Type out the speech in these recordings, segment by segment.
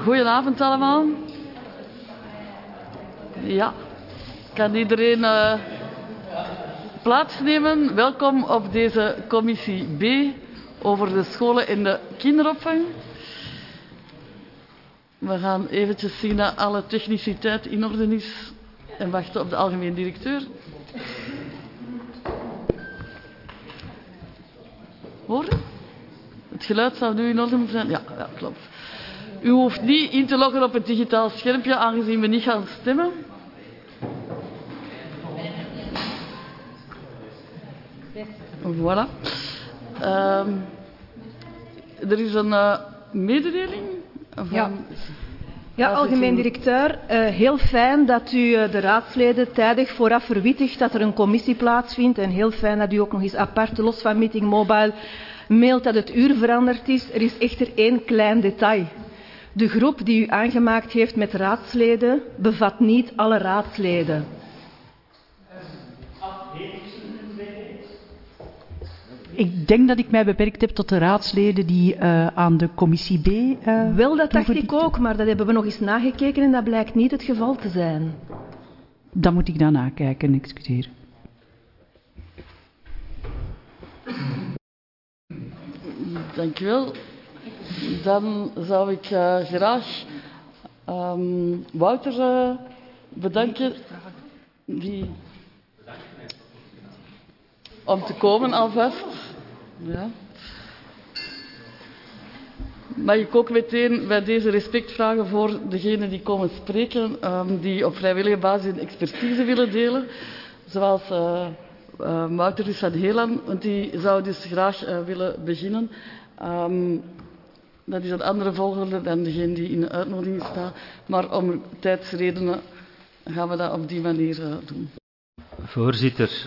Goedenavond allemaal. Ja, kan iedereen plaatsnemen? Welkom op deze commissie B over de scholen en de kinderopvang. We gaan eventjes zien dat alle techniciteit in orde is en wachten op de algemeen directeur. Horen? Het geluid zou nu in orde moeten zijn. Ja, klopt. U hoeft niet in te loggen op het digitaal schermpje, aangezien we niet gaan stemmen. Voilà. Er is een mededeling van... Ja, algemeen directeur, heel fijn dat u de raadsleden tijdig vooraf verwittigt dat er een commissie plaatsvindt. En heel fijn dat u ook nog eens apart, los van Meeting Mobile, mailt dat het uur veranderd is. Er is echter één klein detail. De groep die u aangemaakt heeft met raadsleden bevat niet alle raadsleden. Ik denk dat ik mij beperkt heb tot de raadsleden die aan de commissie B... Wel, dat dacht ik ook, maar dat hebben we nog eens nagekeken en dat blijkt niet het geval te zijn. Dan moet ik dan nakijken, excuseer. Dank u wel. Dan zou ik graag Wouter bedanken om te komen alvast. Ja. Mag ik ook meteen bij deze respect vragen voor degenen die komen spreken, die op vrijwillige basis een expertise willen delen, zoals Wouter is van Heelan, want die zou dus graag willen beginnen. Dat is een andere volgorde dan degene die in de uitnodiging staat, maar om tijdsredenen gaan we dat op die manier doen. Voorzitter,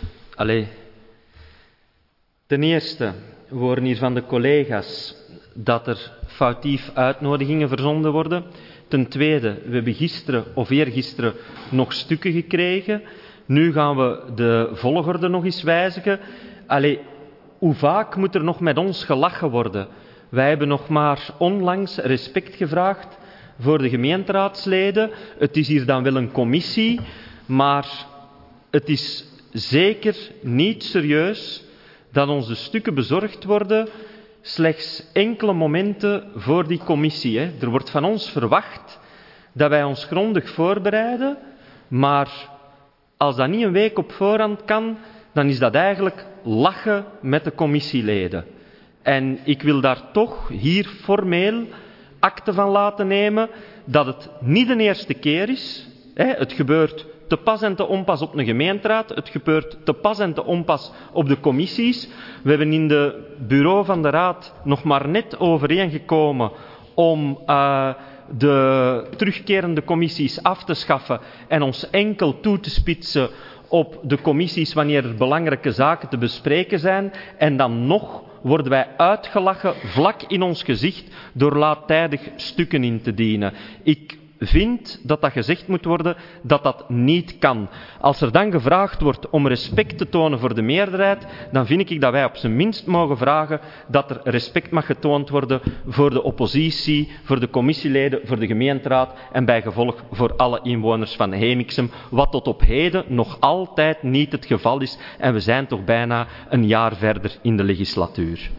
ten eerste, we horen hier van de collega's dat er foutief uitnodigingen verzonden worden. Ten tweede, we hebben gisteren of eergisteren nog stukken gekregen. Nu gaan we de volgorde nog eens wijzigen. Hoe vaak moet er nog met ons gelachen worden? Wij hebben nog maar onlangs respect gevraagd voor de gemeenteraadsleden. Het is hier dan wel een commissie, maar het is zeker niet serieus dat ons de stukken bezorgd worden slechts enkele momenten voor die commissie. Er wordt van ons verwacht dat wij ons grondig voorbereiden, maar als dat niet een week op voorhand kan, dan is dat eigenlijk lachen met de commissieleden. En ik wil daar toch hier formeel akte van laten nemen dat het niet de eerste keer is. Het gebeurt te pas en te onpas op een gemeenteraad. Het gebeurt te pas en te onpas op de commissies. We hebben in de bureau van de raad nog maar net overeengekomen om de terugkerende commissies af te schaffen en ons enkel toe te spitsen op de commissies wanneer er belangrijke zaken te bespreken zijn. En dan nog worden wij uitgelachen vlak in ons gezicht door laattijdig stukken in te dienen. Ik vind dat dat gezegd moet worden dat dat niet kan. Als er dan gevraagd wordt om respect te tonen voor de meerderheid, dan vind ik dat wij op zijn minst mogen vragen dat er respect mag getoond worden voor de oppositie, voor de commissieleden, voor de gemeenteraad en bij gevolg voor alle inwoners van Hemixem, wat tot op heden nog altijd niet het geval is en we zijn toch bijna een jaar verder in de legislatuur.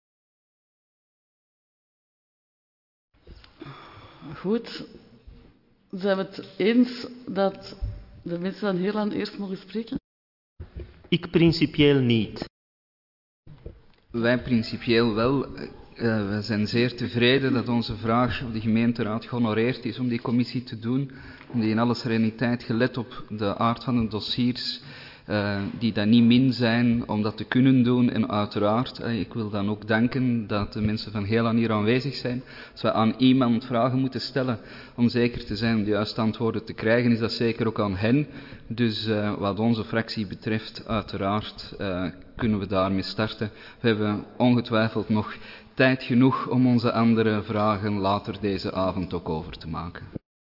Goed. Zijn we het eens dat de mensen van Heerland eerst mogen spreken? Ik principieel niet. Wij principieel wel. We zijn zeer tevreden dat onze vraag op de gemeenteraad gehonoreerd is om die commissie te doen. Om die in alle sereniteit, gelet op de aard van de dossiers, die dan niet min zijn om dat te kunnen doen. En uiteraard, ik wil dan ook danken dat de mensen van Heelan hier aanwezig zijn. Als wij aan iemand vragen moeten stellen om zeker te zijn om de juiste antwoorden te krijgen, is dat zeker ook aan hen. Dus wat onze fractie betreft, uiteraard kunnen we daarmee starten. We hebben ongetwijfeld nog tijd genoeg om onze andere vragen later deze avond ook over te maken.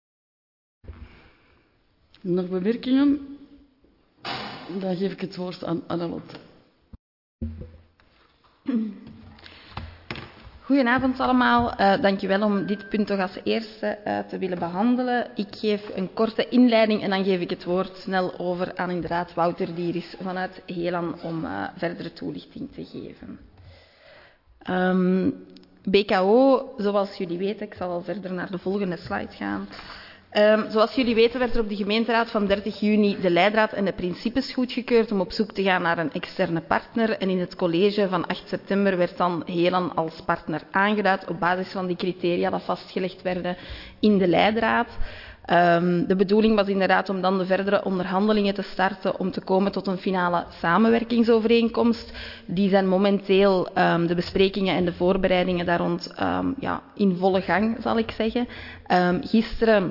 Nog bemerkingen? Dan geef ik het woord aan Annelotte. Goedenavond allemaal. Dank u wel om dit punt toch als eerste te willen behandelen. Ik geef een korte inleiding en dan geef ik het woord snel over aan inderdaad Wouter Dieris vanuit Helan om verdere toelichting te geven. BKO, zoals jullie weten, ik zal al verder naar de volgende slide gaan. Zoals jullie weten werd er op de gemeenteraad van 30 juni de leidraad en de principes goedgekeurd om op zoek te gaan naar een externe partner. En in het college van 8 september werd dan Helan als partner aangeduid op basis van die criteria die vastgelegd werden in de leidraad. De bedoeling was inderdaad om dan de verdere onderhandelingen te starten om te komen tot een finale samenwerkingsovereenkomst. Die zijn momenteel de besprekingen en de voorbereidingen daar rond in volle gang, zal ik zeggen. Gisteren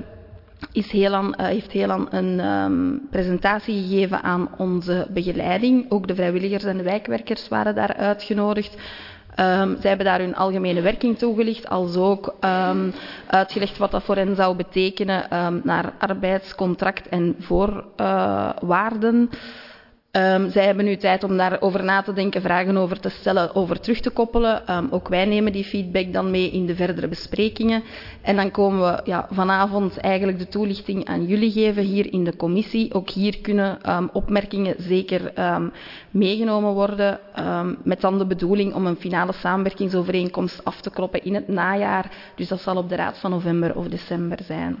heeft Helan een presentatie gegeven aan onze begeleiding. Ook de vrijwilligers en de wijkwerkers waren daar uitgenodigd. Zij hebben daar hun algemene werking toegelicht, als ook uitgelegd wat dat voor hen zou betekenen naar arbeidscontract en voorwaarden. Zij hebben nu tijd om daarover na te denken, vragen over te stellen, over terug te koppelen. Ook wij nemen die feedback dan mee in de verdere besprekingen. En dan komen we vanavond eigenlijk de toelichting aan jullie geven hier in de commissie. Ook hier kunnen opmerkingen zeker meegenomen worden. Met dan de bedoeling om een finale samenwerkingsovereenkomst af te kloppen in het najaar. Dus dat zal op de raad van november of december zijn.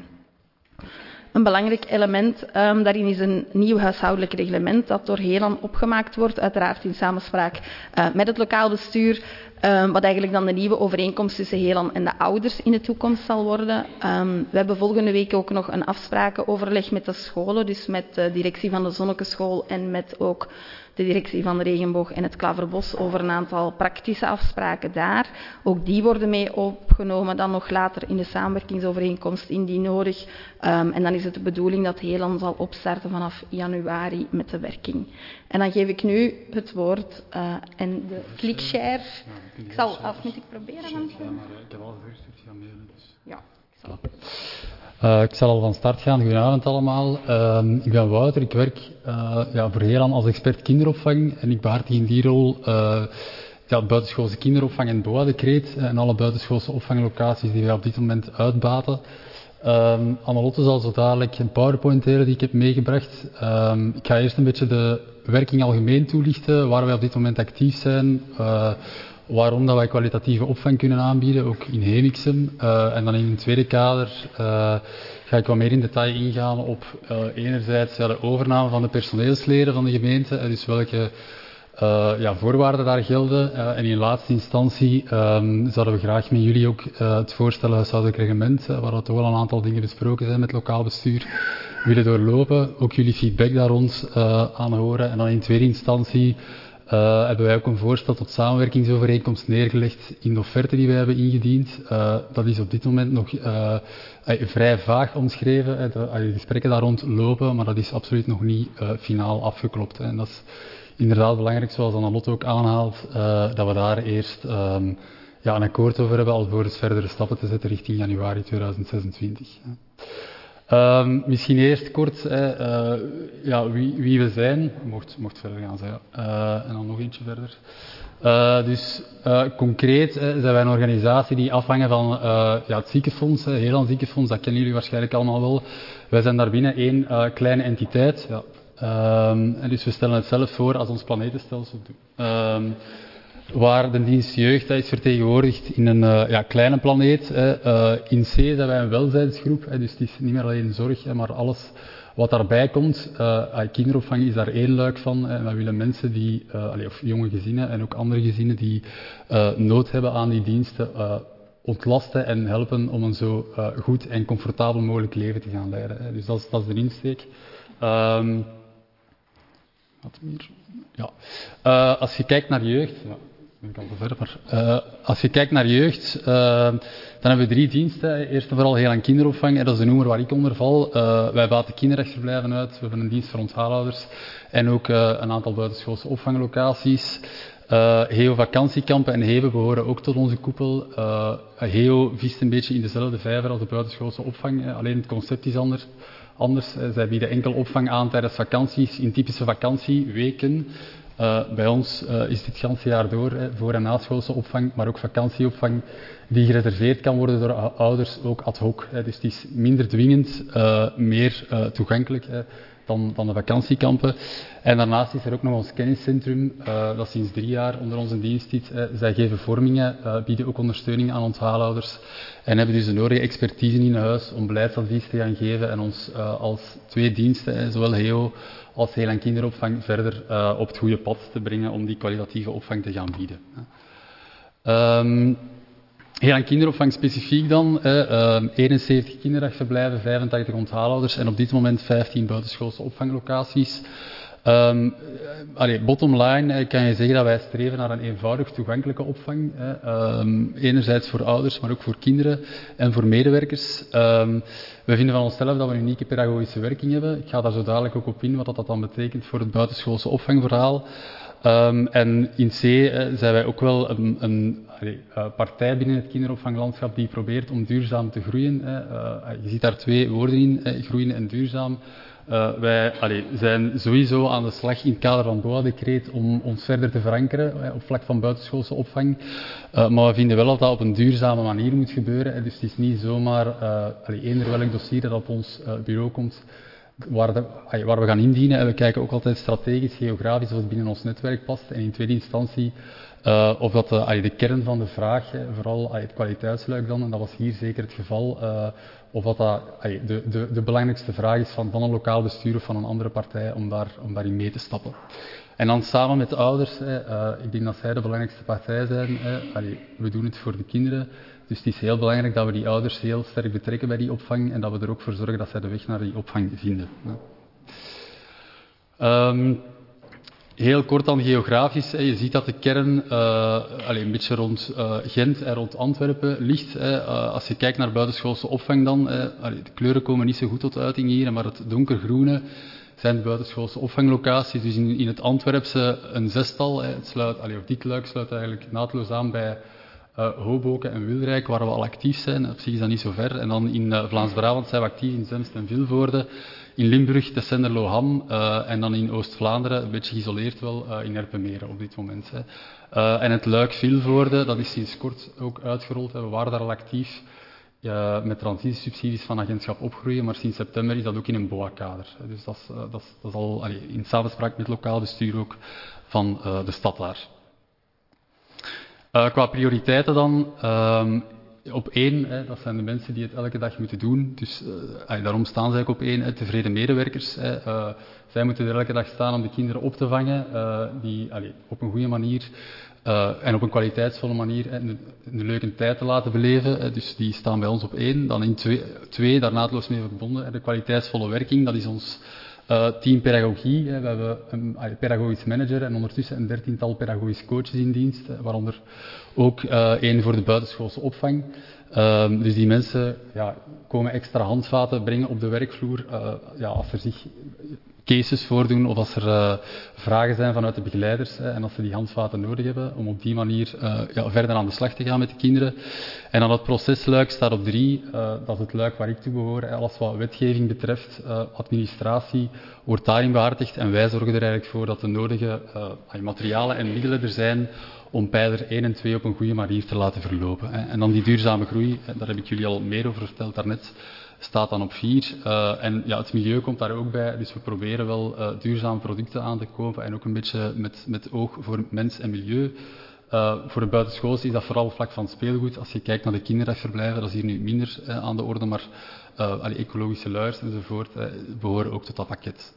Een belangrijk element daarin is een nieuw huishoudelijk reglement dat door Helan opgemaakt wordt, uiteraard in samenspraak met het lokaal bestuur, wat eigenlijk dan de nieuwe overeenkomst tussen Helan en de ouders in de toekomst zal worden. We hebben volgende week ook nog een afsprakenoverleg met de scholen, dus met de directie van de Zonnekeschool en met ook de directie van de Regenboog en het Klaverbos over een aantal praktische afspraken daar. Ook die worden mee opgenomen dan nog later in de samenwerkingsovereenkomst indien nodig. En dan is het de bedoeling dat Helan zal opstarten vanaf januari met de werking. En dan geef ik nu het woord en de clickshare. Ik zal afsluiten proberen. Ja, maar ik heb al gestuurd via mail. Dus. Ja, ik zal. Ik zal al van start gaan. Goedenavond allemaal. Ik ben Wouter. Ik werk voor Helan als expert kinderopvang. En ik behartig in die rol buitenschoolse kinderopvang en BOA-decreet. En alle buitenschoolse opvanglocaties die wij op dit moment uitbaten. Annelotte zal zo dadelijk een PowerPoint delen die ik heb meegebracht. Ik ga eerst een beetje de werking algemeen toelichten, waar wij op dit moment actief zijn. Waarom dat wij kwalitatieve opvang kunnen aanbieden, ook in Hemixem. En dan in een tweede kader ga ik wat meer in detail ingaan op enerzijds de overname van de personeelsleden van de gemeente. Dus welke voorwaarden daar gelden. En in laatste instantie zouden we graag met jullie ook het voorstel huishoudelijk reglement, waar er toch wel een aantal dingen besproken zijn met het lokaal bestuur, willen doorlopen. Ook jullie feedback daar rond aanhoren. En dan in tweede instantie hebben wij ook een voorstel tot samenwerkingsovereenkomst neergelegd in de offerte die wij hebben ingediend. Dat is op dit moment nog vrij vaag omschreven. De gesprekken daar rond lopen, maar dat is absoluut nog niet finaal afgeklopt. En dat is inderdaad belangrijk, zoals Annelotte ook aanhaalt, dat we daar eerst een akkoord over hebben, alvorens verdere stappen te zetten richting januari 2026. Misschien eerst kort wie we zijn. Mocht verder gaan, en dan nog eentje verder. Concreet zijn wij een organisatie die afhangen van het ziekenfonds, Helan Ziekenfonds, dat kennen jullie waarschijnlijk allemaal wel. Wij zijn daarbinnen één kleine entiteit. En dus we stellen het zelf voor als ons planetenstelsel. Waar de dienst jeugd is vertegenwoordigd in een kleine planeet. In C zijn wij een welzijnsgroep, dus het is niet meer alleen zorg, maar alles wat daarbij komt. Kinderopvang is daar één luik van. Wij willen mensen die, of jonge gezinnen en ook andere gezinnen die nood hebben aan die diensten, ontlasten en helpen om een zo goed en comfortabel mogelijk leven te gaan leiden. Dus dat is de insteek. Als je kijkt naar jeugd, als je kijkt naar jeugd, dan hebben we 3 diensten. Eerst en vooral Helan kinderopvang, dat is de noemer waar ik onder val. Wij baten kinderrechtsverblijven uit, we hebben een dienst voor onthaalouders en ook een aantal buitenschoolse opvanglocaties. Heo vakantiekampen en Hebe behoren ook tot onze koepel. Heo vist een beetje in dezelfde vijver als de buitenschoolse opvang, alleen het concept is anders. Zij bieden enkel opvang aan tijdens vakanties, in typische vakantieweken. Bij ons is dit ganse jaar door voor- en naschoolse opvang, maar ook vakantieopvang, die gereserveerd kan worden door ouders, ook ad hoc. Dus het is minder dwingend, meer toegankelijk dan de vakantiekampen. En daarnaast is er ook nog ons kenniscentrum, dat sinds 3 jaar onder onze dienst zit. Zij geven vormingen, bieden ook ondersteuning aan onthaalouders en hebben dus de nodige expertise in huis om beleidsadvies te gaan geven en ons als 2 diensten, zowel HEO als heel- en kinderopvang, verder op het goede pad te brengen om die kwalitatieve opvang te gaan bieden. Heel- en kinderopvang specifiek dan, 71 kinderdagverblijven, 85 onthaalouders en op dit moment 15 buitenschoolse opvanglocaties. Bottom line kan je zeggen dat wij streven naar een eenvoudig toegankelijke opvang. Enerzijds voor ouders, maar ook voor kinderen en voor medewerkers. We vinden van onszelf dat we een unieke pedagogische werking hebben. Ik ga daar zo dadelijk ook op in, wat dat dan betekent voor het buitenschoolse opvangverhaal. En in C zijn wij ook wel een partij binnen het kinderopvanglandschap die probeert om duurzaam te groeien. Je ziet daar 2 woorden in, groeien en duurzaam. Wij zijn sowieso aan de slag in het kader van het BOA-decreet om ons verder te verankeren op vlak van buitenschoolse opvang. Maar we vinden wel dat dat op een duurzame manier moet gebeuren. Dus het is niet zomaar eender welk dossier dat op ons bureau komt waar we gaan indienen. En we kijken ook altijd strategisch, geografisch of het binnen ons netwerk past. En in tweede instantie of dat de kern van de vraag, vooral het kwaliteitsluik dan, en dat was hier zeker het geval, of dat de belangrijkste vraag is van een lokaal bestuur of van een andere partij om daarin mee te stappen. En dan samen met de ouders, ik denk dat zij de belangrijkste partij zijn, we doen het voor de kinderen, dus het is heel belangrijk dat we die ouders heel sterk betrekken bij die opvang en dat we er ook voor zorgen dat zij de weg naar die opvang vinden. Heel kort dan geografisch. Je ziet dat de kern een beetje rond Gent en rond Antwerpen ligt. Als je kijkt naar buitenschoolse opvang dan, de kleuren komen niet zo goed tot uiting hier, maar het donkergroene zijn de buitenschoolse opvanglocaties. Dus in het Antwerpse een 6-tal. Dit luik sluit eigenlijk naadloos aan bij Hoboken en Wilrijk, waar we al actief zijn. Op zich is dat niet zo ver. En dan in Vlaams-Brabant zijn we actief in Zemst en Vilvoorde. In Limburg, Tessenderlo-Ham en dan in Oost-Vlaanderen, een beetje geïsoleerd wel, in Erpenmeren op dit moment. En het luik Vilvoorde, dat is sinds kort ook uitgerold. We waren daar al actief met transitiesubsidies van agentschap opgroeien, maar sinds september is dat ook in een BOA-kader. Dus dat is al in samenspraak met lokaal bestuur ook van de stad daar. Qua prioriteiten dan, op 1, dat zijn de mensen die het elke dag moeten doen. Dus daarom staan zij ook op 1, tevreden medewerkers. Zij moeten er elke dag staan om de kinderen op te vangen, die op een goede manier en op een kwaliteitsvolle manier een leuke tijd te laten beleven. Dus die staan bij ons op 1. Dan in 2, daar naadloos mee verbonden, de kwaliteitsvolle werking. Dat is ons team pedagogie. We hebben een pedagogisch manager en ondertussen een 13-tal pedagogische coaches in dienst, waaronder ook 1 voor de buitenschoolse opvang. Dus die mensen komen extra handvaten brengen op de werkvloer als er zich cases voordoen of als er vragen zijn vanuit de begeleiders en als ze die handvaten nodig hebben om op die manier verder aan de slag te gaan met de kinderen. En dan het procesluik staat op 3, dat is het luik waar ik toe behoor. Alles wat wetgeving betreft, administratie, wordt daarin behartigd en wij zorgen er eigenlijk voor dat de nodige materialen en middelen er zijn om pijler 1 en 2 op een goede manier te laten verlopen. En dan die duurzame groei, daar heb ik jullie al meer over verteld daarnet, staat dan op 4. En het milieu komt daar ook bij, dus we proberen wel duurzame producten aan te kopen en ook een beetje met oog voor mens en milieu. Voor de buitenschools is dat vooral vlak van speelgoed. Als je kijkt naar de kinderdagverblijven, dat is hier nu minder aan de orde, maar ecologische luiers enzovoort behoren ook tot dat pakket.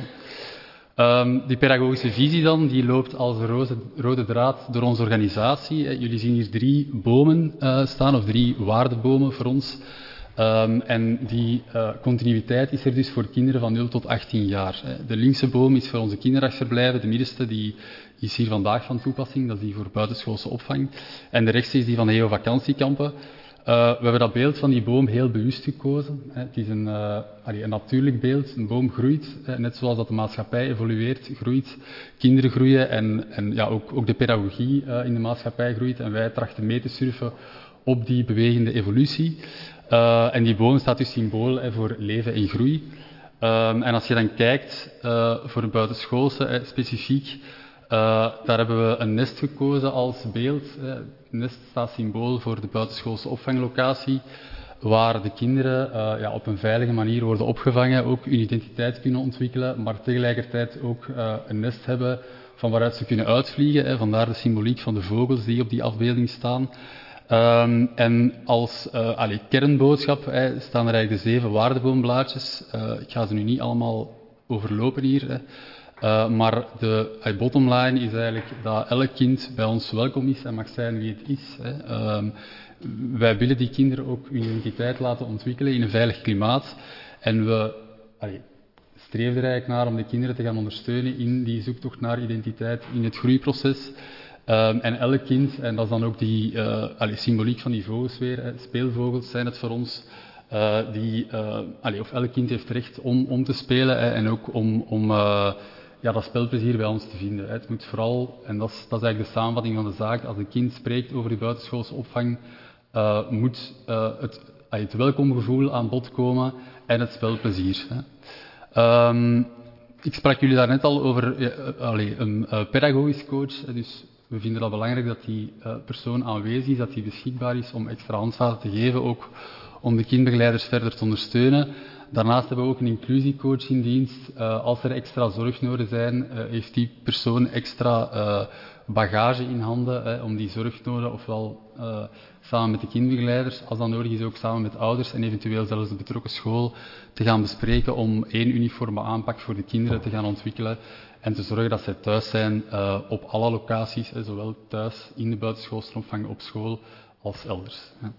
Die pedagogische visie dan, die loopt als rode draad door onze organisatie. Jullie zien hier 3 bomen staan, of 3 waardebomen voor ons. En die continuïteit is er dus voor kinderen van 0 tot 18 jaar. De linkse boom is voor onze kinderdagverblijven, de middenste die is hier vandaag van toepassing, dat is die voor buitenschoolse opvang. En de rechtse is die van de HEO-vakantiekampen. We hebben dat beeld van die boom heel bewust gekozen. Het is een natuurlijk beeld. Een boom groeit, net zoals dat de maatschappij evolueert, groeit. Kinderen groeien en ook de pedagogie in de maatschappij groeit. En wij trachten mee te surfen op die bewegende evolutie. En die boom staat dus symbool voor leven en groei. En als je dan kijkt voor de buitenschoolse specifiek, Daar hebben we een nest gekozen als beeld. Het nest staat symbool voor de buitenschoolse opvanglocatie, waar de kinderen op een veilige manier worden opgevangen, ook hun identiteit kunnen ontwikkelen, maar tegelijkertijd ook een nest hebben van waaruit ze kunnen uitvliegen. Vandaar de symboliek van de vogels die op die afbeelding staan. En als kernboodschap staan er eigenlijk de 7 waardeboomblaadjes. Ik ga ze nu niet allemaal overlopen hier. Maar de bottom line is eigenlijk dat elk kind bij ons welkom is en mag zijn wie het is. Wij willen die kinderen ook hun identiteit laten ontwikkelen in een veilig klimaat. En we streven er eigenlijk naar om de kinderen te gaan ondersteunen in die zoektocht naar identiteit, in het groeiproces. En elk kind, en dat is dan ook die symboliek van die vogels weer, speelvogels zijn het voor ons, of elk kind heeft recht om te spelen en ook om dat spelplezier bij ons te vinden. Het moet vooral, en dat is eigenlijk de samenvatting van de zaak, als een kind spreekt over de buitenschoolse opvang, moet het welkomgevoel aan bod komen en het spelplezier. Ik sprak jullie daarnet al over een pedagogisch coach, dus we vinden dat belangrijk dat die persoon aanwezig is, dat die beschikbaar is om extra handvaten te geven, ook om de kindbegeleiders verder te ondersteunen. Daarnaast hebben we ook een inclusiecoach in dienst. Als er extra zorgnoden zijn, heeft die persoon extra bagage in handen om die zorgnoden ofwel samen met de kindbegeleiders, als dat nodig is ook samen met ouders en eventueel zelfs de betrokken school te gaan bespreken om 1 uniforme aanpak voor de kinderen te gaan ontwikkelen en te zorgen dat zij thuis zijn op alle locaties, zowel thuis in de buitenschoolse opvang op school als elders.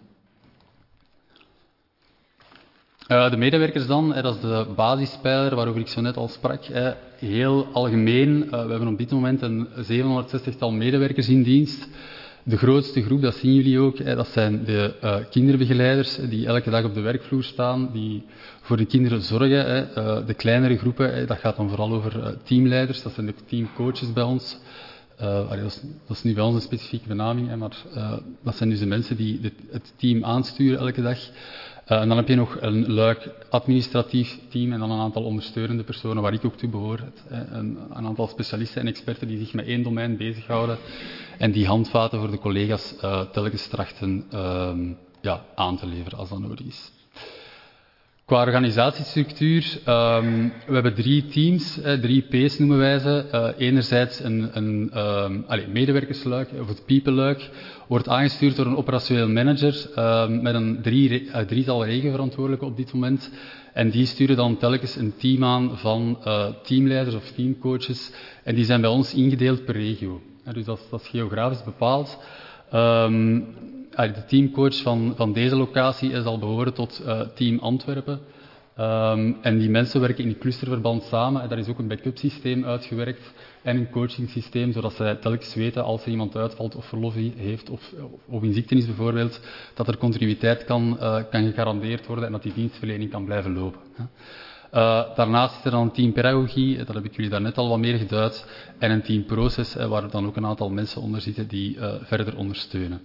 De medewerkers dan, dat is de basispijler waarover ik zo net al sprak. Heel algemeen, we hebben op dit moment een 760-tal medewerkers in dienst. De grootste groep, dat zien jullie ook, dat zijn de kinderbegeleiders die elke dag op de werkvloer staan, die voor de kinderen zorgen. De kleinere groepen, dat gaat dan vooral over teamleiders, dat zijn de teamcoaches bij ons. Dat is nu bij ons een specifieke benaming, maar dat zijn dus de mensen die het team aansturen elke dag. En dan heb je nog een luik administratief team en dan een aantal ondersteunende personen waar ik ook toe behoor. Een aantal specialisten en experten die zich met 1 domein bezighouden en die handvaten voor de collega's telkens trachten aan te leveren als dat nodig is. Qua organisatiestructuur, we hebben 3 teams, 3 P's noemen wij ze. Enerzijds een medewerkersluik, of het people-luik, wordt aangestuurd door een operationeel manager met een 3-tal regenverantwoordelijken op dit moment. En die sturen dan telkens een team aan van teamleiders of teamcoaches. En die zijn bij ons ingedeeld per regio. Dus dat is geografisch bepaald. De teamcoach van deze locatie zal behoren tot team Antwerpen. En die mensen werken in een clusterverband samen. En daar is ook een backup systeem uitgewerkt en een coaching systeem, zodat zij telkens weten als er iemand uitvalt of verlof heeft of in ziekte is bijvoorbeeld, dat er continuïteit kan gegarandeerd worden en dat die dienstverlening kan blijven lopen. Daarnaast is er dan een team pedagogie, dat heb ik jullie daarnet al wat meer geduid, en een team proces, waar dan ook een aantal mensen onder zitten die verder ondersteunen.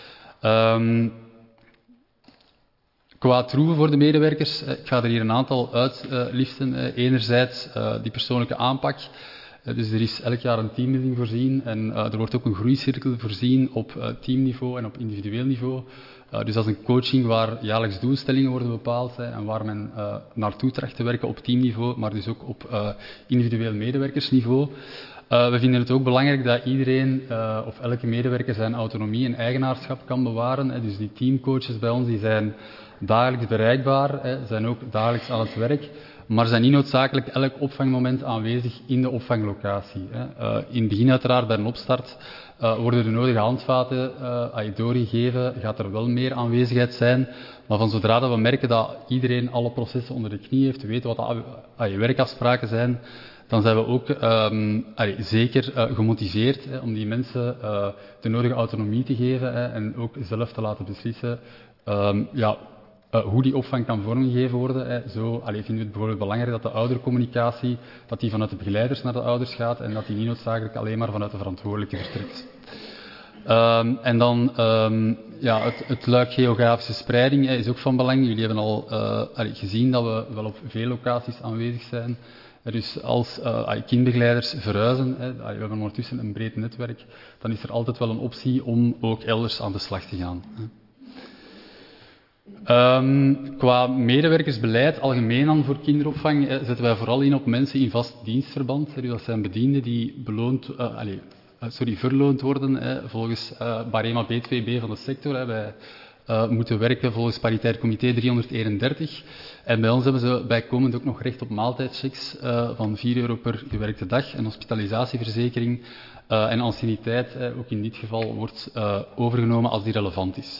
Qua troeven voor de medewerkers, ik ga er hier een aantal uitliften. Enerzijds die persoonlijke aanpak. Dus er is elk jaar een teambuilding voorzien en er wordt ook een groeicirkel voorzien op teamniveau en op individueel niveau. Dus dat is een coaching waar jaarlijks doelstellingen worden bepaald en waar men naartoe tracht te werken op teamniveau, maar dus ook op individueel medewerkersniveau. We vinden het ook belangrijk dat iedereen of elke medewerker zijn autonomie en eigenaarschap kan bewaren. Dus die teamcoaches bij ons die zijn dagelijks bereikbaar, zijn ook dagelijks aan het werk, maar zijn niet noodzakelijk elk opvangmoment aanwezig in de opvanglocatie. In het begin uiteraard bij een opstart worden de nodige handvaten doorgegeven, gaat er wel meer aanwezigheid zijn, maar van zodra dat we merken dat iedereen alle processen onder de knie heeft, weet wat de werkafspraken zijn, dan zijn we ook zeker gemotiveerd om die mensen de nodige autonomie te geven en ook zelf te laten beslissen hoe die opvang kan vormgegeven worden. Zo vinden we het bijvoorbeeld belangrijk dat de oudercommunicatie dat die vanuit de begeleiders naar de ouders gaat en dat die niet noodzakelijk alleen maar vanuit de verantwoordelijke vertrekt. En dan het luik geografische spreiding is ook van belang. Jullie hebben al gezien dat we wel op veel locaties aanwezig zijn. Dus als kindbegeleiders verhuizen, we hebben ondertussen een breed netwerk, dan is er altijd wel een optie om ook elders aan de slag te gaan. Qua medewerkersbeleid, algemeen dan voor kinderopvang, zetten wij vooral in op mensen in vast dienstverband. Dus dat zijn bedienden die verloond worden volgens Barema B2B van de sector. Wij moeten werken volgens paritair comité 331. En bij ons hebben ze bijkomend ook nog recht op maaltijdchecks van €4 per gewerkte dag, een hospitalisatieverzekering en anciëniteit, ook in dit geval, wordt overgenomen als die relevant is.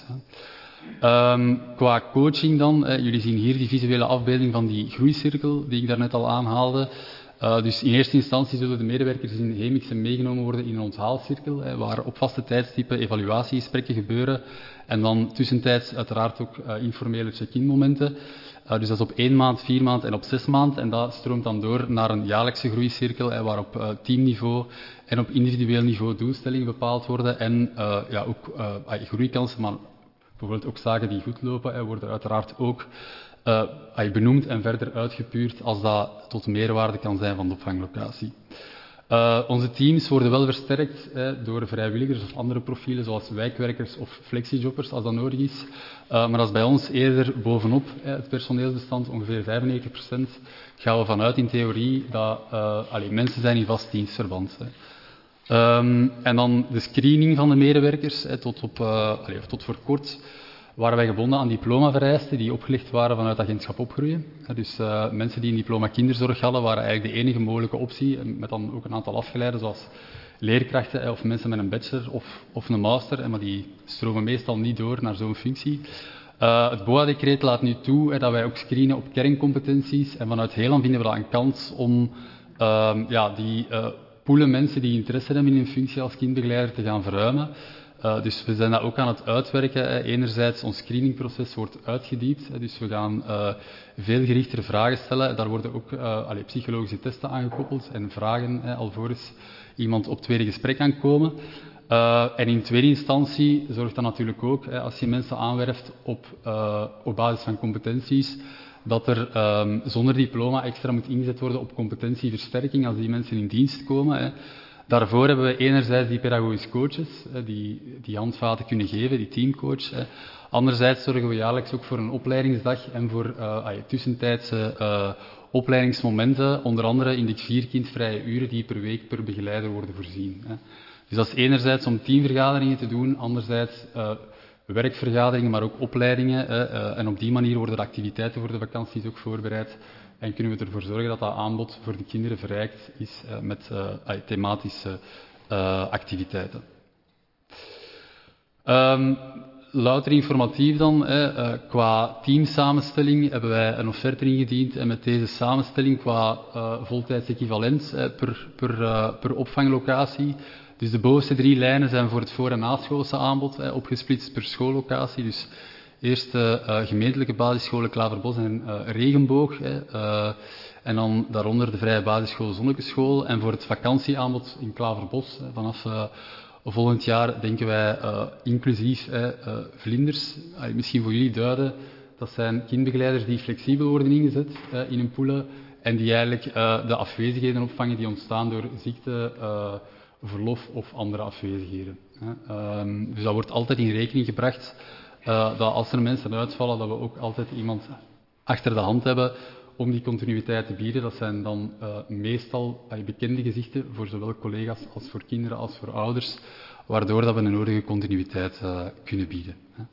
Qua coaching dan, jullie zien hier die visuele afbeelding van die groeicirkel die ik daarnet al aanhaalde. Dus in eerste instantie zullen de medewerkers in Hemixem meegenomen worden in een onthaalcirkel, waar op vaste tijdstippen evaluatiegesprekken gebeuren en dan tussentijds uiteraard ook informele check-in momenten. Dus dat is op 1 maand, 4 maand en op 6 maand. En dat stroomt dan door naar een jaarlijkse groeicirkel, waar op teamniveau en op individueel niveau doelstellingen bepaald worden en ook groeikansen, maar bijvoorbeeld ook zaken die goed lopen, worden uiteraard ook benoemd en verder uitgepuurd als dat tot meerwaarde kan zijn van de opvanglocatie. Onze teams worden wel versterkt door vrijwilligers of andere profielen, zoals wijkwerkers of flexijobbers, als dat nodig is. Maar dat is bij ons eerder bovenop het personeelsbestand, ongeveer 95%, gaan we vanuit in theorie dat mensen zijn in vast dienstverband. En dan de screening van de medewerkers, tot voor kort waren wij gebonden aan diplomavereisten die opgelegd waren vanuit agentschap opgroeien. Dus mensen die een diploma kinderzorg hadden, waren eigenlijk de enige mogelijke optie, met dan ook een aantal afgeleiden, zoals leerkrachten of mensen met een bachelor of een master, maar die stromen meestal niet door naar zo'n functie. Het BOA-decreet laat nu toe dat wij ook screenen op kerncompetenties en vanuit Heelan vinden we dat een kans om die poelen mensen die interesse hebben in een functie als kindbegeleider te gaan verruimen. Dus we zijn dat ook aan het uitwerken. Enerzijds, ons screeningproces wordt uitgediept. Dus we gaan veel gerichtere vragen stellen. Daar worden ook psychologische testen aangekoppeld en vragen alvorens iemand op tweede gesprek kan komen. En in tweede instantie zorgt dat natuurlijk ook, als je mensen aanwerft op basis van competenties, dat er zonder diploma extra moet ingezet worden op competentieversterking als die mensen in dienst komen. Daarvoor hebben we enerzijds die pedagogische coaches, die handvaten kunnen geven, die teamcoach. Anderzijds zorgen we jaarlijks ook voor een opleidingsdag en voor tussentijdse opleidingsmomenten, onder andere in de 4 kindvrije uren die per week per begeleider worden voorzien. Dus dat is enerzijds om teamvergaderingen te doen, anderzijds werkvergaderingen, maar ook opleidingen. En op die manier worden de activiteiten voor de vakanties ook voorbereid. En kunnen we ervoor zorgen dat dat aanbod voor de kinderen verrijkt is met thematische activiteiten. Louter informatief dan. Qua teamsamenstelling hebben wij een offerte ingediend en met deze samenstelling qua voltijds equivalent per opvanglocatie. Dus de bovenste 3 lijnen zijn voor het voor- en naschoolse aanbod, opgesplitst per schoollocatie. Dus eerst gemeentelijke basisscholen Klaverbos en Regenboog. En dan daaronder de vrije basisschool Zonnekeschool. En voor het vakantieaanbod in Klaverbos, vanaf volgend jaar denken wij inclusief vlinders. Misschien voor jullie duiden, dat zijn kindbegeleiders die flexibel worden ingezet in hun poelen. En die eigenlijk de afwezigheden opvangen die ontstaan door ziekte, verlof of andere afwezigheden. Dus dat wordt altijd in rekening gebracht. Dat als er mensen uitvallen, dat we ook altijd iemand achter de hand hebben om die continuïteit te bieden. Dat zijn dan meestal bekende gezichten voor zowel collega's als voor kinderen als voor ouders, waardoor dat we een nodige continuïteit kunnen bieden.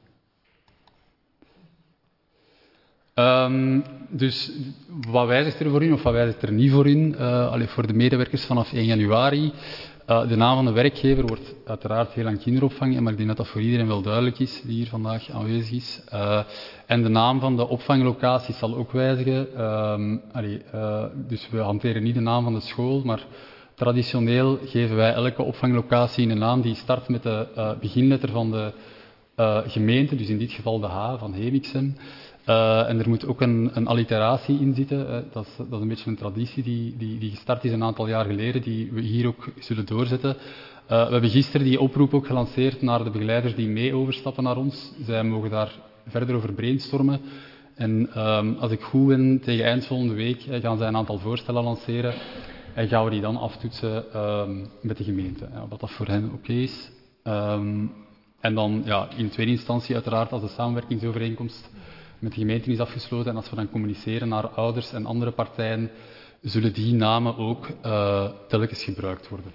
Dus wat wijzigt er voor in of wat wijzigt er niet voor in? Voor de medewerkers vanaf 1 januari. De naam van de werkgever wordt uiteraard Heelan Kinderopvang, maar ik denk dat dat voor iedereen wel duidelijk is die hier vandaag aanwezig is. En de naam van de opvanglocatie zal ook wijzigen. Dus we hanteren niet de naam van de school, maar traditioneel geven wij elke opvanglocatie een naam die start met de beginletter van de gemeente, dus in dit geval de H van Hemixem. En er moet ook een alliteratie in zitten. Dat is een beetje een traditie die gestart is een aantal jaar geleden, die we hier ook zullen doorzetten. We hebben gisteren die oproep ook gelanceerd naar de begeleiders die mee overstappen naar ons. Zij mogen daar verder over brainstormen. En als ik goed ben, tegen eind volgende week gaan zij een aantal voorstellen lanceren en gaan we die dan aftoetsen met de gemeente, wat dat voor hen oké is. En dan in tweede instantie uiteraard als de samenwerkingsovereenkomst met de gemeente is afgesloten en als we dan communiceren naar ouders en andere partijen, zullen die namen ook telkens gebruikt worden.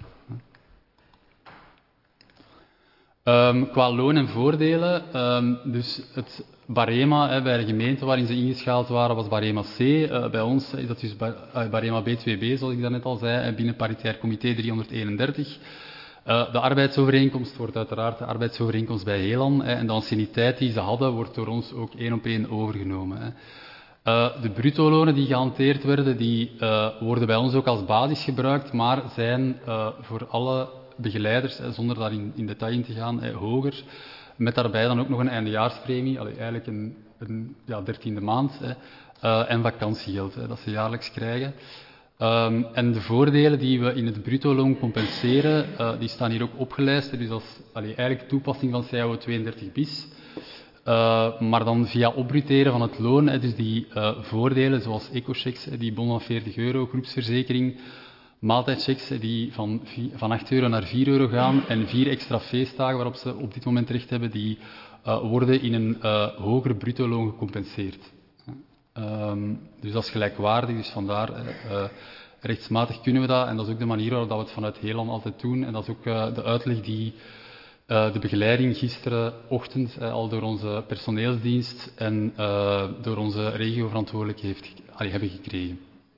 Qua loon en voordelen, dus het barema bij de gemeente waarin ze ingeschaald waren was barema C. Bij ons is dat dus barema B2B, zoals ik daarnet al zei, binnen paritair comité 331. De arbeidsovereenkomst wordt uiteraard de arbeidsovereenkomst bij Helan en de anciëniteit die ze hadden wordt door ons ook 1 op 1 overgenomen. De bruto-lonen die gehanteerd werden, die worden bij ons ook als basis gebruikt, maar zijn voor alle begeleiders, zonder daar in detail in te gaan, hoger. Met daarbij dan ook nog een eindejaarspremie, eigenlijk een 13e maand, en vakantiegeld dat ze jaarlijks krijgen. En de voordelen die we in het bruto-loon compenseren, die staan hier ook opgelijst. Dus dat is eigenlijk toepassing van CAO 32 bis. Maar dan via opbruteren van het loon, dus die voordelen zoals ecochecks, die bon van €40, groepsverzekering, maaltijdchecks die van €8 naar €4 gaan en 4 extra feestdagen waarop ze op dit moment recht hebben, die worden in een hoger bruto-loon gecompenseerd. Dus dat is gelijkwaardig, dus vandaar rechtsmatig kunnen we dat en dat is ook de manier waarop we het vanuit Helan altijd doen en dat is ook de uitleg die de begeleiding gisterenochtend al door onze personeelsdienst en door onze regioverantwoordelijke hebben gekregen.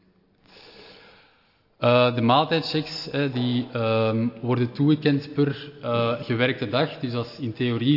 De maaltijdchecks die worden toegekend per gewerkte dag, dus dat is in theorie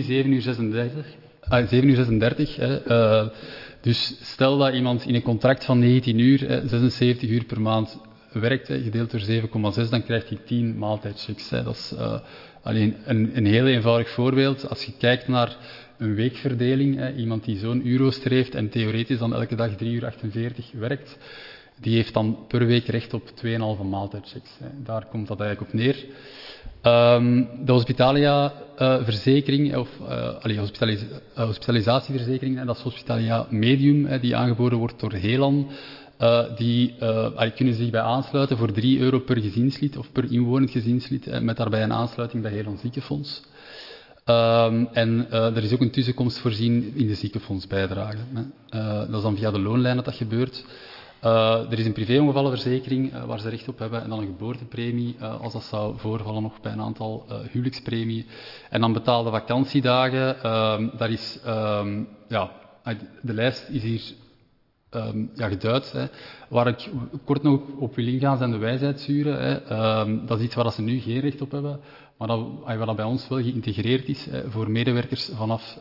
7:36. Dus stel dat iemand in een contract van 19 uur, 76 uur per maand werkt, gedeeld door 7,6, dan krijgt hij 10 maaltijdchecks. Dat is alleen een heel eenvoudig voorbeeld. Als je kijkt naar een weekverdeling, iemand die zo'n uurrooster heeft en theoretisch dan elke dag 3:48 werkt, die heeft dan per week recht op 2,5 maaltijdchecks. Daar komt dat eigenlijk op neer. De Hospitalia-verzekering, of hospitalisatieverzekering, dat is Hospitalia Medium, die aangeboden wordt door Helan. Die kunnen zich bij aansluiten voor €3 per gezinslid of per inwonend gezinslid, met daarbij een aansluiting bij Helan Ziekenfonds. En er is ook een tussenkomst voorzien in de ziekenfondsbijdrage. Dat is dan via de loonlijn dat gebeurt. Er is een privéongevallenverzekering waar ze recht op hebben en dan een geboortepremie als dat zou voorvallen nog bij een aantal huwelijkspremie. En dan betaalde vakantiedagen, daar is, de lijst is hier geduid. Waar ik kort nog op wil ingaan zijn de wijsheidszuren. Dat is iets waar ze nu geen recht op hebben, maar wat dat bij ons wel geïntegreerd is voor medewerkers vanaf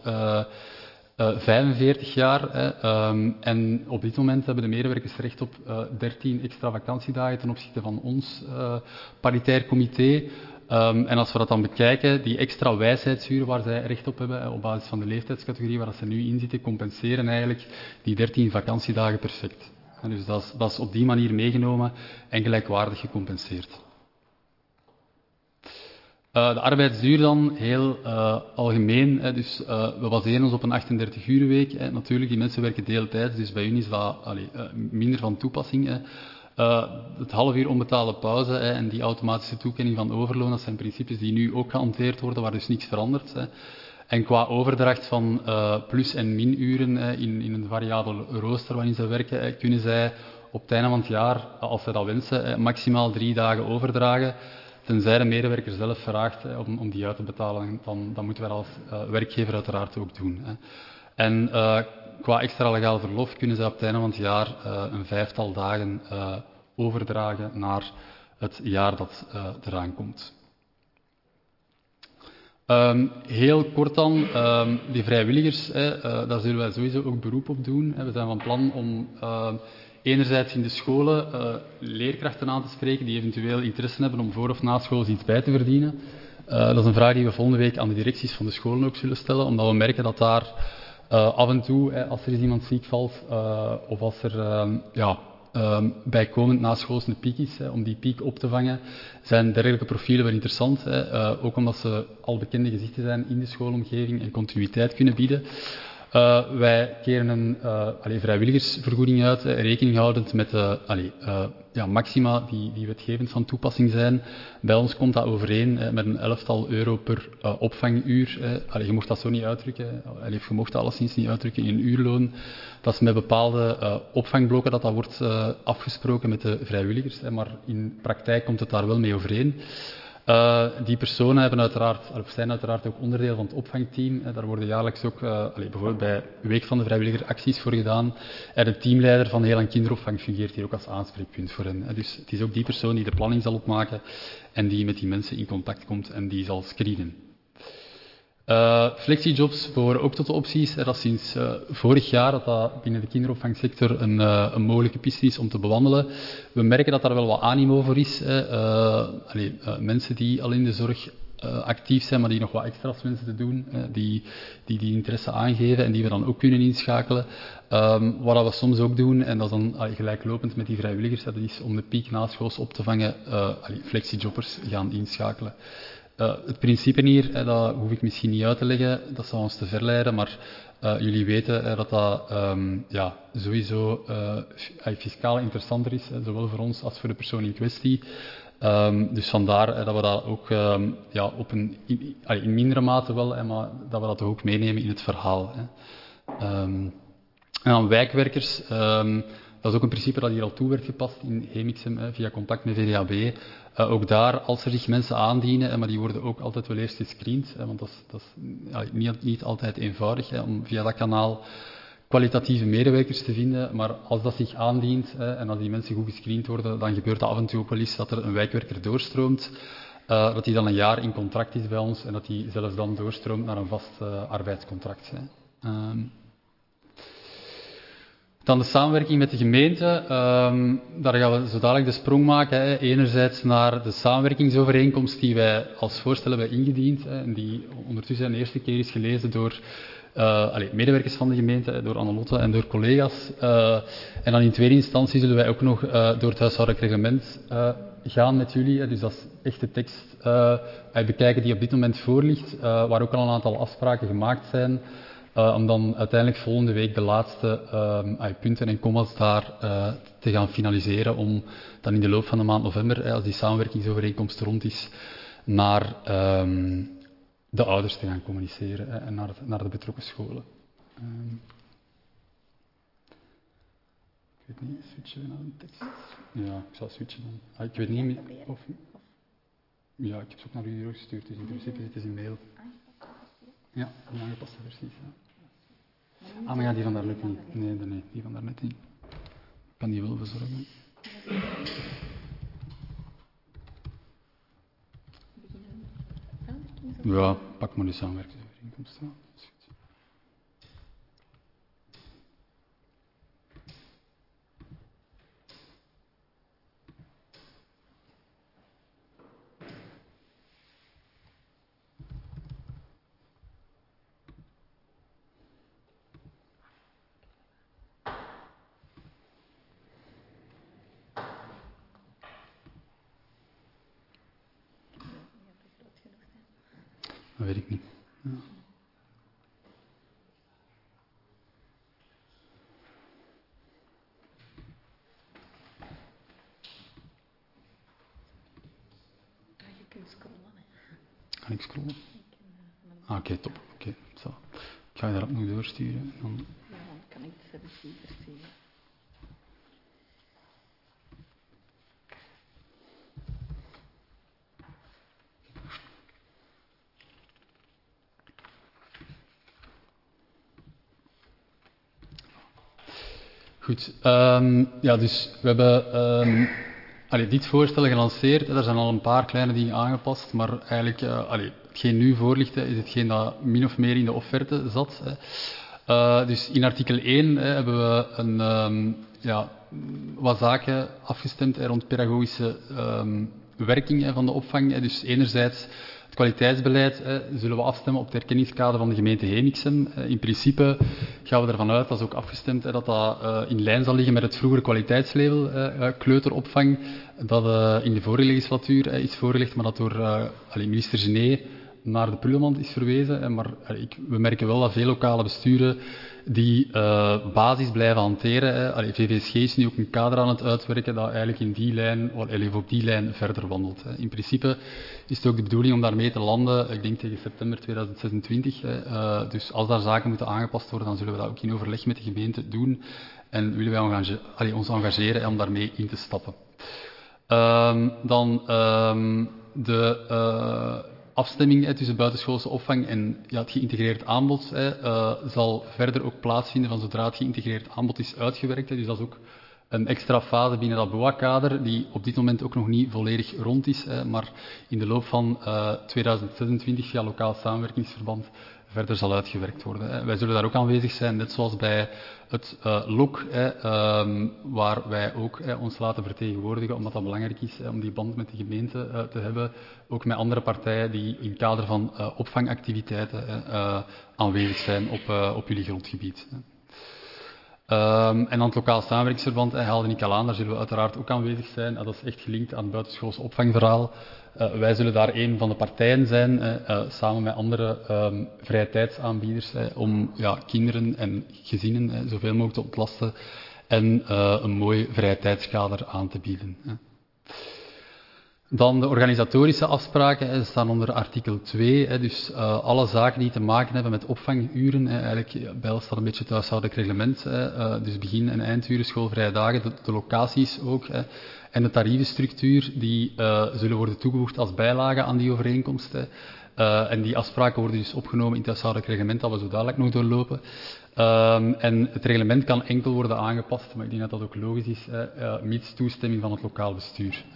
45 jaar. En op dit moment hebben de medewerkers recht op 13 extra vakantiedagen ten opzichte van ons paritair comité. En als we dat dan bekijken, die extra wijsheidsuren waar zij recht op hebben, op basis van de leeftijdscategorie waar ze nu in zitten, compenseren eigenlijk die 13 vakantiedagen perfect. En dus dat is op die manier meegenomen en gelijkwaardig gecompenseerd. De arbeidsduur dan, heel algemeen. Dus we baseren ons op een 38-urenweek. Natuurlijk, die mensen werken deeltijds, dus bij hun is dat minder van toepassing. Het half uur onbetaalde pauze en die automatische toekenning van overloon, dat zijn principes die nu ook gehanteerd worden, waar dus niks verandert. En qua overdracht van plus- en minuren in een variabel rooster waarin ze werken, kunnen zij op het einde van het jaar, als zij dat wensen, maximaal 3 dagen overdragen. Tenzij de medewerker zelf vraagt om die uit te betalen, dan moeten wij als werkgever uiteraard ook doen. En qua extra legaal verlof kunnen zij op het einde van het jaar een 5-tal dagen overdragen naar het jaar dat eraan komt. Heel kort dan, die vrijwilligers, daar zullen wij sowieso ook beroep op doen. We zijn van plan om enerzijds in de scholen leerkrachten aan te spreken die eventueel interesse hebben om voor of na school iets bij te verdienen. Dat is een vraag die we volgende week aan de directies van de scholen ook zullen stellen, omdat we merken dat daar af en toe, als er eens iemand ziek valt of als er bijkomend na schools een piek is, om die piek op te vangen, zijn dergelijke profielen wel interessant. Ook omdat ze al bekende gezichten zijn in de schoolomgeving en continuïteit kunnen bieden. Wij keren een vrijwilligersvergoeding uit, rekening houdend met de maxima die wetgevend van toepassing zijn. Bij ons komt dat overeen met een 11-tal euro per opvanguur. Je mocht dat zo niet uitdrukken, je mocht dat alleszins niet uitdrukken in een uurloon. Dat is met bepaalde opvangblokken dat wordt afgesproken met de vrijwilligers, maar in praktijk komt het daar wel mee overeen. Die personen zijn uiteraard ook onderdeel van het opvangteam. Daar worden jaarlijks ook, bijvoorbeeld bij Week van de Vrijwilliger, acties voor gedaan. En de teamleider van Heel en Kinderopvang fungeert hier ook als aanspreekpunt voor hen. Dus het is ook die persoon die de planning zal opmaken en die met die mensen in contact komt en die zal screenen. Flexijobs behoren ook tot de opties. Dat is sinds vorig jaar dat binnen de kinderopvangsector een mogelijke piste is om te bewandelen. We merken dat daar wel wat animo voor is. Mensen die al in de zorg actief zijn, maar die nog wat extra's wensen te doen, die interesse aangeven en die we dan ook kunnen inschakelen. Wat we soms ook doen, en dat is dan gelijklopend met die vrijwilligers, dat is om de piek naschools op te vangen, flexijobbers gaan inschakelen. Het principe hier, dat hoef ik misschien niet uit te leggen, dat zou ons te ver leiden, maar jullie weten dat sowieso fiscaal interessanter is, zowel voor ons als voor de persoon in kwestie. Dus vandaar dat we dat ook in mindere mate wel, maar dat we dat ook meenemen in het verhaal. En dan wijkwerkers, dat is ook een principe dat hier al toe werd gepast in Hemixem via contact met VDAB. Ook daar, als er zich mensen aandienen, maar die worden ook altijd wel eerst gescreend, want dat is niet altijd eenvoudig om via dat kanaal kwalitatieve medewerkers te vinden, maar als dat zich aandient en als die mensen goed gescreend worden, dan gebeurt dat af en toe ook wel eens dat er een wijkwerker doorstroomt, dat die dan een jaar in contract is bij ons en dat die zelfs dan doorstroomt naar een vast arbeidscontract. Dan de samenwerking met de gemeente. Daar gaan we zo dadelijk de sprong maken. Enerzijds naar de samenwerkingsovereenkomst die wij als voorstel hebben ingediend. En die ondertussen de eerste keer is gelezen door medewerkers van de gemeente, door Annelotte en door collega's. En dan in tweede instantie zullen wij ook nog door het huishoudelijk reglement gaan met jullie. Dus dat is echt de tekst bekijken die op dit moment voor ligt, waar ook al een aantal afspraken gemaakt zijn. Om dan uiteindelijk volgende week de laatste punten en commas daar te gaan finaliseren, om dan in de loop van de maand november, als die samenwerkingsovereenkomst rond is, naar de ouders te gaan communiceren en naar de betrokken scholen. Ik weet niet, switchen we naar een tekst? Ja, ik zal switchen dan. Ik weet niet meer of... Ja, ik heb ze ook naar jullie gestuurd, dus in principe zit het in mail. Ja, een aangepaste versies. Ja. Ah, maar ja, die van daar lukt niet. Nee, die van daar net niet. Ik kan die wel verzorgen. Ja, pak maar de samenwerkingsovereenkomst. Ja. Dat weet ik niet. Ja. Je kunt scrollen. Kan ik scrollen? Oké, top. Oké, zo. Ik ga je daarop nog doorsturen. Dan... Ja, dan kan ik de receiver zien. Goed, dus we hebben dit voorstel gelanceerd. Er zijn al een paar kleine dingen aangepast, maar eigenlijk hetgeen nu voor ligt, is hetgeen dat min of meer in de offerte zat. Dus in artikel 1 hebben we wat zaken afgestemd rond pedagogische werking van de opvang. Dus enerzijds het kwaliteitsbeleid zullen we afstemmen op het erkenningskader van de gemeente Hemixem. In principe gaan we ervan uit, dat is ook afgestemd, dat dat in lijn zal liggen met het vroegere kwaliteitslabel kleuteropvang, dat in de vorige legislatuur is voorgelegd, maar dat door minister Gené naar de prullenmand is verwezen, maar we merken wel dat veel lokale besturen die basis blijven hanteren. VVSG is nu ook een kader aan het uitwerken dat eigenlijk in die lijn, of op die lijn verder wandelt. In principe is het ook de bedoeling om daarmee te landen, ik denk tegen september 2026. Dus als daar zaken moeten aangepast worden, dan zullen we dat ook in overleg met de gemeente doen. En willen wij ons engageren om daarmee in te stappen. De afstemming tussen buitenschoolse opvang en het geïntegreerd aanbod zal verder ook plaatsvinden van zodra het geïntegreerd aanbod is uitgewerkt. Dus dat is ook een extra fase binnen dat BOA-kader, die op dit moment ook nog niet volledig rond is, maar in de loop van 2026 via lokaal samenwerkingsverband verder zal uitgewerkt worden. Wij zullen daar ook aanwezig zijn, net zoals bij het LOK, waar wij ook ons laten vertegenwoordigen, omdat dat belangrijk is om die band met de gemeente te hebben, ook met andere partijen die in het kader van opvangactiviteiten aanwezig zijn op jullie grondgebied. En dan het lokaal samenwerkingsverband, haalde ik al aan, daar zullen we uiteraard ook aanwezig zijn. Dat is echt gelinkt aan het buitenschoolse opvangverhaal. Wij zullen daar een van de partijen zijn, samen met andere vrije tijdsaanbieders, om kinderen en gezinnen zoveel mogelijk te ontlasten en een mooi vrije tijdskader aan te bieden. Dan de organisatorische afspraken staan onder artikel 2. Dus alle zaken die te maken hebben met opvanguren. Eigenlijk bij ons staat een beetje het huishoudelijk reglement. Dus begin- en einduren, schoolvrije dagen, de locaties ook. En de tarievenstructuur, die zullen worden toegevoegd als bijlage aan die overeenkomst. En die afspraken worden dus opgenomen in het huishoudelijk reglement, dat we zo dadelijk nog doorlopen. En het reglement kan enkel worden aangepast, maar ik denk dat dat ook logisch is, mits toestemming van het lokaal bestuur.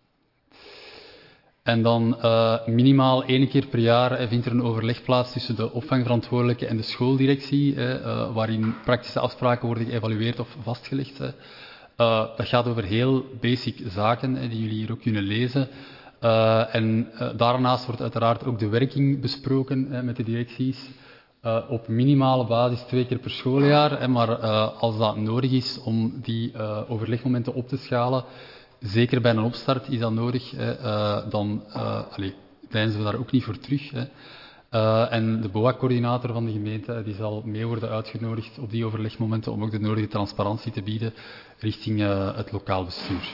En dan minimaal 1 keer per jaar vindt er een overleg plaats tussen de opvangverantwoordelijke en de schooldirectie, waarin praktische afspraken worden geëvalueerd of vastgelegd. Dat gaat over heel basic zaken, die jullie hier ook kunnen lezen. En daarnaast wordt uiteraard ook de werking besproken met de directies. Op minimale basis 2 keer per schooljaar, maar als dat nodig is om die overlegmomenten op te schalen, zeker bij een opstart is dat nodig, dan deinzen we daar ook niet voor terug. En de BOA-coördinator van de gemeente die zal mee worden uitgenodigd op die overlegmomenten om ook de nodige transparantie te bieden richting het lokaal bestuur.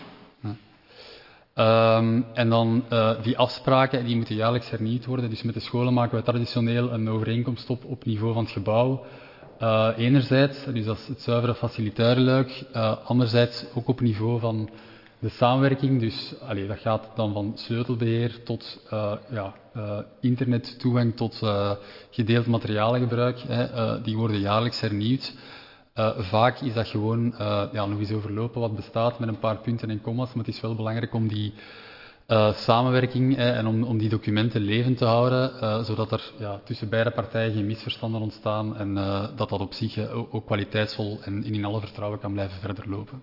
En dan die afspraken die moeten jaarlijks hernieuwd worden. Dus met de scholen maken we traditioneel een overeenkomst op niveau van het gebouw. Enerzijds, dus dat is het zuivere facilitaire luik. Anderzijds ook op niveau van de samenwerking. Dus dat gaat dan van sleutelbeheer tot internettoegang tot gedeeld materialengebruik. Die worden jaarlijks hernieuwd. Vaak is dat gewoon nog eens overlopen wat bestaat met een paar punten en komma's, maar het is wel belangrijk om die samenwerking en om die documenten levend te houden, zodat er tussen beide partijen geen misverstanden ontstaan en dat op zich ook kwaliteitsvol en in alle vertrouwen kan blijven verder lopen.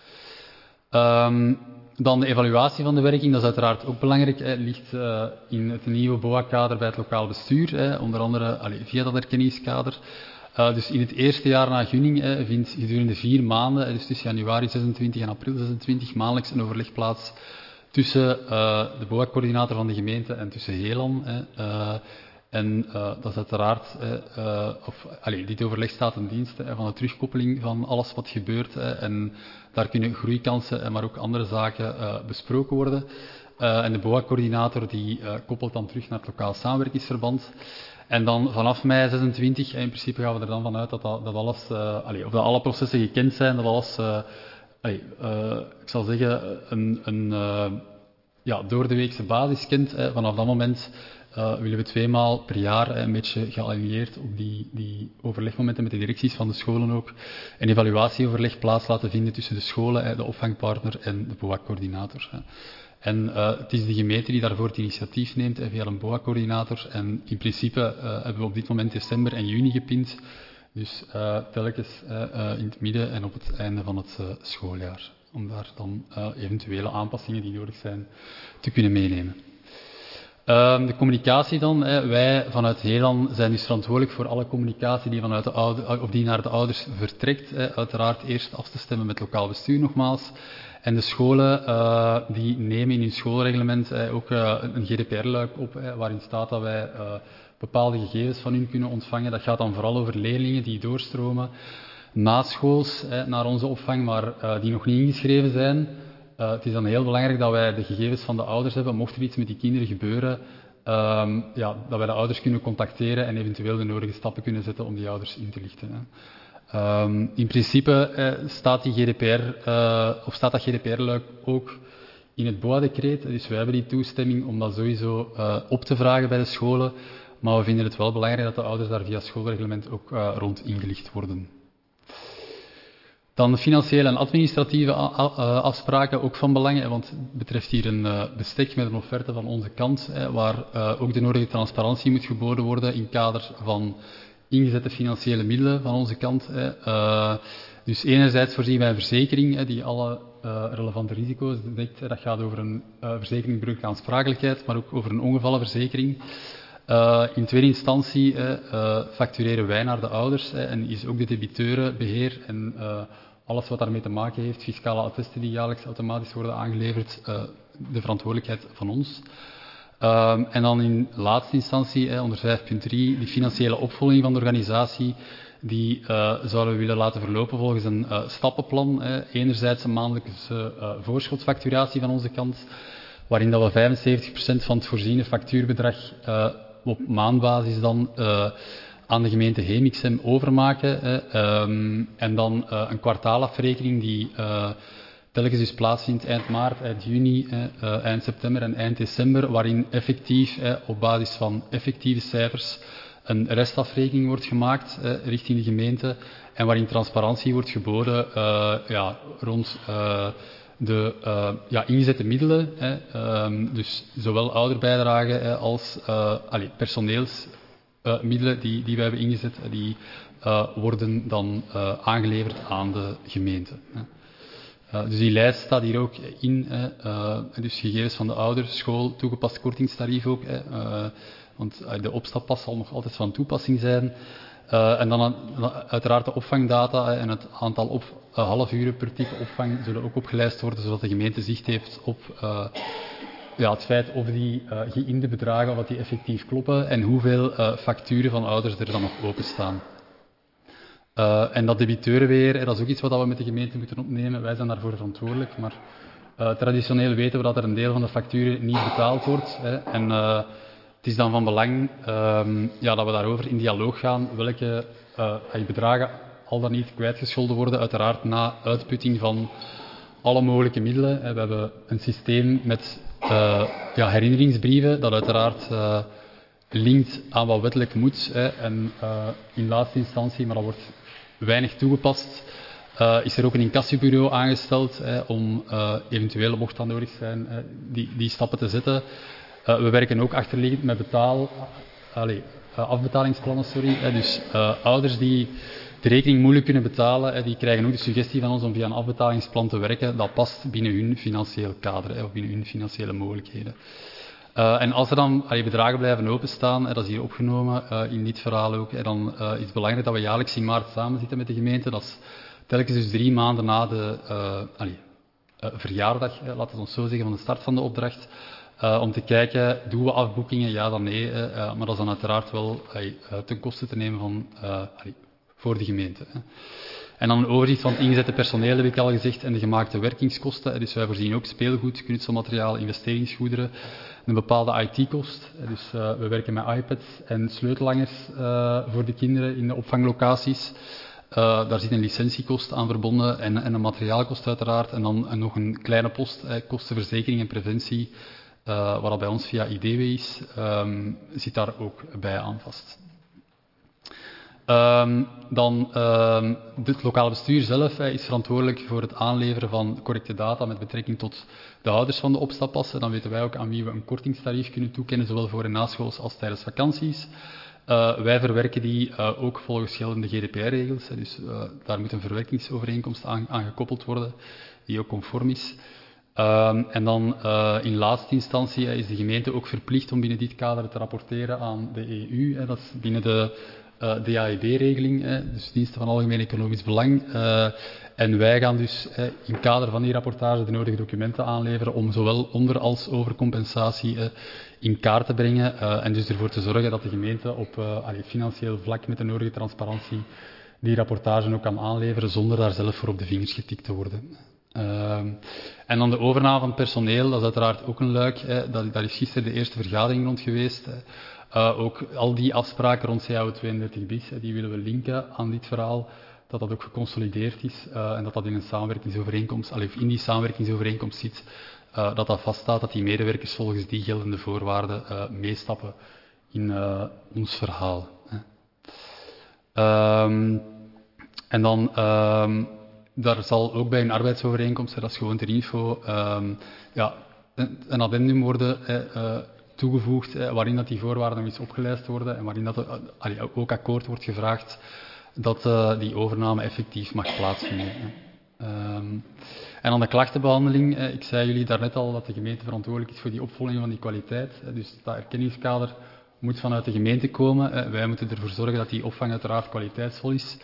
Dan de evaluatie van de werking, dat is uiteraard ook belangrijk, ligt in het nieuwe BOA-kader bij het lokaal bestuur, onder andere via dat erkenningskader. Dus in het eerste jaar na gunning vindt gedurende 4 maanden, dus tussen januari 26 en april 26, maandelijks een overleg plaats tussen de BOA-coördinator van de gemeente en tussen Helan. Dat is uiteraard, dit overleg staat in dienst van de terugkoppeling van alles wat gebeurt. En daar kunnen groeikansen, maar ook andere zaken besproken worden. En de BOA-coördinator die koppelt dan terug naar het lokaal samenwerkingsverband. En dan vanaf mei 26, in principe gaan we er dan vanuit dat alles, of dat alle processen gekend zijn, dat alles, ik zal zeggen, een door de weekse basis kent. Vanaf dat moment willen we 2 maal per jaar een beetje gealigneerd op die overlegmomenten met de directies van de scholen ook een evaluatieoverleg plaats laten vinden tussen de scholen, de opvangpartner en de BOA-coördinator. En het is de gemeente die daarvoor het initiatief neemt via een BOA-coördinator. En in principe hebben we op dit moment december en juni gepind. Dus telkens in het midden en op het einde van het schooljaar. Om daar dan eventuele aanpassingen die nodig zijn te kunnen meenemen. De communicatie dan. Wij vanuit Heerlan zijn dus verantwoordelijk voor alle communicatie die naar de ouders vertrekt. Uiteraard eerst af te stemmen met lokaal bestuur nogmaals. En de scholen die nemen in hun schoolreglement ook een GDPR-luik op, waarin staat dat wij bepaalde gegevens van hun kunnen ontvangen. Dat gaat dan vooral over leerlingen die doorstromen naschools naar onze opvang, maar die nog niet ingeschreven zijn. Het is dan heel belangrijk dat wij de gegevens van de ouders hebben, mocht er iets met die kinderen gebeuren, dat wij de ouders kunnen contacteren en eventueel de nodige stappen kunnen zetten om die ouders in te lichten. In principe staat dat GDPR-luik ook in het BOA-decreet, dus wij hebben die toestemming om dat sowieso op te vragen bij de scholen, maar we vinden het wel belangrijk dat de ouders daar via schoolreglement ook rond ingelicht worden. Dan de financiële en administratieve afspraken, ook van belang, want het betreft hier een bestek met een offerte van onze kant, waar ook de nodige transparantie moet geboden worden in kader van ingezette financiële middelen van onze kant. Dus enerzijds voorzien wij een verzekering die alle relevante risico's dekt. Dat gaat over een verzekering burgerlijke aansprakelijkheid, maar ook over een ongevallenverzekering. In tweede instantie factureren wij naar de ouders en is ook de debiteurenbeheer en alles wat daarmee te maken heeft, fiscale attesten die jaarlijks automatisch worden aangeleverd, de verantwoordelijkheid van ons. En dan in laatste instantie, onder 5.3, die financiële opvolging van de organisatie, die zouden we willen laten verlopen volgens een stappenplan. Enerzijds een maandelijkse voorschotfacturatie van onze kant, waarin dat we 75% van het voorziene factuurbedrag op maandbasis dan aan de gemeente Hemixem overmaken. En dan een kwartaalafrekening die telkens dus plaatsvindt eind maart, eind juni, eind september en eind december, waarin effectief op basis van effectieve cijfers een restafrekening wordt gemaakt richting de gemeente en waarin transparantie wordt geboden rond de ingezette middelen, dus zowel ouderbijdrage als personeelsmiddelen die wij hebben ingezet, die worden dan aangeleverd aan de gemeente. Dus die lijst staat hier ook in, dus gegevens van de ouders, school, toegepast kortingstarief ook, want de opstappas zal nog altijd van toepassing zijn. En dan uiteraard de opvangdata en het aantal halfuren per type opvang zullen ook opgelijst worden, zodat de gemeente zicht heeft op het feit of die geïnde bedragen, wat die effectief kloppen en hoeveel facturen van ouders er dan nog openstaan. En dat debiteurenbeheer, dat is ook iets wat we met de gemeente moeten opnemen. Wij zijn daarvoor verantwoordelijk, maar traditioneel weten we dat er een deel van de facturen niet betaald wordt. En het is dan van belang dat we daarover in dialoog gaan, welke bedragen al dan niet kwijtgescholden worden, uiteraard na uitputting van alle mogelijke middelen. We hebben een systeem met herinneringsbrieven, dat uiteraard linkt aan wat wettelijk moet. En in laatste instantie, maar dat wordt weinig toegepast, is er ook een incassobureau aangesteld om eventueel, mocht dat nodig zijn, die stappen te zetten. We werken ook achterliggend met afbetalingsplannen. Dus ouders die de rekening moeilijk kunnen betalen, die krijgen ook de suggestie van ons om via een afbetalingsplan te werken. Dat past binnen hun financieel kader of binnen hun financiële mogelijkheden. En als er dan bedragen blijven openstaan, dat is hier opgenomen in dit verhaal ook, dan is het belangrijk dat we jaarlijks in maart samenzitten met de gemeente. Dat is telkens dus 3 maanden na de verjaardag, laten we ons zo zeggen, van de start van de opdracht. Om te kijken, doen we afboekingen, ja dan nee. Maar dat is dan uiteraard wel ten koste te nemen van, voor de gemeente. En dan een overzicht van het ingezette personeel, heb ik al gezegd, en de gemaakte werkingskosten. Dus wij voorzien ook speelgoed, knutselmateriaal, investeringsgoederen, een bepaalde IT-kost. Dus we werken met iPads en sleutellangers voor de kinderen in de opvanglocaties. Daar zit een licentiekost aan verbonden en een materiaalkost uiteraard. En dan nog een kleine post, kostenverzekering en preventie, wat dat bij ons via IDW is, zit daar ook bij aan vast. Dan het lokale bestuur zelf is verantwoordelijk voor het aanleveren van correcte data met betrekking tot de houders van de opstappassen. Dan weten wij ook aan wie we een kortingstarief kunnen toekennen, zowel voor en naschools als tijdens vakanties. Wij verwerken die ook volgens geldende GDPR-regels. Dus daar moet een verwerkingsovereenkomst aan gekoppeld worden, die ook conform is. En dan in laatste instantie is de gemeente ook verplicht om binnen dit kader te rapporteren aan de EU. Dat is binnen de DAEB-regeling, dus Diensten van Algemeen Economisch Belang. En wij gaan dus in het kader van die rapportage de nodige documenten aanleveren om zowel onder- als overcompensatie in kaart te brengen. En dus ervoor te zorgen dat de gemeente op financieel vlak met de nodige transparantie die rapportage ook kan aanleveren zonder daar zelf voor op de vingers getikt te worden. En dan de overname van personeel, dat is uiteraard ook een luik. Daar is gisteren de eerste vergadering rond geweest. Ook al die afspraken rond CAO 32 bis, die willen we linken aan dit verhaal, dat dat ook geconsolideerd is en dat dat in een samenwerkingsovereenkomst, of in die samenwerkingsovereenkomst zit, dat dat vaststaat, dat die medewerkers volgens die geldende voorwaarden meestappen in ons verhaal. En dan, daar zal ook bij een arbeidsovereenkomst, dat is gewoon ter info, een addendum worden toegevoegd, waarin dat die voorwaarden nog eens opgelijst worden en waarin dat ook akkoord wordt gevraagd dat die overname effectief mag plaatsvinden. En dan de klachtenbehandeling. Ik zei jullie daarnet al dat de gemeente verantwoordelijk is voor die opvolging van die kwaliteit. Dus dat erkenningskader moet vanuit de gemeente komen. Wij moeten ervoor zorgen dat die opvang uiteraard kwaliteitsvol is.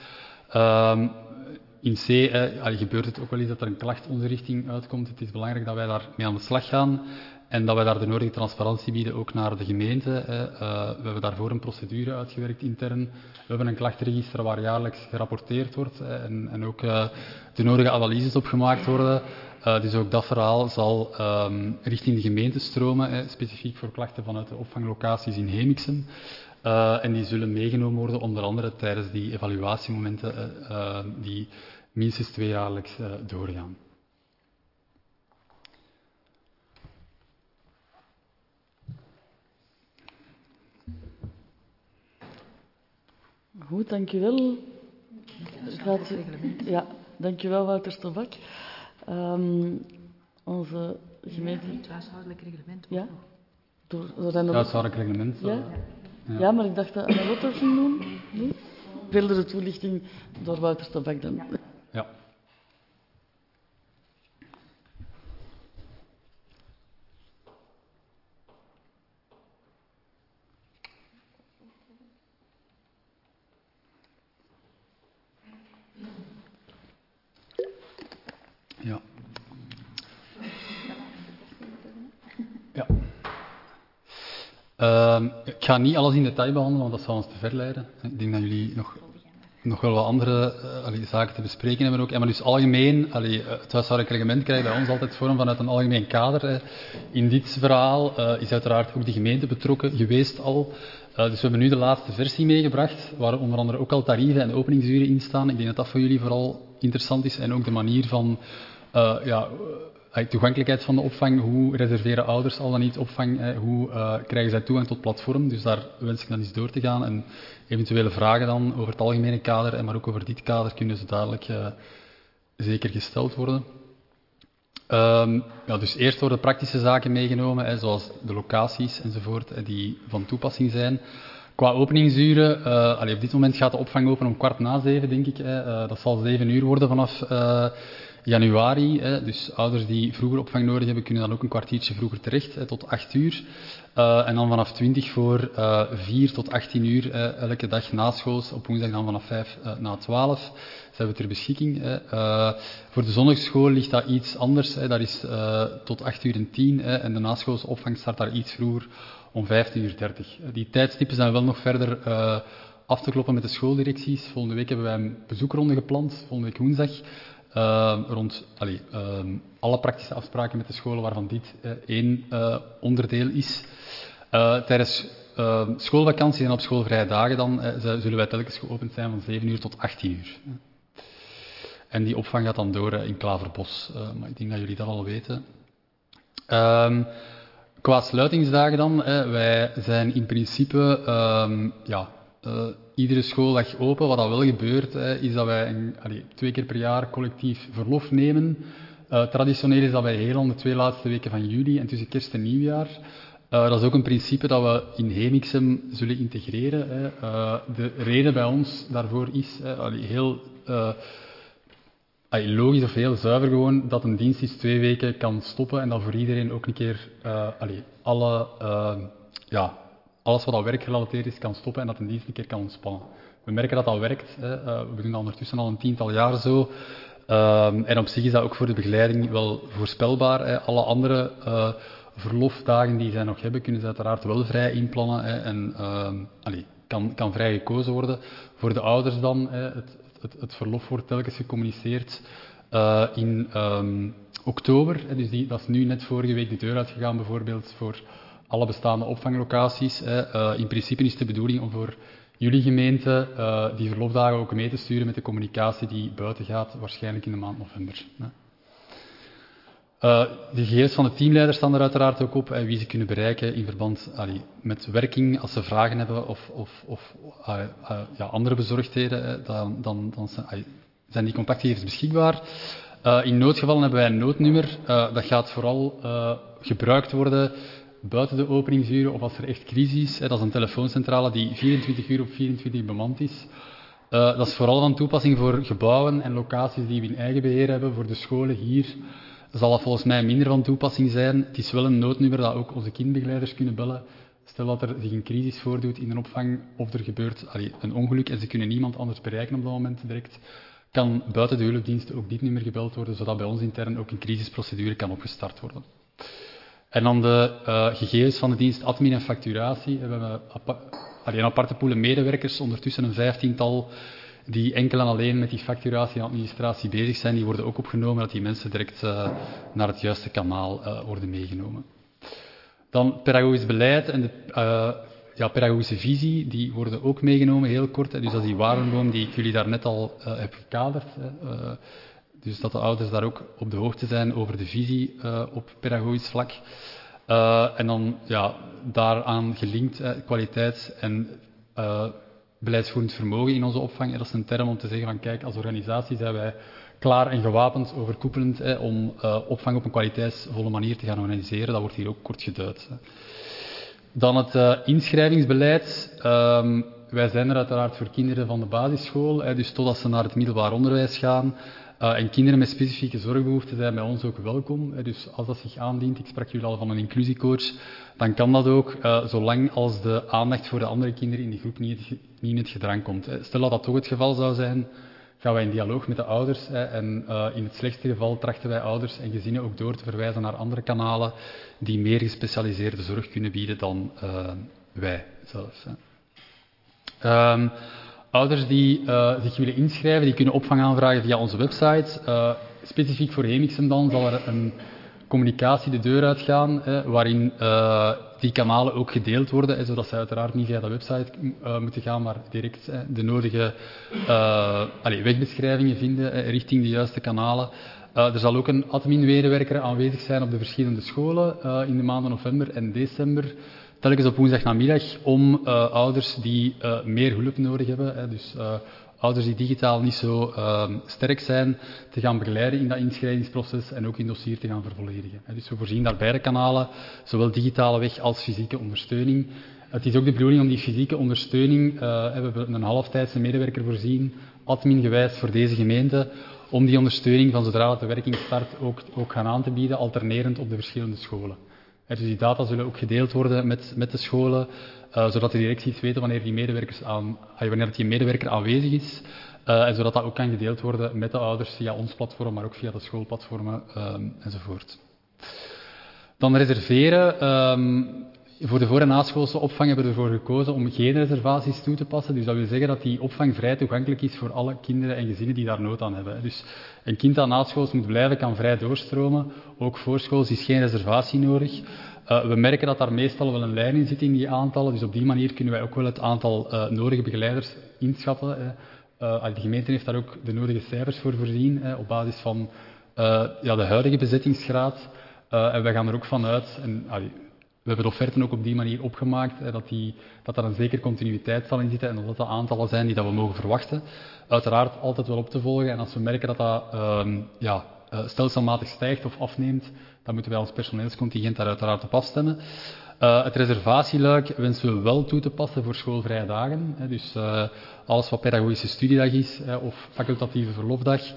In C gebeurt het ook wel eens dat er een klacht onze richting uitkomt. Het is belangrijk dat wij daarmee aan de slag gaan en dat wij daar de nodige transparantie bieden, ook naar de gemeente. We hebben daarvoor een procedure uitgewerkt intern. We hebben een klachtenregister waar jaarlijks gerapporteerd wordt en ook de nodige analyses opgemaakt worden. Dus ook dat verhaal zal richting de gemeente stromen, specifiek voor klachten vanuit de opvanglocaties in Hemixem. En die zullen meegenomen worden, onder andere tijdens die evaluatiemomenten die minstens 2 jaarlijks doorgaan. Goed, dankjewel. Ja, dankjewel Wouter Stobak. Onze gemeente... Het huishoudelijk reglement. Ja? Door het huishoudelijk reglement. Ja? Ja, maar ik dacht dat Anne dat ging doen. Nee? Verdere toelichting door Wouter Stobak dan. Ja. Ja. Ja. Ik ga niet alles in detail behandelen, want dat zou ons te ver leiden. Ik denk dat jullie nog wel wat andere zaken te bespreken hebben ook. Maar dus algemeen, het huishoudelijk reglement krijgt bij ons altijd vorm vanuit een algemeen kader. In dit verhaal is uiteraard ook de gemeente betrokken geweest al. Dus we hebben nu de laatste versie meegebracht, waar onder andere ook al tarieven en openingsuren in staan. Ik denk dat dat voor jullie vooral interessant is. En ook de manier van toegankelijkheid van de opvang. Hoe reserveren ouders al dan niet opvang? Hoe krijgen zij toegang tot platform? Dus daar wens ik dan eens door te gaan. En eventuele vragen dan over het algemene kader, maar ook over dit kader, kunnen ze dadelijk zeker gesteld worden. Dus eerst worden praktische zaken meegenomen, zoals de locaties enzovoort, die van toepassing zijn. Qua openingsuren, op dit moment gaat de opvang open om 6:15, denk ik. Dat zal 7 uur worden vanaf januari. Dus ouders die vroeger opvang nodig hebben, kunnen dan ook een kwartiertje vroeger terecht, tot 8 uur. En dan vanaf 20 voor 4 tot 18 uur, elke dag naschools, op woensdag dan vanaf 5 na 12. Zijn we ter beschikking. Voor de zondagsschool ligt dat iets anders. Dat is tot 8:10 en de naschoolse opvang start daar iets vroeger om 15:30. Die tijdstippen zijn wel nog verder af te kloppen met de schooldirecties. Volgende week hebben wij een bezoekronde gepland, volgende week woensdag. Rond alle praktische afspraken met de scholen waarvan dit één onderdeel is. Tijdens schoolvakantie en op schoolvrije dagen dan zullen wij telkens geopend zijn van 7 uur tot 18 uur. En die opvang gaat dan door in Klaverbos, maar ik denk dat jullie dat al weten. Qua sluitingsdagen dan, wij zijn in principe iedere schooldag open. Wat dat wel gebeurt, is dat wij 2 keer per jaar collectief verlof nemen. Traditioneel is dat bij heel de 2 laatste weken van juli en tussen kerst en nieuwjaar. Dat is ook een principe dat we in Hemixem zullen integreren. De reden bij ons daarvoor is logisch of heel zuiver gewoon dat een dienst eens 2 weken kan stoppen en dat voor iedereen ook een keer alles wat al werkgerelateerd is kan stoppen en dat een dienst een keer kan ontspannen. We merken dat dat werkt. We doen dat ondertussen al een 10-tal jaar zo. En op zich is dat ook voor de begeleiding wel voorspelbaar. Alle andere verlofdagen die zij nog hebben, kunnen ze uiteraard wel vrij inplannen. En kan vrij gekozen worden. Voor de ouders dan, het verlof wordt telkens gecommuniceerd in oktober. Dus dat is nu net vorige week de deur uitgegaan, bijvoorbeeld voor alle bestaande opvanglocaties. In principe is het de bedoeling om voor jullie gemeente die verlofdagen ook mee te sturen met de communicatie die buiten gaat, waarschijnlijk in de maand november. De gegevens van de teamleiders staan er uiteraard ook op, wie ze kunnen bereiken in verband met werking, als ze vragen hebben of andere bezorgdheden, dan zijn die contactgegevens beschikbaar. In noodgevallen hebben wij een noodnummer, dat gaat vooral gebruikt worden buiten de openingsuren of als er echt crisis is. Dat is een telefooncentrale die 24 uur op 24 bemand is. Dat is vooral van toepassing voor gebouwen en locaties die we in eigen beheer hebben. Voor de scholen hier zal dat volgens mij minder van toepassing zijn. Het is wel een noodnummer dat ook onze kindbegeleiders kunnen bellen. Stel dat er zich een crisis voordoet in een opvang of er gebeurt een ongeluk en ze kunnen niemand anders bereiken op dat moment direct, kan buiten de hulpdiensten ook dit nummer gebeld worden, zodat bij ons intern ook een crisisprocedure kan opgestart worden. En dan de gegevens van de dienst admin en facturatie. We hebben een aparte pool medewerkers, ondertussen een 15-tal, die enkel en alleen met die facturatie en administratie bezig zijn. Die worden ook opgenomen, dat die mensen direct naar het juiste kanaal worden meegenomen. Dan pedagogisch beleid en de pedagogische visie, die worden ook meegenomen, heel kort. Dus dat is die warenboom die ik jullie daarnet al heb gekaderd. Dus dat de ouders daar ook op de hoogte zijn over de visie op pedagogisch vlak. En dan daaraan gelinkt kwaliteits- en beleidsvoerend vermogen in onze opvang. Dat is een term om te zeggen van kijk, als organisatie zijn wij klaar en gewapend, overkoepelend, om opvang op een kwaliteitsvolle manier te gaan organiseren. Dat wordt hier ook kort geduid. Dan het inschrijvingsbeleid. Wij zijn er uiteraard voor kinderen van de basisschool, dus totdat ze naar het middelbaar onderwijs gaan. En kinderen met specifieke zorgbehoeften zijn bij ons ook welkom. Dus als dat zich aandient, ik sprak jullie al van een inclusiecoach, dan kan dat ook, zolang als de aandacht voor de andere kinderen in die groep niet in het gedrang komt. Stel dat dat toch het geval zou zijn, gaan wij in dialoog met de ouders. En in het slechtste geval trachten wij ouders en gezinnen ook door te verwijzen naar andere kanalen die meer gespecialiseerde zorg kunnen bieden dan wij zelf. Ouders die zich willen inschrijven, die kunnen opvang aanvragen via onze website. Specifiek voor Hemixem dan zal er een communicatie de deur uitgaan, waarin die kanalen ook gedeeld worden, zodat ze uiteraard niet via de website moeten gaan, maar direct de nodige wegbeschrijvingen vinden richting de juiste kanalen. Er zal ook een admin-medewerker aanwezig zijn op de verschillende scholen in de maanden november en december. Telkens op woensdagnamiddag om ouders die meer hulp nodig hebben, dus ouders die digitaal niet zo sterk zijn, te gaan begeleiden in dat inschrijvingsproces en ook in dossier te gaan vervolledigen. Dus we voorzien daar beide kanalen, zowel digitale weg als fysieke ondersteuning. Het is ook de bedoeling om die fysieke ondersteuning, we hebben een halftijdse medewerker voorzien, admingewijs voor deze gemeente, om die ondersteuning van zodra dat de werking start ook gaan aan te bieden, alternerend op de verschillende scholen. Dus die data zullen ook gedeeld worden met de scholen, zodat de directies weten wanneer die medewerker aanwezig is. En zodat dat ook kan gedeeld worden met de ouders via ons platform, maar ook via de schoolplatformen enzovoort. Dan reserveren. Voor de voor- en naschoolse opvang hebben we ervoor gekozen om geen reservaties toe te passen. Dus dat wil zeggen dat die opvang vrij toegankelijk is voor alle kinderen en gezinnen die daar nood aan hebben. Dus een kind dat naschools moet blijven, kan vrij doorstromen. Ook voorschools is geen reservatie nodig. We merken dat daar meestal wel een lijn in zit in die aantallen. Dus op die manier kunnen wij ook wel het aantal nodige begeleiders inschatten. De gemeente heeft daar ook de nodige cijfers voor voorzien, op basis van de huidige bezettingsgraad. En wij gaan er ook vanuit... We hebben de offerten ook op die manier opgemaakt, dat er een zekere continuïteit zal in zitten en dat aantallen zijn die dat we mogen verwachten. Uiteraard altijd wel op te volgen en als we merken dat dat stelselmatig stijgt of afneemt, dan moeten wij ons personeelscontingent daar uiteraard op afstemmen. Het reservatieluik wensen we wel toe te passen voor schoolvrije dagen. Dus alles wat pedagogische studiedag is of facultatieve verlofdag.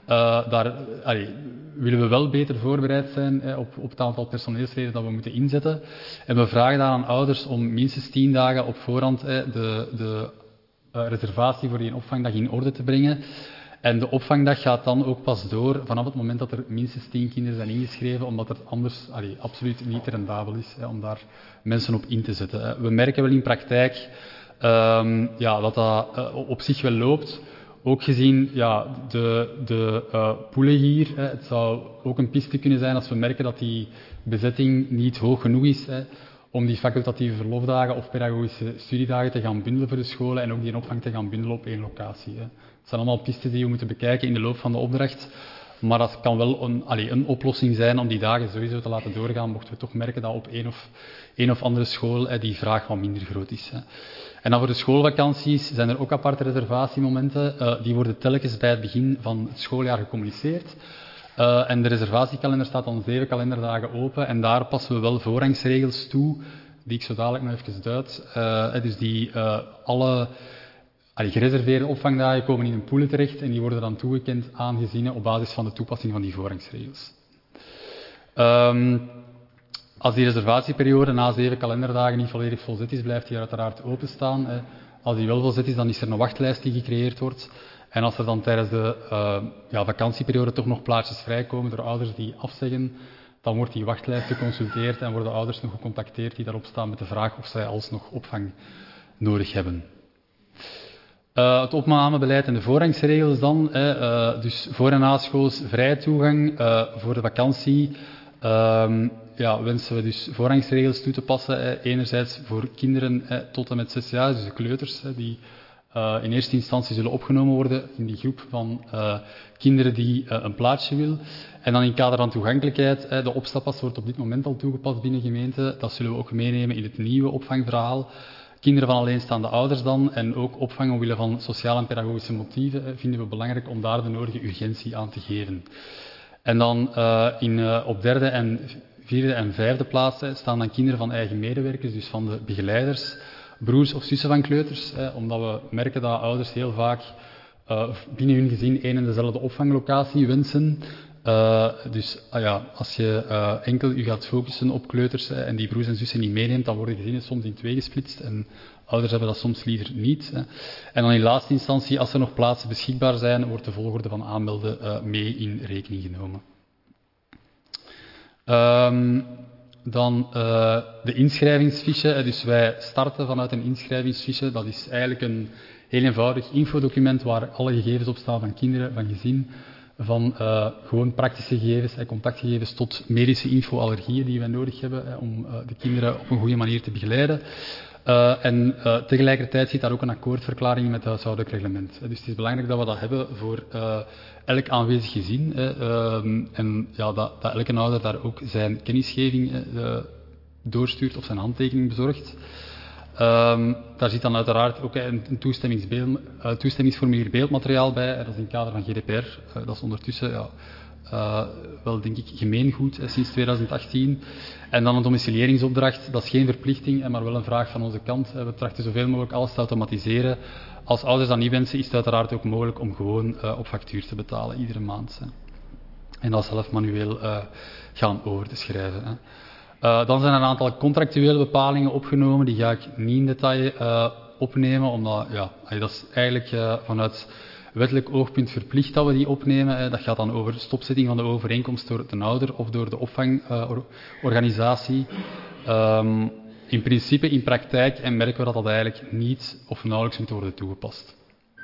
willen we wel beter voorbereid zijn op het aantal personeelsleden dat we moeten inzetten. En we vragen dan aan ouders om minstens 10 dagen op voorhand de reservatie voor die opvangdag in orde te brengen. En de opvangdag gaat dan ook pas door vanaf het moment dat er minstens 10 kinderen zijn ingeschreven, omdat het anders absoluut niet rendabel is om daar mensen op in te zetten. We merken wel in praktijk dat op zich wel loopt. Ook gezien de poelen hier, het zou ook een piste kunnen zijn als we merken dat die bezetting niet hoog genoeg is, om die facultatieve verlofdagen of pedagogische studiedagen te gaan bundelen voor de scholen en ook die opvang te gaan bundelen op 1 locatie. Het zijn allemaal pistes die we moeten bekijken in de loop van de opdracht, maar dat kan wel een oplossing zijn om die dagen sowieso te laten doorgaan, mochten we toch merken dat op een of andere school die vraag wat minder groot is. En dan voor de schoolvakanties zijn er ook aparte reservatiemomenten. Die worden telkens bij het begin van het schooljaar gecommuniceerd. En de reservatiekalender staat dan 7 kalenderdagen open. En daar passen we wel voorrangsregels toe, die ik zo dadelijk nog even duid. Dus die alle gereserveerde opvangdagen komen in een pool terecht en die worden dan toegekend aan gezinnen op basis van de toepassing van die voorrangsregels. Als die reservatieperiode na 7 kalenderdagen niet volledig volzet is, blijft die uiteraard openstaan. Als die wel volzet is, dan is er een wachtlijst die gecreëerd wordt. En als er dan tijdens de vakantieperiode toch nog plaatsjes vrijkomen door ouders die afzeggen, dan wordt die wachtlijst geconsulteerd en worden ouders nog gecontacteerd die daarop staan met de vraag of zij alsnog opvang nodig hebben. Het opnamebeleid en de voorrangsregels dan. Dus voor- en naschools vrije toegang voor de vakantie. Wensen we dus voorrangsregels toe te passen. Enerzijds voor kinderen tot en met 6 jaar, dus de kleuters, die in eerste instantie zullen opgenomen worden in die groep van kinderen die een plaatsje wil. En dan in het kader van toegankelijkheid, de opstappas wordt op dit moment al toegepast binnen gemeenten. Dat zullen we ook meenemen in het nieuwe opvangverhaal. Kinderen van alleenstaande ouders dan, en ook opvang omwille van sociale en pedagogische motieven, vinden we belangrijk om daar de nodige urgentie aan te geven. En dan op 3e en 4e en 5e plaats staan dan kinderen van eigen medewerkers, dus van de begeleiders, broers of zussen van kleuters, omdat we merken dat ouders heel vaak binnen hun gezin één en dezelfde opvanglocatie wensen. Als je enkel je gaat focussen op kleuters en die broers en zussen niet meeneemt, dan worden gezinnen soms in 2 gesplitst en ouders hebben dat soms liever niet. En dan in laatste instantie, als er nog plaatsen beschikbaar zijn, wordt de volgorde van aanmelden mee in rekening genomen. Dan de inschrijvingsfiche. Dus wij starten vanuit een inschrijvingsfiche. Dat is eigenlijk een heel eenvoudig infodocument waar alle gegevens op staan van kinderen, van gezin, van gewoon praktische gegevens, contactgegevens tot medische info, allergieën die wij nodig hebben om de kinderen op een goede manier te begeleiden. Tegelijkertijd zit daar ook een akkoordverklaring met het huishoudelijk reglement. Dus het is belangrijk dat we dat hebben voor elk aanwezig gezin. Dat elke ouder daar ook zijn kennisgeving doorstuurt of zijn handtekening bezorgt. Daar zit dan uiteraard ook een toestemmingsformulier beeldmateriaal bij. Dat is in het kader van GDPR. Dat is ondertussen wel, denk ik, gemeengoed sinds 2018. En dan een domicilieringsopdracht. Dat is geen verplichting, maar wel een vraag van onze kant. We trachten zoveel mogelijk alles te automatiseren. Als ouders dat niet wensen, is het uiteraard ook mogelijk om gewoon op factuur te betalen, iedere maand. En dat zelf manueel gaan over te schrijven. Dan zijn er een aantal contractuele bepalingen opgenomen. Die ga ik niet in detail opnemen, omdat dat is eigenlijk vanuit wettelijk oogpunt verplicht dat we die opnemen. Dat gaat dan over stopzetting van de overeenkomst door de ouder of door de opvangorganisatie. In principe, in praktijk, merken we dat eigenlijk niet of nauwelijks moet worden toegepast.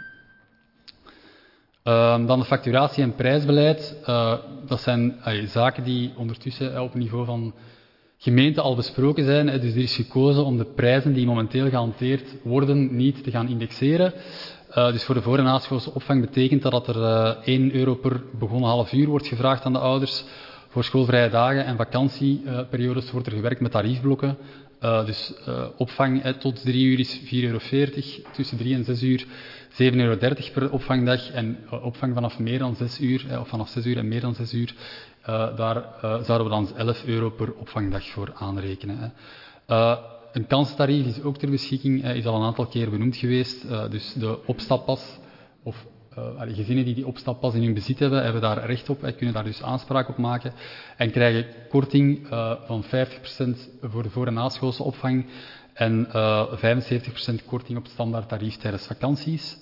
Dan de facturatie- en prijsbeleid. Dat zijn zaken die ondertussen op niveau van gemeente al besproken zijn. Dus er is gekozen om de prijzen die momenteel gehanteerd worden niet te gaan indexeren. Dus voor de voor- en naschoolse opvang betekent dat er €1 per begonnen half uur wordt gevraagd aan de ouders. Voor schoolvrije dagen en vakantieperiodes wordt er gewerkt met tariefblokken. Dus opvang tot 3 uur is €4,40, tussen 3 en 6 uur €7,30 per opvangdag en opvang vanaf meer dan 6 uur, of vanaf 6 uur en meer dan 6 uur, daar zouden we dan €11 per opvangdag voor aanrekenen. Een kanstarief is ook ter beschikking, is al een aantal keer benoemd geweest. Dus de opstappas, of gezinnen die opstappas in hun bezit hebben daar recht op, kunnen daar dus aanspraak op maken en krijgen korting van 50% voor de voor- en naschoolse opvang en 75% korting op het standaard tarief tijdens vakanties.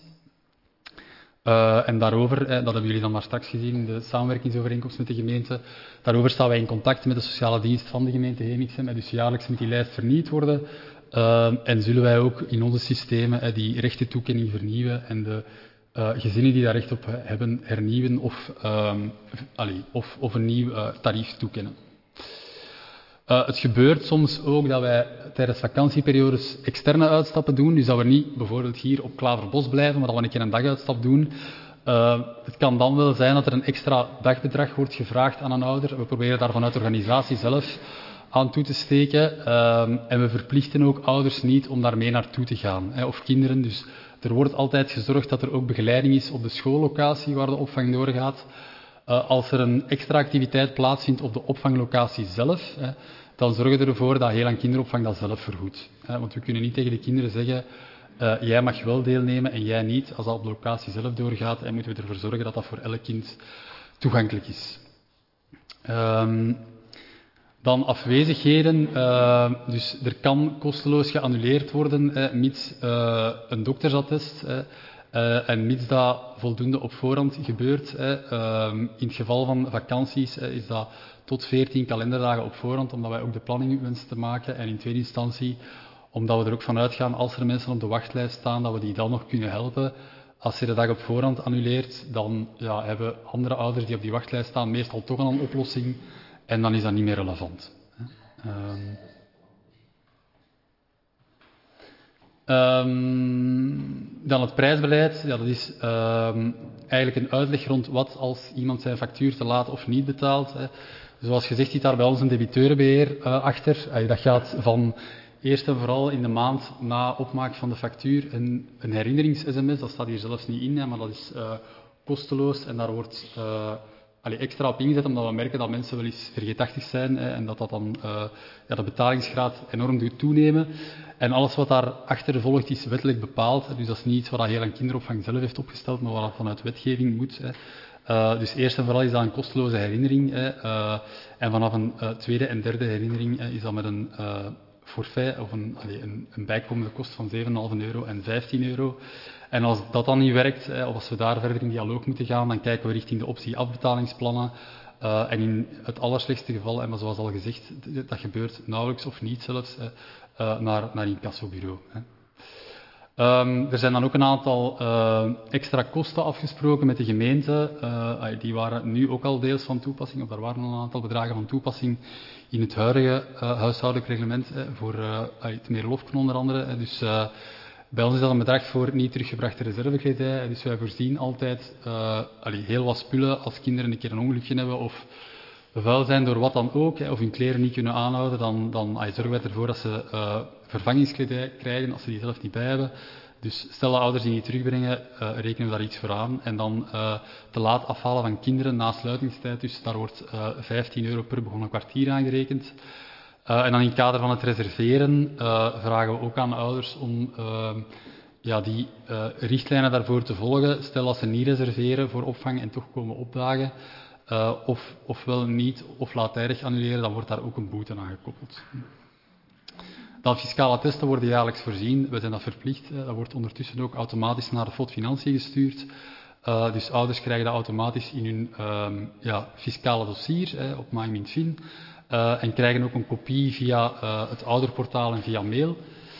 En daarover, dat hebben jullie dan maar straks gezien in de samenwerkingsovereenkomst met de gemeente, daarover staan wij in contact met de sociale dienst van de gemeente Hemixem, dus jaarlijks moet die lijst vernieuwd worden. En zullen wij ook in onze systemen die rechtentoekenning vernieuwen en de gezinnen die daar recht op hebben hernieuwen of een nieuw tarief toekennen. Het gebeurt soms ook dat wij tijdens vakantieperiodes externe uitstappen doen, dus dat we niet bijvoorbeeld hier op Klaverbos blijven, maar dat we een keer een daguitstap doen. Het kan dan wel zijn dat er een extra dagbedrag wordt gevraagd aan een ouder. We proberen daar vanuit de organisatie zelf aan toe te steken. En we verplichten ook ouders niet om daarmee naartoe te gaan, of kinderen. Dus er wordt altijd gezorgd dat er ook begeleiding is op de schoollocatie waar de opvang doorgaat. Als er een extra activiteit plaatsvindt op de opvanglocatie zelf, dan zorgen we ervoor dat heel aan kinderopvang dat zelf vergoedt. Want we kunnen niet tegen de kinderen zeggen, jij mag wel deelnemen en jij niet. Als dat op de locatie zelf doorgaat, moeten we ervoor zorgen dat dat voor elk kind toegankelijk is. Dan afwezigheden. Dus er kan kosteloos geannuleerd worden, mits een doktersattest en mits dat voldoende op voorhand gebeurt. In het geval van vakanties is dat tot 14 kalenderdagen op voorhand, omdat wij ook de planning wensen te maken. En in tweede instantie, omdat we er ook van uitgaan, als er mensen op de wachtlijst staan, dat we die dan nog kunnen helpen. Als je de dag op voorhand annuleert, dan hebben andere ouders die op die wachtlijst staan meestal toch al een oplossing. En dan is dat niet meer relevant. Dan het prijsbeleid. Ja, dat is eigenlijk een uitleg rond wat als iemand zijn factuur te laat of niet betaalt. Zoals gezegd zit daar bij ons een debiteurenbeheer achter. Dat gaat van eerst en vooral in de maand na opmaak van de factuur een herinnerings-sms. Dat staat hier zelfs niet in, maar dat is kosteloos en daar wordt extra op ingezet, omdat we merken dat mensen wel eens vergeetachtig zijn en dat dan de betalingsgraad enorm doet toenemen. En alles wat daarachter volgt is wettelijk bepaald. Dus dat is niet iets wat heel aan kinderopvang zelf heeft opgesteld, maar wat dat vanuit wetgeving moet. Dus eerst en vooral is dat een kosteloze herinnering. En vanaf een tweede en derde herinnering is dat met een forfait of een bijkomende kost van €7,5 en €15. En als dat dan niet werkt, of als we daar verder in dialoog moeten gaan, dan kijken we richting de optie afbetalingsplannen. En in het allerslechtste geval, maar zoals al gezegd, dat gebeurt nauwelijks of niet zelfs, naar een incassobureau. Er zijn dan ook een aantal extra kosten afgesproken met de gemeente. Die waren nu ook al deels van toepassing, of daar waren al een aantal bedragen van toepassing in het huidige huishoudelijk reglement voor het Meerlofken onder andere. Dus bij ons is dat een bedrag voor niet teruggebrachte reservekledij. Dus wij voorzien altijd heel wat spullen als kinderen een keer een ongelukje hebben of vuil zijn door wat dan ook, of hun kleren niet kunnen aanhouden, dan zorgen wij ervoor dat ze vervangingskledij krijgen als ze die zelf niet bij hebben. Dus stel dat ouders die niet terugbrengen, rekenen we daar iets voor aan. En dan te laat afhalen van kinderen na sluitingstijd, dus daar wordt €15 per begonnen kwartier aangerekend. En dan in het kader van het reserveren vragen we ook aan ouders om die richtlijnen daarvoor te volgen. Stel dat ze niet reserveren voor opvang en toch komen opdagen, ofwel niet of laattijdig annuleren, dan wordt daar ook een boete aan gekoppeld. Dan fiscale testen worden jaarlijks voorzien. We zijn dat verplicht. Dat wordt ondertussen ook automatisch naar de FOD Financiën gestuurd. Dus ouders krijgen dat automatisch in hun fiscale dossier op MyMinFin. En krijgen ook een kopie via het ouderportaal en via mail.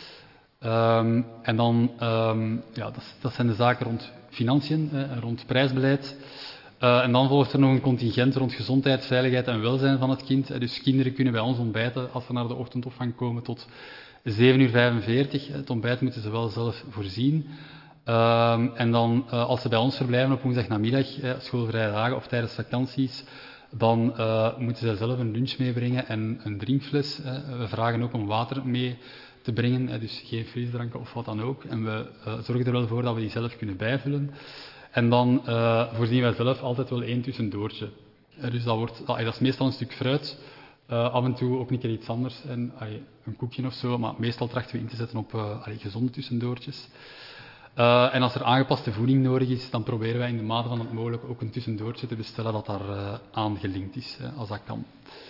En dan, dat zijn de zaken rond financiën, rond prijsbeleid. En dan volgt er nog een contingent rond gezondheid, veiligheid en welzijn van het kind. Dus kinderen kunnen bij ons ontbijten als ze naar de ochtendopvang komen tot 7:45 uur. Het ontbijt moeten ze wel zelf voorzien. En dan, als ze bij ons verblijven op woensdagnamiddag, schoolvrije dagen of tijdens vakanties, dan moeten ze zelf een lunch meebrengen en een drinkfles. We vragen ook om water mee te brengen, dus geen frisdranken of wat dan ook. En we zorgen er wel voor dat we die zelf kunnen bijvullen. En dan voorzien wij zelf altijd wel 1 tussendoortje. Dus dat is meestal een stuk fruit. Af en toe ook een keer iets anders, een koekje of zo. Maar meestal trachten we in te zetten op gezonde tussendoortjes. En als er aangepaste voeding nodig is, dan proberen wij in de mate van het mogelijk ook een tussendoortje te bestellen dat daar aan gelinkt is, als dat kan.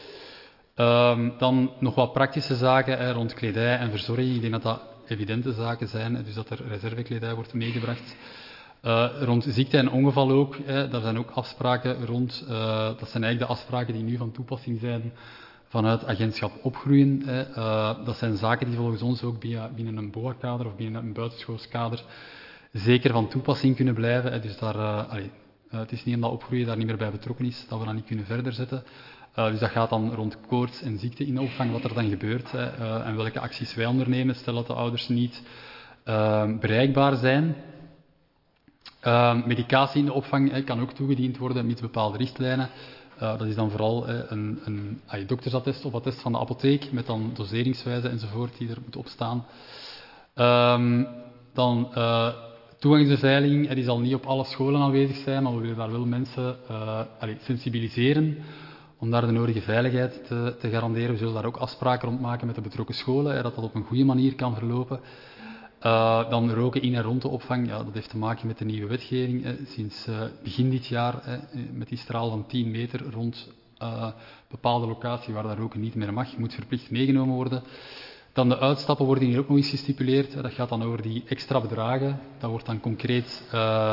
Dan nog wat praktische zaken rond kledij en verzorging. Ik denk dat dat evidente zaken zijn, dus dat er reservekledij wordt meegebracht. Rond ziekte en ongeval ook, daar zijn ook afspraken rond. Dat zijn eigenlijk de afspraken die nu van toepassing zijn vanuit agentschap opgroeien. Dat zijn zaken die volgens ons ook binnen een BOA-kader of binnen een buitenschoolskader zeker van toepassing kunnen blijven. Dus daar, het is niet omdat opgroeien daar niet meer bij betrokken is, dat we dat niet kunnen verder zetten. Dus dat gaat dan rond koorts en ziekte in de opvang, wat er dan gebeurt en welke acties wij ondernemen, stel dat de ouders niet bereikbaar zijn. Medicatie in de opvang kan ook toegediend worden mits bepaalde richtlijnen. Dat is dan vooral een doktersattest of attest van de apotheek met dan doseringswijze enzovoort die er moet op staan. Dan toegangsbeveiliging, die zal niet op alle scholen aanwezig zijn, maar we willen daar wel mensen sensibiliseren om daar de nodige veiligheid te garanderen. We zullen daar ook afspraken rond maken met de betrokken scholen, dat dat op een goede manier kan verlopen. Dan roken in en rond de opvang, dat heeft te maken met de nieuwe wetgeving. Sinds begin dit jaar, met die straal van 10 meter rond bepaalde locatie waar dat roken niet meer mag, moet verplicht meegenomen worden. Dan de uitstappen worden hier ook nog eens gestipuleerd. Dat gaat dan over die extra bedragen. Dat wordt dan concreet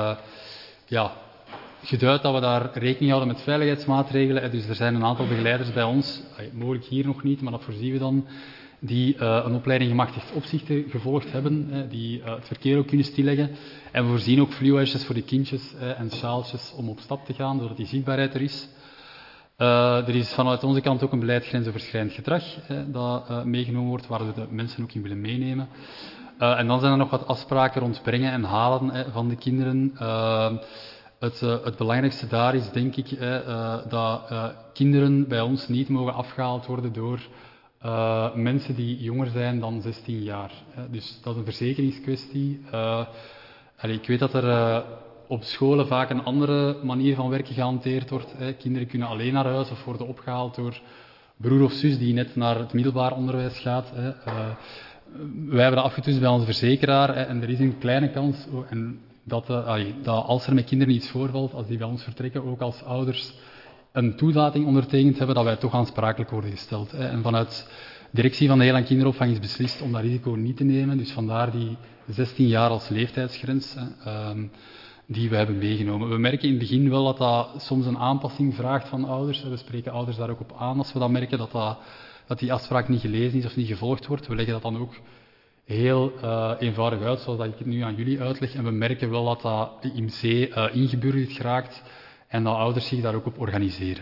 geduid dat we daar rekening houden met veiligheidsmaatregelen. Dus er zijn een aantal begeleiders bij ons, mogelijk hier nog niet, maar dat voorzien we dan, die een opleiding gemachtigd opzichter gevolgd hebben, die het verkeer ook kunnen stilleggen. En we voorzien ook fluohesjes voor de kindjes en sjaaltjes om op stap te gaan, zodat die zichtbaarheid er is. Er is vanuit onze kant ook een beleid grensoverschrijdend gedrag dat meegenomen wordt, waar we de mensen ook in willen meenemen. En dan zijn er nog wat afspraken rond brengen en halen van de kinderen. Het belangrijkste daar is, denk ik, dat kinderen bij ons niet mogen afgehaald worden door mensen die jonger zijn dan 16 jaar. Dus dat is een verzekeringskwestie. Ik weet dat er op scholen vaak een andere manier van werken gehanteerd wordt. Kinderen kunnen alleen naar huis of worden opgehaald door broer of zus die net naar het middelbaar onderwijs gaat. Wij hebben dat afgetoetst bij onze verzekeraar en er is een kleine kans dat als er met kinderen iets voorvalt, als die bij ons vertrekken, ook als ouders een toelating ondertekend hebben, dat wij toch aansprakelijk worden gesteld. En vanuit de directie van de heel- en kinderopvang is beslist om dat risico niet te nemen. Dus vandaar die 16 jaar als leeftijdsgrens die we hebben meegenomen. We merken in het begin wel dat soms een aanpassing vraagt van ouders. We spreken ouders daar ook op aan als we dat merken, dat die afspraak niet gelezen is of niet gevolgd wordt. We leggen dat dan ook heel eenvoudig uit, zoals dat ik het nu aan jullie uitleg. En we merken wel dat dat IMC ingeburgerd geraakt en dat ouders zich daar ook op organiseren.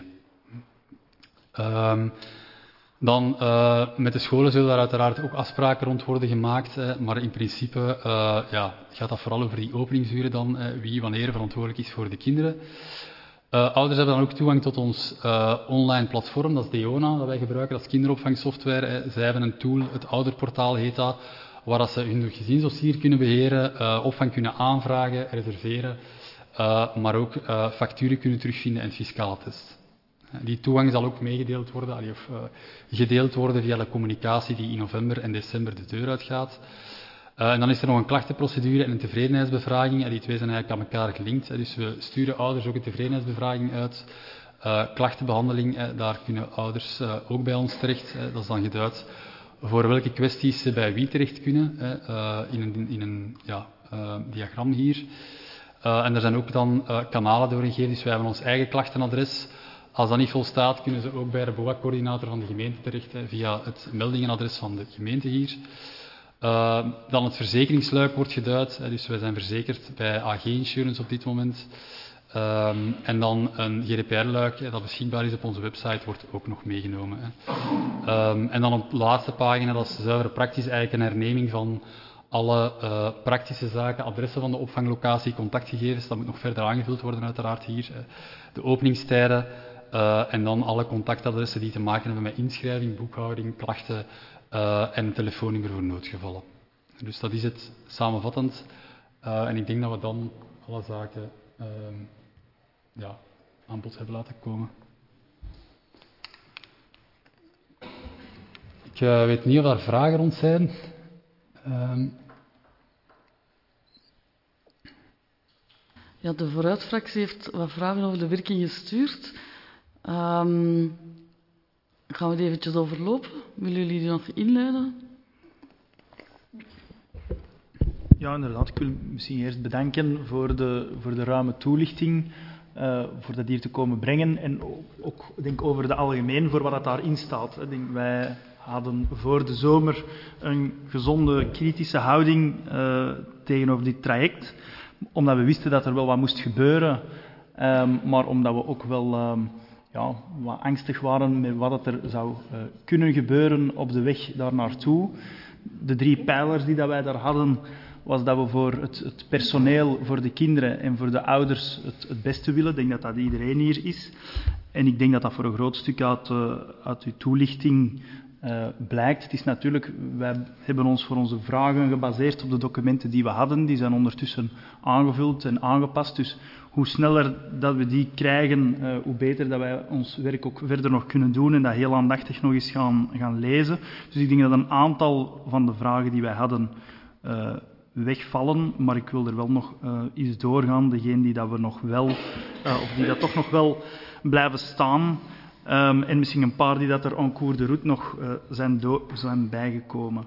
Dan met de scholen zullen daar uiteraard ook afspraken rond worden gemaakt, maar in principe gaat dat vooral over die openingsuren dan, wie wanneer verantwoordelijk is voor de kinderen. Ouders hebben dan ook toegang tot ons online platform, dat is Deona, dat wij gebruiken, dat is kinderopvangsoftware. Zij hebben een tool, het ouderportaal heet dat, waar ze hun gezinsdossier kunnen beheren, opvang kunnen aanvragen, reserveren, maar ook facturen kunnen terugvinden en fiscale test. Die toegang zal ook meegedeeld worden, of gedeeld worden via de communicatie die in november en december de deur uitgaat. En dan is er nog een klachtenprocedure en een tevredenheidsbevraging. Die twee zijn eigenlijk aan elkaar gelinkt. Dus we sturen ouders ook een tevredenheidsbevraging uit. Klachtenbehandeling, daar kunnen ouders ook bij ons terecht. Dat is dan geduid voor welke kwesties ze bij wie terecht kunnen, in een diagram hier. En er zijn ook dan kanalen doorgegeven, dus wij hebben ons eigen klachtenadres. Als dat niet volstaat, kunnen ze ook bij de BOA-coördinator van de gemeente terecht, via het meldingenadres van de gemeente hier. Dan het verzekeringsluik wordt geduid, dus wij zijn verzekerd bij AG Insurance op dit moment. En dan een GDPR-luik dat beschikbaar is op onze website, wordt ook nog meegenomen. En dan op de laatste pagina, dat is zuiver praktisch, eigenlijk een herneming van alle praktische zaken, adressen van de opvanglocatie, contactgegevens, dat moet nog verder aangevuld worden uiteraard hier. De openingstijden en dan alle contactadressen die te maken hebben met inschrijving, boekhouding, klachten en telefoonnummer voor noodgevallen. Dus dat is het samenvattend. En ik denk dat we dan alle zaken aan bod hebben laten komen. Ik weet niet of daar vragen rond zijn. Ja, de Vooruit-fractie heeft wat vragen over de werking gestuurd. Gaan we die eventjes overlopen? Willen jullie die nog inleiden? Ja, inderdaad. Ik wil misschien eerst bedanken voor de ruime toelichting, voor dat hier te komen brengen. En ook denk over de algemeen, voor wat dat daarin staat. Ik denk, wij hadden voor de zomer een gezonde, kritische houding tegenover dit traject. Omdat we wisten dat er wel wat moest gebeuren, maar omdat we ook wel wat angstig waren met wat er zou kunnen gebeuren op de weg daar naartoe. De 3 pijlers die dat wij daar hadden, was dat we voor het personeel, voor de kinderen en voor de ouders het beste willen. Ik denk dat dat iedereen hier is. En ik denk dat dat voor een groot stuk uit uw toelichting blijkt. Het is natuurlijk, wij hebben ons voor onze vragen gebaseerd op de documenten die we hadden. Die zijn ondertussen aangevuld en aangepast. Dus hoe sneller dat we die krijgen, hoe beter dat wij ons werk ook verder nog kunnen doen en dat heel aandachtig nog eens gaan lezen. Dus ik denk dat een aantal van de vragen die wij hadden wegvallen, maar ik wil er wel nog eens doorgaan. Degene die dat we nog wel, of die dat toch nog wel blijven staan. En misschien een paar die dat er en cours de route nog zijn bijgekomen.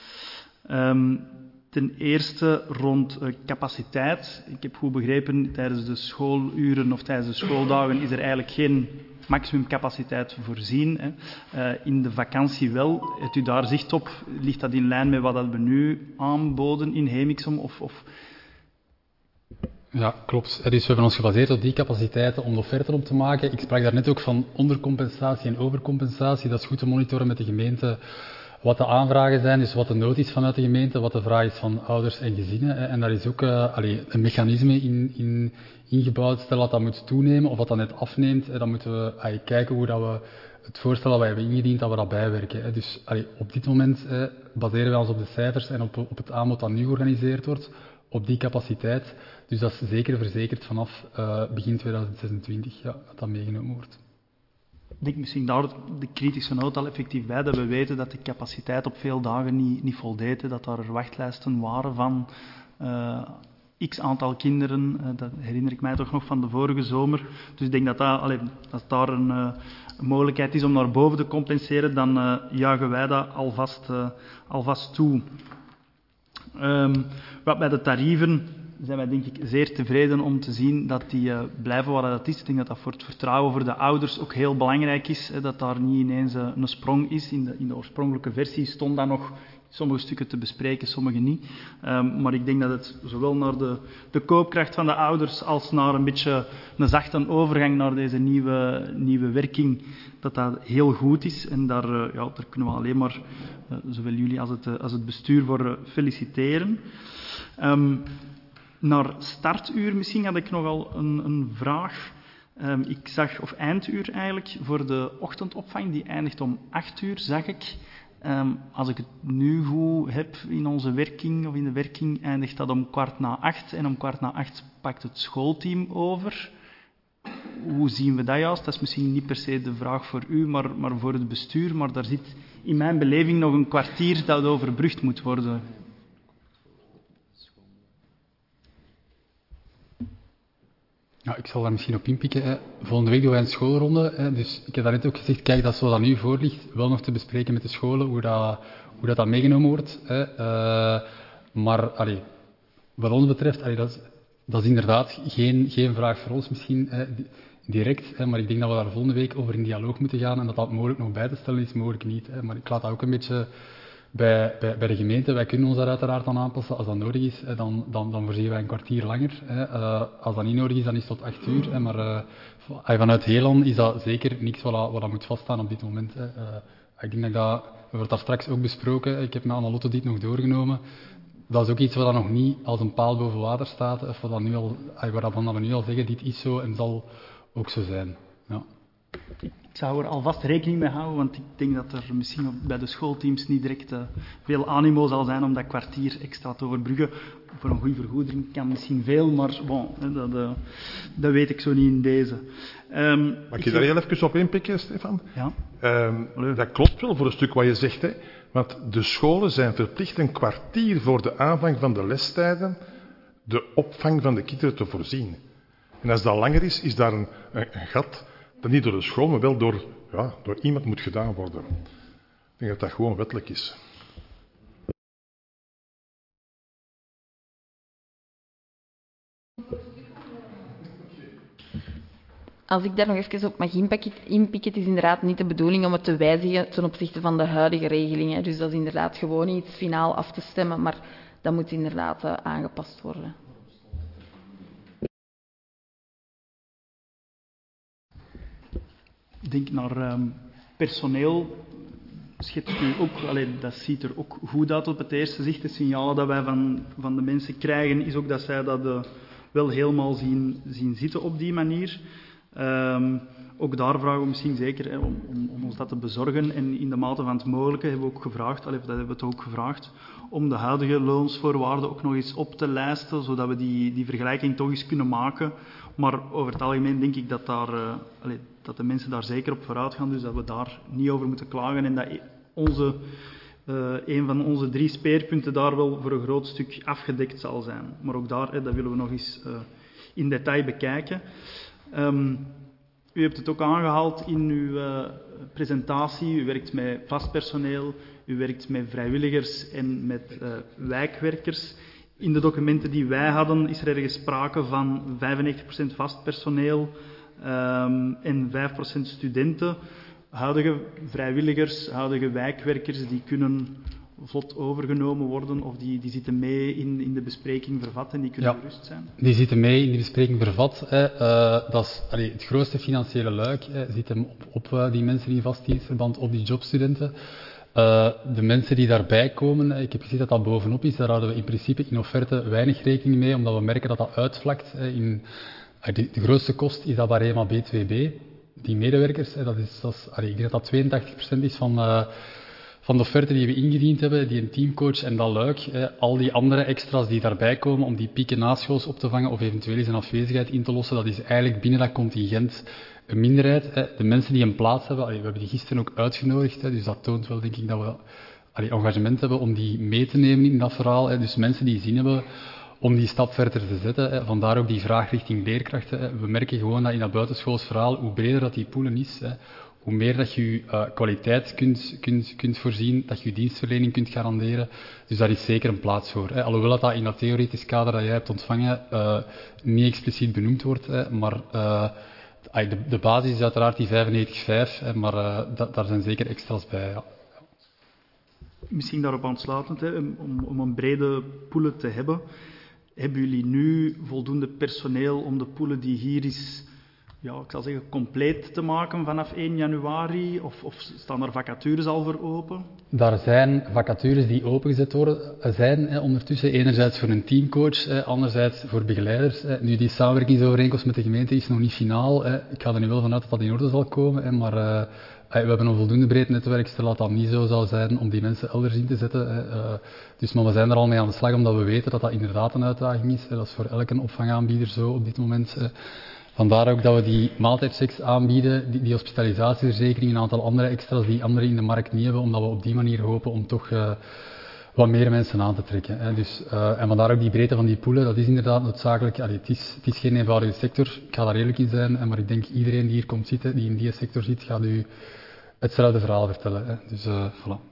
Ten eerste rond capaciteit. Ik heb goed begrepen, tijdens de schooluren of tijdens de schooldagen is er eigenlijk geen maximumcapaciteit voorzien. In de vakantie wel. Hebt u daar zicht op? Ligt dat in lijn met wat we nu aanboden in Hemixum? Of... Ja, klopt. Dus we hebben ons gebaseerd op die capaciteiten om de offerte op te maken. Ik sprak daar net ook van ondercompensatie en overcompensatie. Dat is goed te monitoren met de gemeente wat de aanvragen zijn, dus wat de nood is vanuit de gemeente, wat de vraag is van ouders en gezinnen. En daar is ook een mechanisme in ingebouwd. Stel dat moet toenemen of dat net afneemt, dan moeten we kijken hoe dat we het voorstel dat wij hebben ingediend, dat we dat bijwerken. Dus op dit moment baseren wij ons op de cijfers en op het aanbod dat nu georganiseerd wordt, op die capaciteit. Dus dat is zeker verzekerd vanaf begin 2026 dat meegenomen wordt. Ik denk misschien daar de kritische noot al effectief bij, dat we weten dat de capaciteit op veel dagen niet voldeed. Dat daar wachtlijsten waren van x aantal kinderen. Dat herinner ik mij toch nog van de vorige zomer. Dus ik denk dat als daar een mogelijkheid is om naar boven te compenseren, dan juichen wij dat alvast toe. Wat bij de tarieven zijn wij denk ik zeer tevreden om te zien dat die blijven wat dat is. Ik denk dat dat voor het vertrouwen voor de ouders ook heel belangrijk is. Dat daar niet ineens een sprong is. In de oorspronkelijke versie stond dat nog sommige stukken te bespreken, sommige niet. Maar ik denk dat het zowel naar de koopkracht van de ouders als naar een beetje een zachte overgang naar deze nieuwe werking, dat heel goed is. En daar kunnen we alleen maar, zowel jullie als het bestuur, voor feliciteren. Naar startuur misschien had ik nogal een vraag. Ik zag, of einduur eigenlijk, voor de ochtendopvang, die eindigt om 8:00, zag ik. Als ik het nu goed heb in onze werking, of in de werking, eindigt dat om 7:15 en om 7:15 pakt het schoolteam over. Hoe zien we dat juist? Dat is misschien niet per se de vraag voor u, maar voor het bestuur. Maar daar zit in mijn beleving nog een kwartier dat overbrugd moet worden. Ja, ik zal daar misschien op inpikken. Volgende week doen wij een schoolronde. Dus ik heb daarnet ook gezegd, kijk, dat is wat nu voor ligt, wel nog te bespreken met de scholen, hoe dat meegenomen wordt. Maar wat ons betreft, dat is inderdaad geen vraag voor ons misschien direct. Maar ik denk dat we daar volgende week over in dialoog moeten gaan en dat mogelijk nog bij te stellen is, mogelijk niet. Maar ik laat dat ook een beetje bij de gemeente. Wij kunnen ons daar uiteraard aan aanpassen. Als dat nodig is, dan voorzien wij een kwartier langer. Als dat niet nodig is, dan is het tot 8:00. Maar vanuit Heelan is dat zeker niks wat moet vaststaan op dit moment. Ik denk dat we hebben het daar straks ook besproken. Ik heb met Anne-Lotte dit nog doorgenomen. Dat is ook iets wat nog niet als een paal boven water staat. Of waarvan we nu al zeggen, dit is zo en zal ook zo zijn. Ja. Ik zou er alvast rekening mee houden, want ik denk dat er misschien bij de schoolteams niet direct veel animo zal zijn om dat kwartier extra te overbruggen. Voor een goede vergoeding kan misschien veel, maar bon, dat weet ik zo niet in deze. Mag ik daar heel even op inpikken, Stefan? Ja. Dat klopt wel voor een stuk wat je zegt, hè? Want de scholen zijn verplicht een kwartier voor de aanvang van de lestijden de opvang van de kinderen te voorzien. En als dat langer is daar een gat dat niet door de school, maar wel door iemand moet gedaan worden. Ik denk dat dat gewoon wettelijk is. Als ik daar nog even op mag inpikken, het is inderdaad niet de bedoeling om het te wijzigen ten opzichte van de huidige regelingen. Dus dat is inderdaad gewoon iets finaal af te stemmen, maar dat moet inderdaad aangepast worden. Ik denk naar personeel schetst u ook, dat ziet er ook goed uit op het eerste zicht. De signalen dat wij van de mensen krijgen, is ook dat zij dat wel helemaal zien zitten op die manier. Ook daar vragen we misschien zeker om ons dat te bezorgen. En in de mate van het mogelijke hebben we ook gevraagd, dat hebben we het ook gevraagd, om de huidige loonsvoorwaarden ook nog eens op te lijsten, zodat we die vergelijking toch eens kunnen maken. Maar over het algemeen denk ik dat de mensen daar zeker op vooruit gaan, dus dat we daar niet over moeten klagen en dat een van onze 3 speerpunten daar wel voor een groot stuk afgedekt zal zijn. Maar ook daar, dat willen we nog eens in detail bekijken. U hebt het ook aangehaald in uw presentatie. U werkt met vast personeel, u werkt met vrijwilligers en met wijkwerkers. In de documenten die wij hadden is er ergens sprake van 95% vast personeel en 5% studenten. Huidige vrijwilligers, huidige wijkwerkers, die kunnen vlot overgenomen worden of die zitten mee in de bespreking vervat en die kunnen gerust zijn? Die zitten mee in de bespreking vervat. Dat is het grootste financiële luik. Zit hem op die mensen die in vastdienstverband, op die jobstudenten. De mensen die daarbij komen, ik heb gezien dat dat bovenop is, daar houden we in principe in offerte weinig rekening mee, omdat we merken dat dat uitvlakt. De grootste kost is dat Barema B2B. Die medewerkers, ik denk dat 82% is van de offerte die we ingediend hebben, die een teamcoach en dat luik, al die andere extra's die daarbij komen om die pieken naschools op te vangen of eventueel eens een afwezigheid in te lossen, dat is eigenlijk binnen dat contingent een minderheid. De mensen die een plaats hebben, we hebben die gisteren ook uitgenodigd, dus dat toont wel, denk ik, dat we engagement hebben om die mee te nemen in dat verhaal. Dus mensen die zin hebben om die stap verder te zetten. Vandaar ook die vraag richting leerkrachten. We merken gewoon dat in dat buitenschools verhaal, hoe breder dat die poelen is, hoe meer dat je kwaliteit kunt voorzien, dat je dienstverlening kunt garanderen. Dus daar is zeker een plaats voor. Alhoewel dat in dat theoretisch kader dat jij hebt ontvangen niet expliciet benoemd wordt. Maar de basis is uiteraard die 95,5, maar daar zijn zeker extra's bij. Ja. Misschien daarop aansluitend, om een brede poelen te hebben. Hebben jullie nu voldoende personeel om de poelen die hier is, ik zal zeggen, compleet te maken vanaf 1 januari? Of staan er vacatures al voor open? Daar zijn vacatures die opengezet zijn ondertussen. Enerzijds voor een teamcoach, anderzijds voor begeleiders. Nu, die samenwerkingsovereenkomst met de gemeente is nog niet finaal. Ik ga er nu wel vanuit dat dat in orde zal komen. Maar we hebben een voldoende breed netwerk, stel dat dat niet zo zou zijn om die mensen elders in te zetten. Maar we zijn er al mee aan de slag, omdat we weten dat dat inderdaad een uitdaging is. Dat is voor elke opvangaanbieder zo op dit moment. Vandaar ook dat we die maaltijdchecks aanbieden, die hospitalisatieverzekering, een aantal andere extra's die anderen in de markt niet hebben, omdat we op die manier hopen om toch wat meer mensen aan te trekken. En vandaar ook die breedte van die poelen, dat is inderdaad noodzakelijk. Het is geen eenvoudige sector, ik ga daar eerlijk in zijn, maar ik denk iedereen die hier komt zitten, die in die sector zit, gaat u hetzelfde verhaal vertellen. Dus voilà.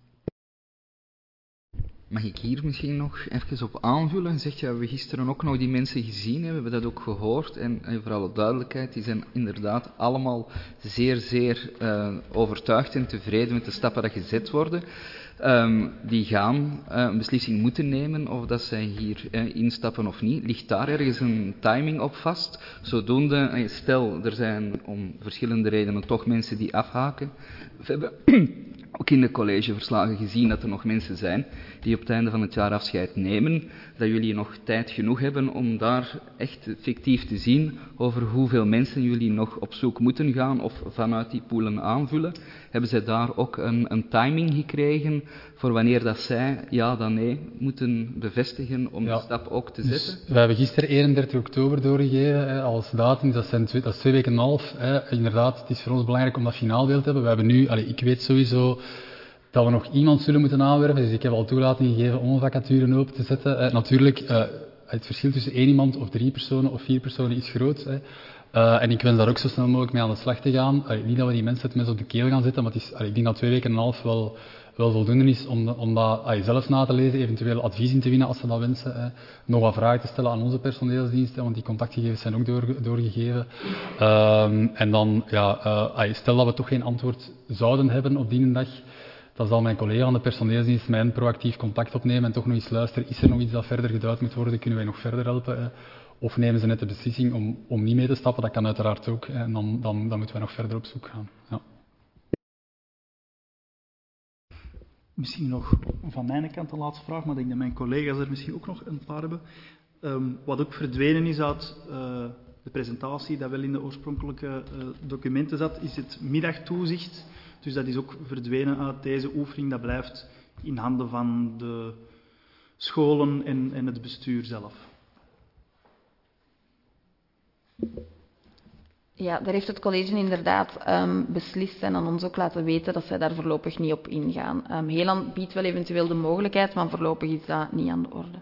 Mag ik hier misschien nog even op aanvullen? Zegt, we hebben gisteren ook nog die mensen gezien, we hebben dat ook gehoord. En voor alle duidelijkheid, die zijn inderdaad allemaal zeer, zeer overtuigd en tevreden met de stappen die gezet worden. Die gaan een beslissing moeten nemen of dat zij hier instappen of niet. Ligt daar ergens een timing op vast? Zodoende, stel, er zijn om verschillende redenen toch mensen die afhaken. We hebben ook in de collegeverslagen gezien dat er nog mensen zijn die op het einde van het jaar afscheid nemen, dat jullie nog tijd genoeg hebben om daar echt fictief te zien over hoeveel mensen jullie nog op zoek moeten gaan of vanuit die poelen aanvullen. Hebben zij daar ook een timing gekregen voor wanneer dat zij ja dan nee moeten bevestigen om die stap ook te zetten? Dus we hebben gisteren 31 oktober doorgegeven als datum, dat is 2 weken en een half. Inderdaad, het is voor ons belangrijk om dat finaalbeeld te hebben. We hebben nu, ik weet sowieso dat we nog iemand zullen moeten aanwerven, dus ik heb al toelating gegeven om een vacature open te zetten. Natuurlijk, het verschil tussen 1 iemand of 3 personen of 4 personen is groot. En ik wens daar ook zo snel mogelijk mee aan de slag te gaan. Niet dat we die mensen het mes op de keel gaan zetten, maar het is, ik denk dat 2 weken en een half wel voldoende is om dat zelf na te lezen, eventueel advies in te winnen als ze dat wensen. Nog wat vragen te stellen aan onze personeelsdiensten, want die contactgegevens zijn ook doorgegeven. En dan, stel dat we toch geen antwoord zouden hebben op die dag, dan zal mijn collega aan de personeelsdienst met hen proactief contact opnemen en toch nog eens luisteren, is er nog iets dat verder geduid moet worden, kunnen wij nog verder helpen? Of nemen ze net de beslissing om niet mee te stappen, dat kan uiteraard ook. En dan moeten wij nog verder op zoek gaan. Ja. Misschien nog van mijn kant de laatste vraag, maar ik denk dat mijn collega's er misschien ook nog een paar hebben. Wat ook verdwenen is uit de presentatie, dat wel in de oorspronkelijke documenten zat, is het middagtoezicht. Dus dat is ook verdwenen uit deze oefening. Dat blijft in handen van de scholen en het bestuur zelf. Ja, daar heeft het college inderdaad beslist en aan ons ook laten weten dat zij daar voorlopig niet op ingaan. Heeland biedt wel eventueel de mogelijkheid, maar voorlopig is dat niet aan de orde.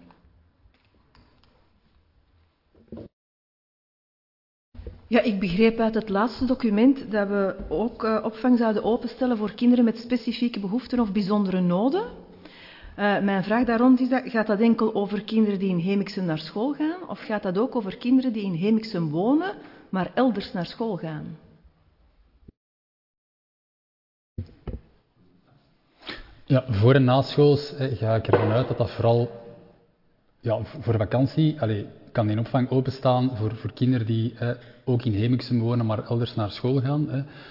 Ja, ik begreep uit het laatste document dat we ook opvang zouden openstellen voor kinderen met specifieke behoeften of bijzondere noden. Mijn vraag daar rond is, gaat dat enkel over kinderen die in Hemixem naar school gaan, of gaat dat ook over kinderen die in Hemixem wonen, maar elders naar school gaan? Ja, voor- en naschools ga ik ervan uit dat dat vooral voor vakantie kan in opvang openstaan voor kinderen die ook in Hemixem wonen, maar elders naar school gaan.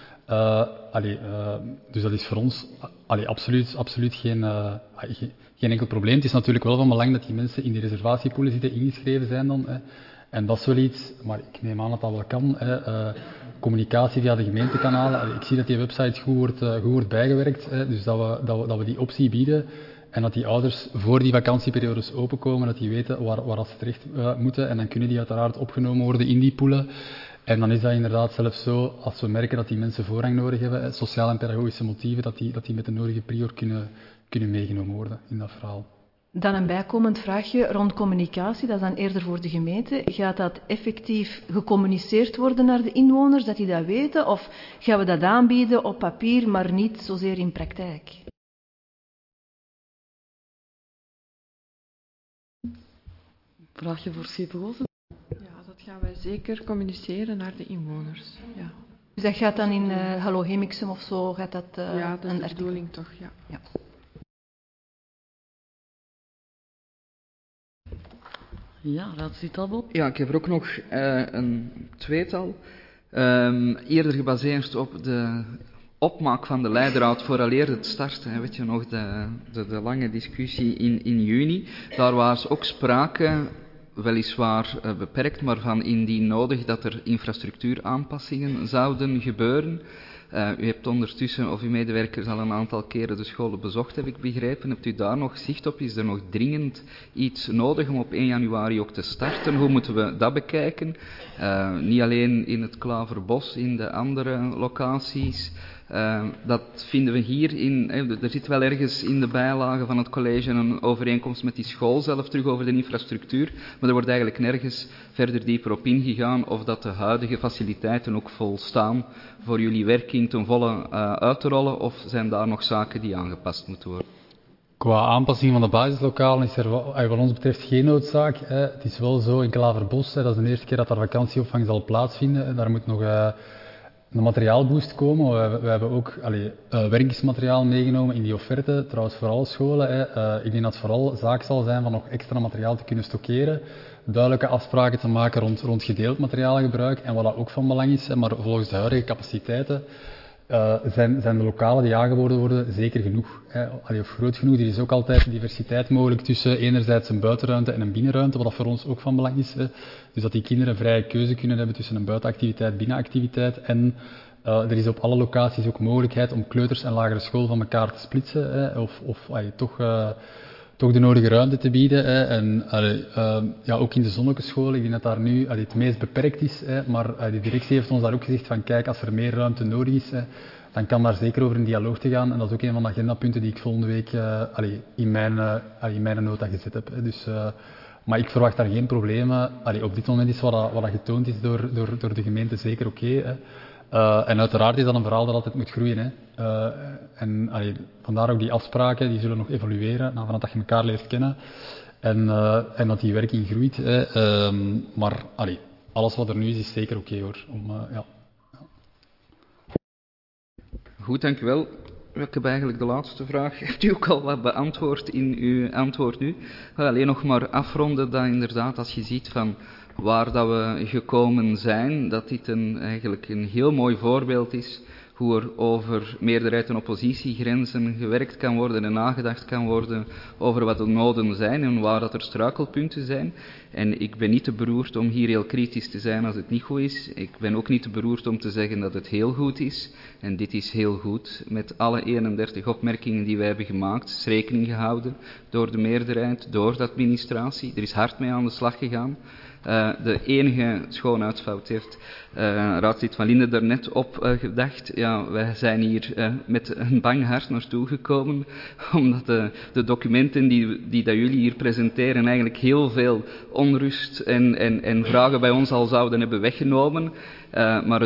Dus dat is voor ons absoluut geen enkel probleem. Het is natuurlijk wel van belang dat die mensen in die reservatiepool zitten ingeschreven zijn dan. En dat is wel iets, maar ik neem aan dat dat wel kan. Communicatie via de gemeentekanalen. Ik zie dat die website goed wordt bijgewerkt, dus dat we die optie bieden. En dat die ouders voor die vakantieperiodes openkomen, dat die weten waar ze terecht moeten. En dan kunnen die uiteraard opgenomen worden in die poelen. En dan is dat inderdaad zelfs zo, als we merken dat die mensen voorrang nodig hebben, sociale en pedagogische motieven, dat die met de nodige prior kunnen meegenomen worden in dat verhaal. Dan een bijkomend vraagje rond communicatie, dat is dan eerder voor de gemeente. Gaat dat effectief gecommuniceerd worden naar de inwoners, dat die dat weten? Of gaan we dat aanbieden op papier, maar niet zozeer in praktijk? Vraagje voor Schepenhoven. Ja, dat gaan wij zeker communiceren naar de inwoners. Ja. Dus dat gaat dan in Hallo Hemixem of zo? Gaat dat, ja, dat is de bedoeling toch, ja. Ja, Raadslid Talbot. Ja, ik heb er ook nog een tweetal. Eerder gebaseerd op de opmaak van de leidraad vooraleer het start. Weet je nog, de lange discussie in juni. Daar was ook sprake, weliswaar beperkt, maar van indien nodig dat er infrastructuuraanpassingen zouden gebeuren. U hebt ondertussen, of uw medewerkers, al een aantal keren de scholen bezocht, heb ik begrepen. Hebt u daar nog zicht op? Is er nog dringend iets nodig om op 1 januari ook te starten? Hoe moeten we dat bekijken? Niet alleen in het Klaverbos, in de andere locaties. Dat vinden we hier in. Er zit wel ergens in de bijlage van het college een overeenkomst met die school zelf terug over de infrastructuur. Maar er wordt eigenlijk nergens verder dieper op ingegaan of dat de huidige faciliteiten ook volstaan voor jullie werking ten volle uit te rollen, of zijn daar nog zaken die aangepast moeten worden? Qua aanpassing van de basislokalen is er wat ons betreft geen noodzaak. Het is wel zo in Klaverbos, dat is de eerste keer dat er vakantieopvang zal plaatsvinden. Daar moet nog een materiaalboost komen. We hebben ook werkingsmateriaal meegenomen in die offerte, trouwens voor alle scholen. Ik denk dat het vooral zaak zal zijn van nog extra materiaal te kunnen stockeren, duidelijke afspraken te maken rond gedeeld materiaalgebruik. En wat dat ook van belang is, maar volgens de huidige capaciteiten, zijn de lokalen die aangeboden worden zeker genoeg. Of groot genoeg. Er is ook altijd diversiteit mogelijk tussen enerzijds een buitenruimte en een binnenruimte, wat dat voor ons ook van belang is. Dus dat die kinderen vrije keuze kunnen hebben tussen een buitenactiviteit, binnenactiviteit. En er is op alle locaties ook mogelijkheid om kleuters en lagere school van elkaar te splitsen. Toch de nodige ruimte te bieden. Ook in de zonnekeschool, ik denk dat daar nu het meest beperkt is. Maar de directie heeft ons daar ook gezegd van kijk, als er meer ruimte nodig is, dan kan daar zeker over een dialoog te gaan. En dat is ook een van de agendapunten die ik volgende week in mijn nota gezet heb. Dus Maar ik verwacht daar geen problemen. Op dit moment is wat dat getoond is door de gemeente zeker oké. En uiteraard is dat een verhaal dat altijd moet groeien. Vandaar ook die afspraken, die zullen nog evolueren nadat je elkaar leert kennen. En dat die werking groeit. Maar alles wat er nu is zeker oké hoor. Goed, dank u wel. Ik heb eigenlijk de laatste vraag, heeft u ook al wat beantwoord in uw antwoord nu. Ik wil alleen nog maar afronden dat inderdaad, als je ziet van waar dat we gekomen zijn, dat dit eigenlijk een heel mooi voorbeeld is hoe er over meerderheid- en oppositiegrenzen gewerkt kan worden en nagedacht kan worden over wat de noden zijn en waar dat er struikelpunten zijn. En ik ben niet te beroerd om hier heel kritisch te zijn als het niet goed is. Ik ben ook niet te beroerd om te zeggen dat het heel goed is. En dit is heel goed. Met alle 31 opmerkingen die wij hebben gemaakt, is rekening gehouden door de meerderheid, door de administratie. Er is hard mee aan de slag gegaan. De enige schoonuitfout heeft raadslid Van Linde daarnet op gedacht. Ja, wij zijn hier met een bang hart naartoe gekomen, omdat de documenten die dat jullie hier presenteren eigenlijk heel veel onrust en vragen bij ons al zouden hebben weggenomen. Maar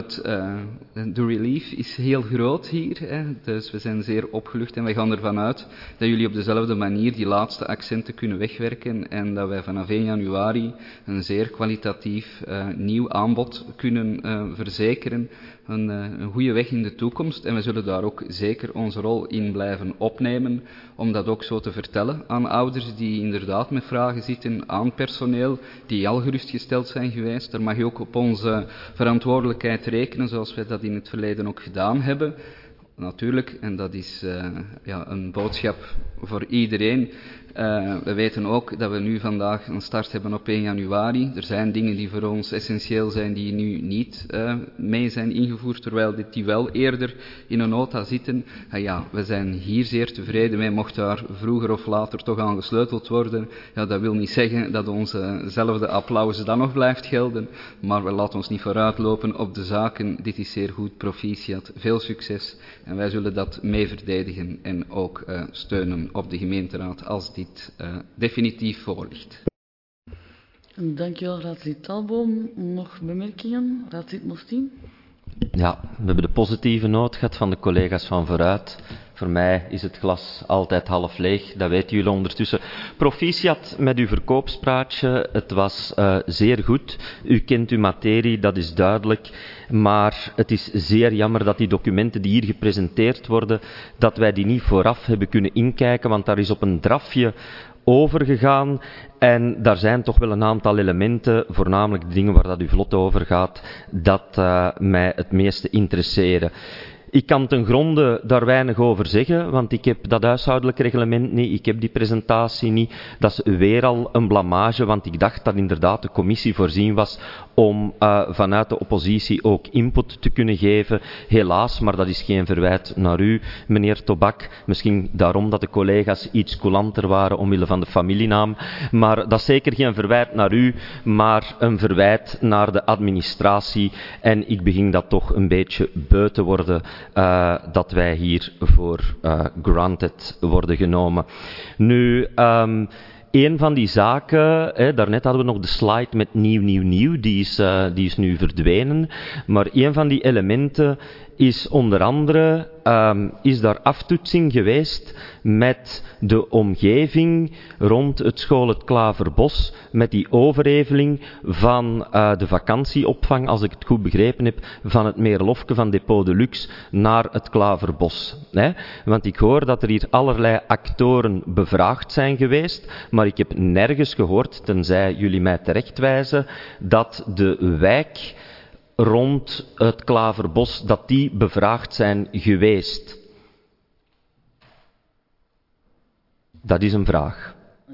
de relief is heel groot hier, dus we zijn zeer opgelucht en wij gaan ervan uit dat jullie op dezelfde manier die laatste accenten kunnen wegwerken en dat wij vanaf 1 januari een zeer kwalitatief nieuw aanbod kunnen verzekeren. Een goede weg in de toekomst en we zullen daar ook zeker onze rol in blijven opnemen om dat ook zo te vertellen aan ouders die inderdaad met vragen zitten, aan personeel die al gerustgesteld zijn geweest. Daar mag je ook op onze verantwoordelijkheid rekenen zoals wij dat in het verleden ook gedaan hebben. Natuurlijk, en dat is een boodschap voor iedereen. We weten ook dat we nu vandaag een start hebben op 1 januari. Er zijn dingen die voor ons essentieel zijn die nu niet mee zijn ingevoerd, terwijl die wel eerder in een nota zitten. We zijn hier zeer tevreden mee. Mocht daar vroeger of later toch aan gesleuteld worden, dat wil niet zeggen dat onzezelfde applaus dan nog blijft gelden, maar we laten ons niet vooruitlopen op de zaken. Dit is zeer goed, proficiat, veel succes en wij zullen dat mee verdedigen en ook steunen op de gemeenteraad als dit definitief voorligt. Dankjewel, raadslid Talboom. Nog bemerkingen? Raadslid Mostien? Ja, we hebben de positieve noot gehad van de collega's van vooruit. Voor mij is het glas altijd half leeg, dat weten jullie ondertussen. Proficiat met uw verkoopspraatje, het was zeer goed. U kent uw materie, dat is duidelijk. Maar het is zeer jammer dat die documenten die hier gepresenteerd worden, dat wij die niet vooraf hebben kunnen inkijken, want daar is op een drafje overgegaan en daar zijn toch wel een aantal elementen, voornamelijk de dingen waar dat u vlot over gaat, dat mij het meeste interesseren. Ik kan ten gronde daar weinig over zeggen, want ik heb dat huishoudelijk reglement niet, ik heb die presentatie niet. Dat is weer al een blamage, want ik dacht dat inderdaad de commissie voorzien was om vanuit de oppositie ook input te kunnen geven. Helaas, maar dat is geen verwijt naar u, meneer Tobak. Misschien daarom dat de collega's iets coulanter waren omwille van de familienaam. Maar dat is zeker geen verwijt naar u, maar een verwijt naar de administratie. En ik begin dat toch een beetje beu te worden, dat wij hier voor granted worden genomen. Nu, een van die zaken, daarnet hadden we nog de slide met nieuw, die is nu verdwenen. Maar een van die elementen is onder andere, is daar aftoetsing geweest met de omgeving rond het school Het Klaverbos, met die overheveling van de vakantieopvang, als ik het goed begrepen heb, van het Meerlofke van Depot de Luxe naar het Klaverbos. Want ik hoor dat er hier allerlei actoren bevraagd zijn geweest, maar ik heb nergens gehoord, tenzij jullie mij terechtwijzen, dat de wijk rond het Klaverbos, dat die bevraagd zijn geweest. Dat is een vraag.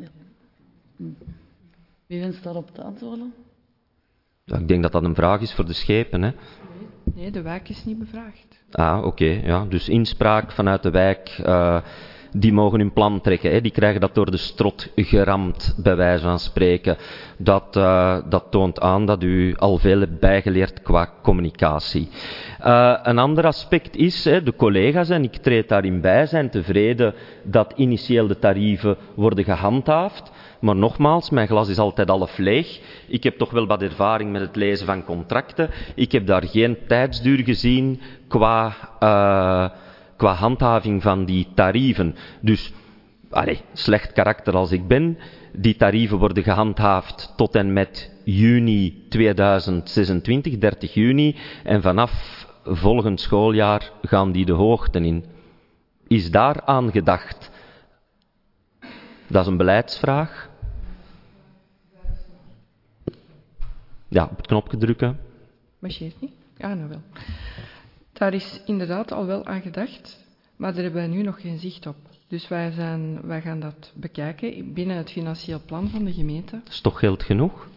Wie wenst daarop te antwoorden? Ja, ik denk dat dat een vraag is voor de schepen, hè? Nee, de wijk is niet bevraagd. Oké, ja. Dus inspraak vanuit de wijk, die mogen hun plan trekken. Hè. Die krijgen dat door de strot geramd, bij wijze van spreken. Dat toont aan dat u al veel hebt bijgeleerd qua communicatie. Een ander aspect is, de collega's, en ik treed daarin bij, zijn tevreden dat initieel de tarieven worden gehandhaafd. Maar nogmaals, mijn glas is altijd half leeg. Ik heb toch wel wat ervaring met het lezen van contracten. Ik heb daar geen tijdsduur gezien qua handhaving van die tarieven. Dus, slecht karakter als ik ben, die tarieven worden gehandhaafd tot en met juni 2026, 30 juni. En vanaf volgend schooljaar gaan die de hoogte in. Is daar aan gedacht? Dat is een beleidsvraag. Ja, op het knopje drukken. Marcheert niet? Ja, nou wel. Daar is inderdaad al wel aan gedacht, maar daar hebben wij nu nog geen zicht op. Dus wij gaan dat bekijken binnen het financieel plan van de gemeente. Is toch geld genoeg?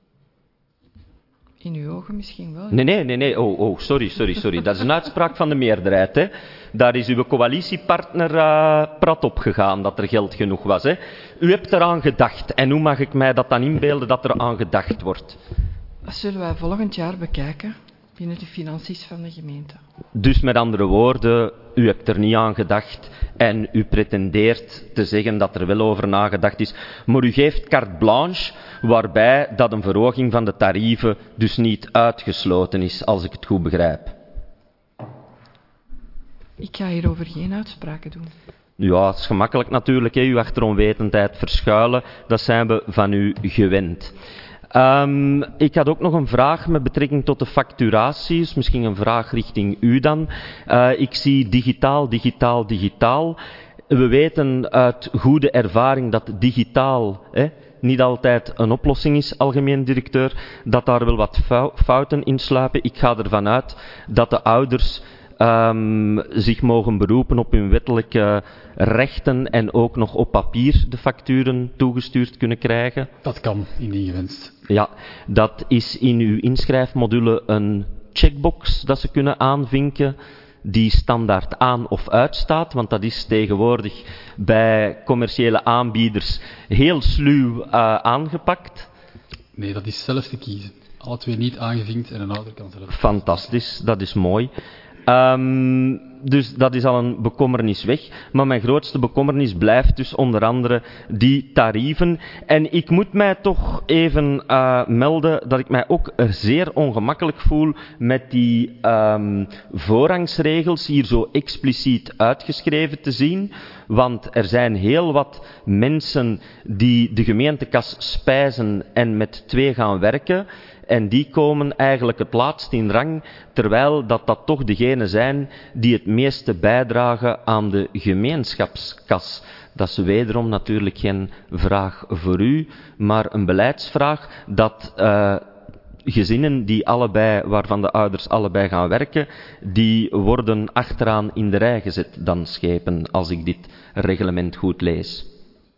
In uw ogen misschien wel. Nee. Oh, sorry. Dat is een uitspraak van de meerderheid, hè. Daar is uw coalitiepartner prat op gegaan dat er geld genoeg was, hè. U hebt eraan gedacht. En hoe mag ik mij dat dan inbeelden dat er aan gedacht wordt? Dat zullen wij volgend jaar bekijken binnen de financiën van de gemeente. Dus met andere woorden, u hebt er niet aan gedacht en u pretendeert te zeggen dat er wel over nagedacht is. Maar u geeft carte blanche waarbij dat een verhoging van de tarieven dus niet uitgesloten is, als ik het goed begrijp. Ik ga hierover geen uitspraken doen. Ja, het is gemakkelijk natuurlijk, hè, uw achter onwetendheid verschuilen. Dat zijn we van u gewend. Ik had ook nog een vraag met betrekking tot de facturaties. Misschien een vraag richting u dan. Ik zie digitaal. We weten uit goede ervaring dat digitaal niet altijd een oplossing is, algemeen directeur. Dat daar wel wat fouten in sluipen. Ik ga ervan uit dat de ouders zich mogen beroepen op hun wettelijke rechten en ook nog op papier de facturen toegestuurd kunnen krijgen. Dat kan, indien gewenst. Ja, dat is in uw inschrijfmodule een checkbox dat ze kunnen aanvinken die standaard aan of uitstaat, want dat is tegenwoordig bij commerciële aanbieders heel sluw aangepakt. Nee, dat is zelf te kiezen. Alle twee niet aangevinkt en een ouder kan zelf. Fantastisch, dat is mooi. Dus dat is al een bekommernis weg. Maar mijn grootste bekommernis blijft dus onder andere die tarieven. En ik moet mij toch even melden dat ik mij ook zeer ongemakkelijk voel met die voorrangsregels hier zo expliciet uitgeschreven te zien. Want er zijn heel wat mensen die de gemeentekas spijzen en met 2 gaan werken. En die komen eigenlijk het laatst in rang, terwijl dat toch degenen zijn die het meeste bijdragen aan de gemeenschapskas. Dat is wederom natuurlijk geen vraag voor u, maar een beleidsvraag dat gezinnen die waarvan de ouders allebei gaan werken, die worden achteraan in de rij gezet dan schepen, als ik dit reglement goed lees.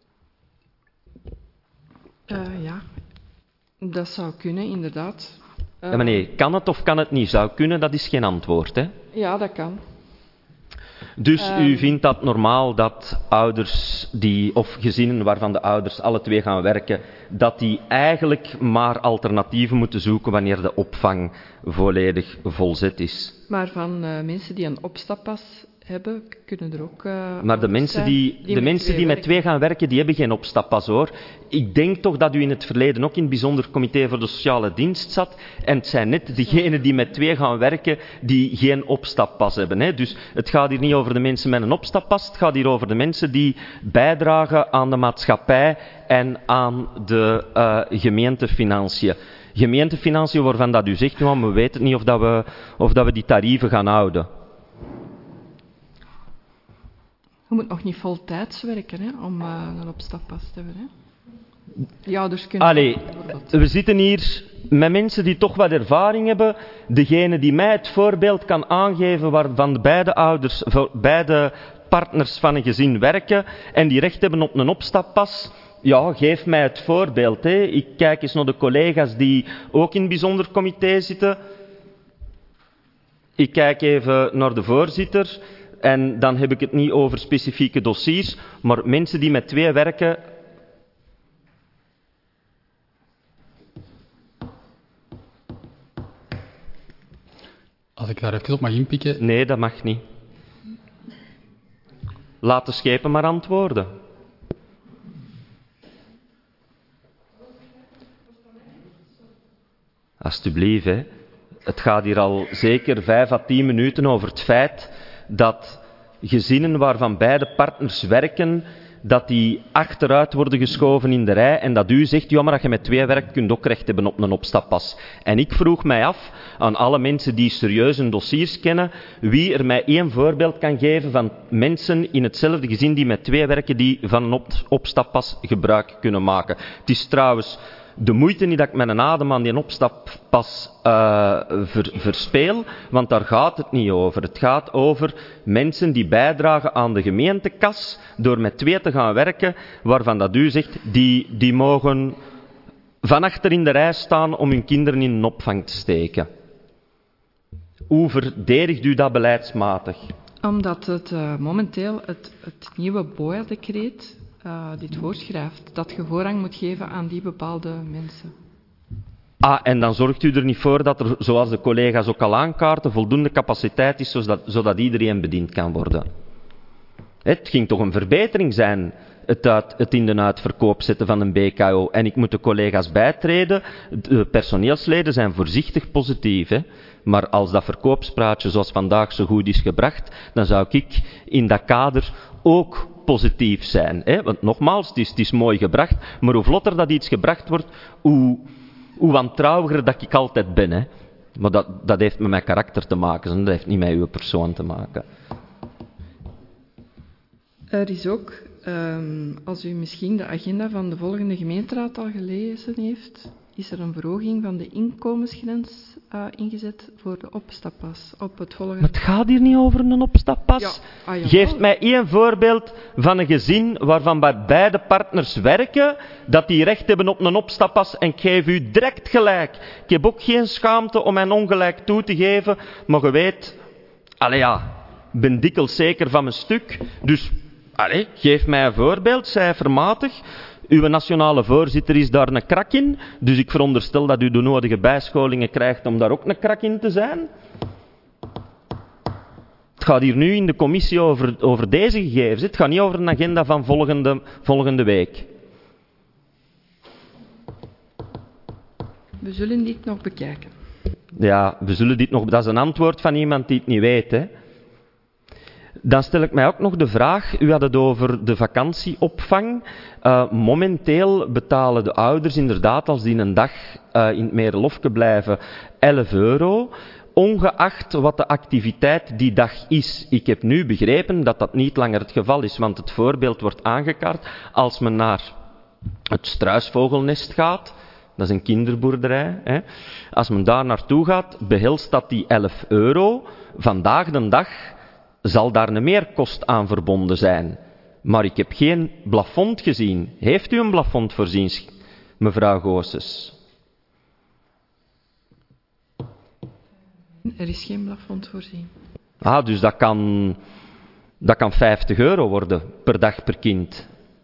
Ja. Dat zou kunnen, inderdaad. Ja, maar nee, kan het of kan het niet? Zou kunnen, dat is geen antwoord, hè? Ja, dat kan. Dus u vindt dat normaal dat ouders of gezinnen waarvan de ouders alle 2 gaan werken, dat die eigenlijk maar alternatieven moeten zoeken wanneer de opvang volledig volzet is? Maar van mensen die een opstappas hebben, kunnen er ook... maar de mensen die met 2 gaan werken, die hebben geen opstappas, hoor. Ik denk toch dat u in het verleden ook in het bijzonder comité voor de sociale dienst zat. En het zijn net diegenen die met 2 gaan werken, die geen opstappas hebben. Hè. Dus het gaat hier niet over de mensen met een opstappas. Het gaat hier over de mensen die bijdragen aan de maatschappij en aan de gemeentefinanciën. Gemeentefinanciën waarvan dat u zegt, nou, we weten niet of dat we die tarieven gaan houden. Je moet nog niet voltijds werken, hè, om een opstappas te hebben. Hè. Die ouders kunnen... We zitten hier met mensen die toch wat ervaring hebben. Degene die mij het voorbeeld kan aangeven waarvan de beide partners van een gezin werken en die recht hebben op een opstappas. Ja, geef mij het voorbeeld. Hè. Ik kijk eens naar de collega's die ook in het bijzonder comité zitten. Ik kijk even naar de voorzitter. En dan heb ik het niet over specifieke dossiers, maar mensen die met 2 werken. Als ik daar even op mag inpikken... Nee, dat mag niet. Laat de schepen maar antwoorden. alsjeblieft, hè. Het gaat hier al zeker 5 à 10 minuten over het feit dat gezinnen waarvan beide partners werken, dat die achteruit worden geschoven in de rij en dat u zegt, ja, maar als je met 2 werkt, kun je ook recht hebben op een opstappas. En ik vroeg mij af, aan alle mensen die serieuze dossiers kennen, wie er mij 1 voorbeeld kan geven van mensen in hetzelfde gezin die met 2 werken, die van een opstappas gebruik kunnen maken. Het is trouwens de moeite niet dat ik met een adem aan die opstappas verspeel, want daar gaat het niet over. Het gaat over mensen die bijdragen aan de gemeentekas door met 2 te gaan werken, waarvan dat u zegt, die mogen van achter in de rij staan om hun kinderen in een opvang te steken. Hoe verdedigt u dat beleidsmatig? Omdat het momenteel het nieuwe BOA-decreet dit voorschrijft, dat je voorrang moet geven aan die bepaalde mensen. En dan zorgt u er niet voor dat er, zoals de collega's ook al aankaarten, voldoende capaciteit is zodat iedereen bediend kan worden. Het ging toch een verbetering zijn, het in de uitverkoop zetten van een BKO. En ik moet de collega's bijtreden, de personeelsleden zijn voorzichtig positief. Hè. Maar als dat verkoopspraatje zoals vandaag zo goed is gebracht, dan zou ik in dat kader ook positief zijn. Hè? Want nogmaals, het is mooi gebracht, maar hoe vlotter dat iets gebracht wordt, hoe wantrouwiger dat ik altijd ben. Hè? Maar dat heeft met mijn karakter te maken, dat heeft niet met uw persoon te maken. Er is ook, als u misschien de agenda van de volgende gemeenteraad al gelezen heeft, is er een verhoging van de inkomensgrens ingezet voor de opstappas op het volgende... Maar het gaat hier niet over een opstappas. Ja. Geef mij 1 voorbeeld van een gezin waarvan beide partners werken, dat die recht hebben op een opstappas, en ik geef u direct gelijk. Ik heb ook geen schaamte om mijn ongelijk toe te geven, maar je weet, ik ben dikwijls zeker van mijn stuk, dus geef mij een voorbeeld, cijfermatig. Uw nationale voorzitter is daar een krak in, dus ik veronderstel dat u de nodige bijscholingen krijgt om daar ook een krak in te zijn. Het gaat hier nu in de commissie over deze gegevens. Het gaat niet over een agenda van volgende week. We zullen dit nog bekijken. Ja, we zullen dit nog... Dat is een antwoord van iemand die het niet weet, hè. Dan stel ik mij ook nog de vraag, u had het over de vakantieopvang. Momenteel betalen de ouders inderdaad, als die een dag in het Meerlofke blijven, €11. Ongeacht wat de activiteit die dag is. Ik heb nu begrepen dat dat niet langer het geval is, want het voorbeeld wordt aangekaart. Als men naar het struisvogelnest gaat, dat is een kinderboerderij, hè. Als men daar naartoe gaat, behelst dat die €11. Vandaag de dag zal daar een meerkost aan verbonden zijn. Maar ik heb geen plafond gezien. Heeft u een plafond voorzien, mevrouw Goossens? Er is geen plafond voorzien. Dus dat kan €50 worden per dag per kind.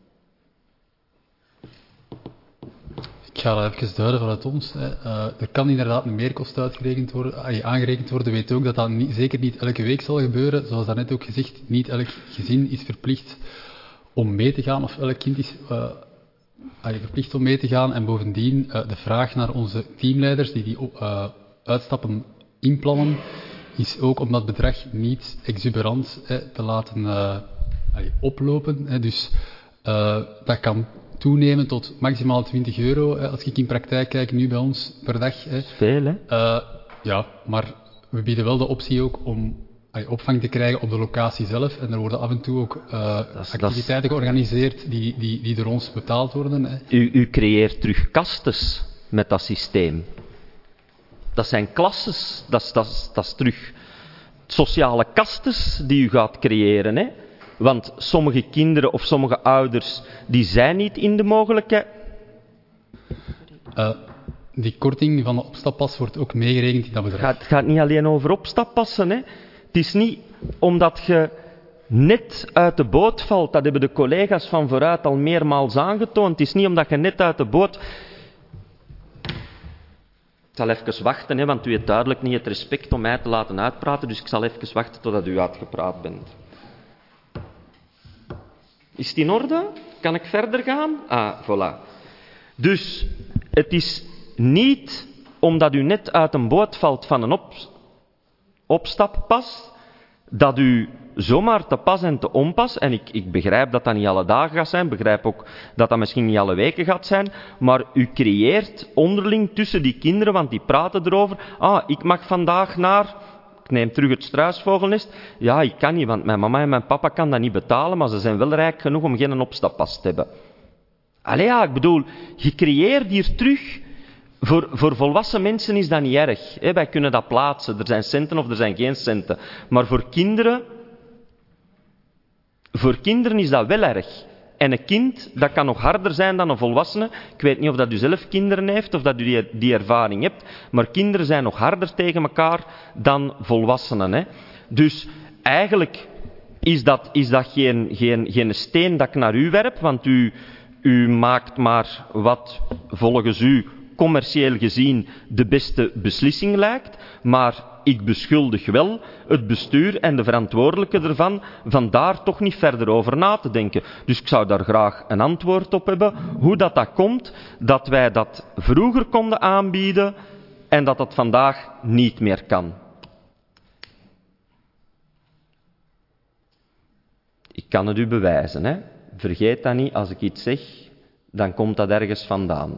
Ik ga dat even duiden vanuit ons. Er kan inderdaad een meerkost aangerekend worden. Weet ook dat dat zeker niet elke week zal gebeuren. Zoals daarnet ook gezegd, niet elk gezin is verplicht om mee te gaan, of elk kind is verplicht om mee te gaan. En bovendien, de vraag naar onze teamleiders die uitstappen inplannen, is ook om dat bedrag niet exuberant te laten oplopen. Dus dat kan toenemen tot maximaal €20, als ik in praktijk kijk, nu bij ons per dag. Veel, hè? Ja, maar we bieden wel de optie ook om opvang te krijgen op de locatie zelf. En er worden af en toe ook activiteiten georganiseerd die door ons betaald worden. Hè. U creëert terug kastes met dat systeem. Dat zijn klasses, dat is terug sociale kastes die u gaat creëren, hè. Want sommige kinderen of sommige ouders, die zijn niet in de mogelijkheid. Die korting van de opstappas wordt ook meegerekend in dat bedrag. Het gaat niet alleen over opstappassen, hè. Het is niet omdat je net uit de boot valt, dat hebben de collega's van vooruit al meermaals aangetoond. Het is niet omdat je net uit de boot... Ik zal even wachten, hè, want u heeft duidelijk niet het respect om mij te laten uitpraten, dus ik zal even wachten totdat u uitgepraat bent. Is het in orde? Kan ik verder gaan? Voilà. Dus het is niet omdat u net uit een boot valt van een opstappas, dat u zomaar te pas en te onpas, en ik begrijp dat dat niet alle dagen gaat zijn, begrijp ook dat dat misschien niet alle weken gaat zijn, maar u creëert onderling tussen die kinderen, want die praten erover, ik mag vandaag naar, ik neem terug het struisvogelnest, ja, ik kan niet, want mijn mama en mijn papa kan dat niet betalen, maar ze zijn wel rijk genoeg om geen opstappas te hebben. Allee ja, ik bedoel, je creëert hier terug. Voor volwassen mensen is dat niet erg. Hè? Wij kunnen dat plaatsen. Er zijn centen of er zijn geen centen. Maar voor kinderen is dat wel erg. En een kind, dat kan nog harder zijn dan een volwassene. Ik weet niet of dat u zelf kinderen heeft of dat u die ervaring hebt. Maar kinderen zijn nog harder tegen elkaar dan volwassenen. Hè? Dus eigenlijk is dat geen steen dat ik naar u werp. Want u maakt maar wat volgens u commercieel gezien de beste beslissing lijkt, maar ik beschuldig wel het bestuur en de verantwoordelijke ervan van daar toch niet verder over na te denken. Dus ik zou daar graag een antwoord op hebben, hoe dat komt, dat wij dat vroeger konden aanbieden en dat dat vandaag niet meer kan. Ik kan het u bewijzen, hè. Vergeet dat niet, als ik iets zeg, dan komt dat ergens vandaan.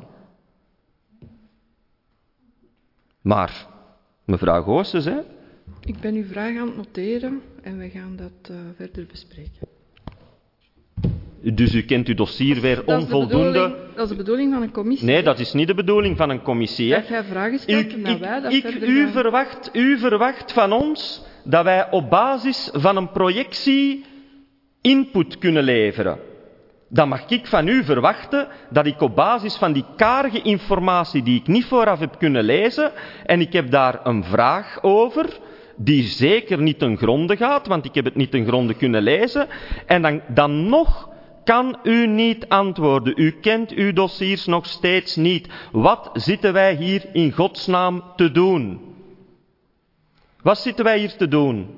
Maar, mevrouw Goossens, hè? Ik ben uw vraag aan het noteren en we gaan dat verder bespreken. Dus u kent uw dossier weer onvoldoende? Dat is de bedoeling van een commissie. Nee, dat is niet de bedoeling van een commissie. Hè? Dat jij vragen stelt en dat wij dat verder u verwacht van ons dat wij op basis van een projectie input kunnen leveren. Dan mag ik van u verwachten dat ik op basis van die karige informatie die ik niet vooraf heb kunnen lezen, en ik heb daar een vraag over, die zeker niet ten gronde gaat, want ik heb het niet ten gronde kunnen lezen, en dan nog kan u niet antwoorden. U kent uw dossiers nog steeds niet. Wat zitten wij hier in godsnaam te doen? Wat zitten wij hier te doen?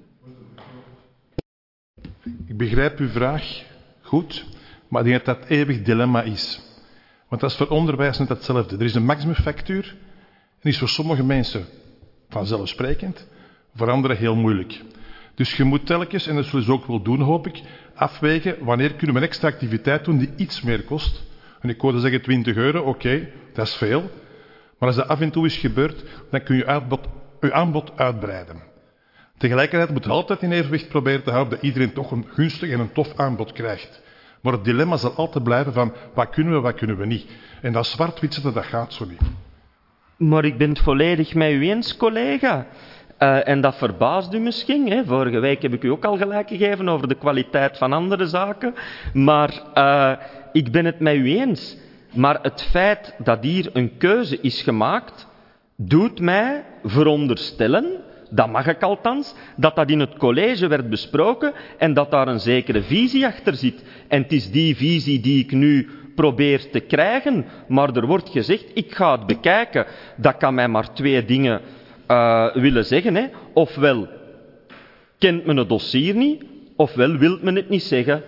Ik begrijp uw vraag goed, maar ik denk dat dat eeuwig dilemma is. Want dat is voor onderwijs net hetzelfde. Er is een maximumfactuur en die is voor sommige mensen vanzelfsprekend, voor anderen heel moeilijk. Dus je moet telkens, en dat zullen ze ook wel doen, hoop ik, afwegen wanneer kunnen we een extra activiteit doen die iets meer kost. En ik hoorde zeggen 20 euro, oké, dat is veel. Maar als dat af en toe is gebeurd, dan kun je je aanbod uitbreiden. Tegelijkertijd moet je altijd in evenwicht proberen te houden dat iedereen toch een gunstig en een tof aanbod krijgt. Maar het dilemma zal altijd blijven van wat kunnen we niet. En dat zwart-wit zetten, dat gaat zo niet. Maar ik ben het volledig met u eens, collega. En dat verbaast u misschien. Hè? Vorige week heb ik u ook al gelijk gegeven over de kwaliteit van andere zaken. Maar ik ben het met u eens. Maar het feit dat hier een keuze is gemaakt, doet mij veronderstellen, dat mag ik althans, dat dat in het college werd besproken en dat daar een zekere visie achter zit. En het is die visie die ik nu probeer te krijgen, maar er wordt gezegd, ik ga het bekijken. Dat kan mij maar twee dingen willen zeggen. Hè. Ofwel kent men het dossier niet, ofwel wil men het niet zeggen.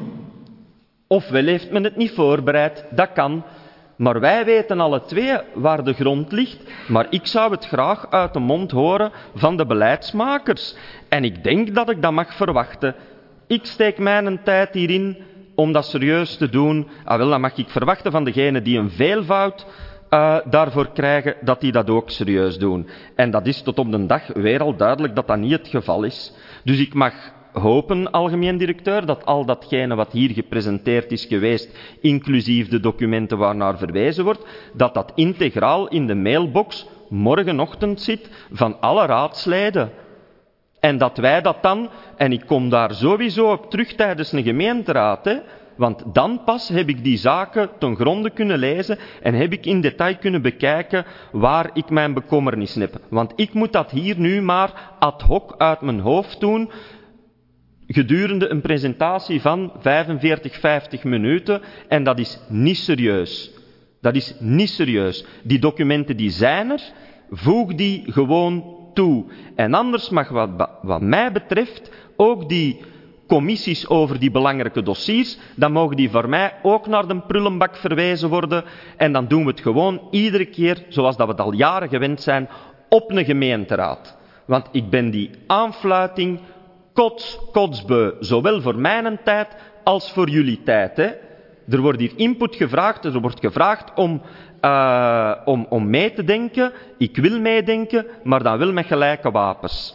Ofwel heeft men het niet voorbereid, dat kan. Maar wij weten alle twee waar de grond ligt, maar ik zou het graag uit de mond horen van de beleidsmakers. En ik denk dat ik dat mag verwachten. Ik steek mijn tijd hierin om dat serieus te doen. Dan mag ik verwachten van degenen die een veelvoud daarvoor krijgen, dat die dat ook serieus doen. En dat is tot op de dag weer al duidelijk dat dat niet het geval is. Dus ik mag hopen, algemeen directeur, dat al datgene wat hier gepresenteerd is geweest, inclusief de documenten waarnaar verwezen wordt, dat dat integraal in de mailbox morgenochtend zit van alle raadsleden. En dat wij dat dan, en ik kom daar sowieso op terug tijdens een gemeenteraad, hè, want dan pas heb ik die zaken ten gronde kunnen lezen en heb ik in detail kunnen bekijken waar ik mijn bekommernis heb. Want ik moet dat hier nu maar ad hoc uit mijn hoofd doen, gedurende een presentatie van 45, 50 minuten, en dat is niet serieus. Dat is niet serieus. Die documenten die zijn er, voeg die gewoon toe. En anders mag wat mij betreft ook die commissies over die belangrijke dossiers, dan mogen die voor mij ook naar de prullenbak verwezen worden. En dan doen we het gewoon iedere keer, zoals dat we het al jaren gewend zijn, op een gemeenteraad. Want ik ben die aanfluiting kotsbeu, zowel voor mijn tijd als voor jullie tijd. Hè. Er wordt hier input gevraagd, er wordt gevraagd om mee te denken. Ik wil meedenken, maar dan wel met gelijke wapens.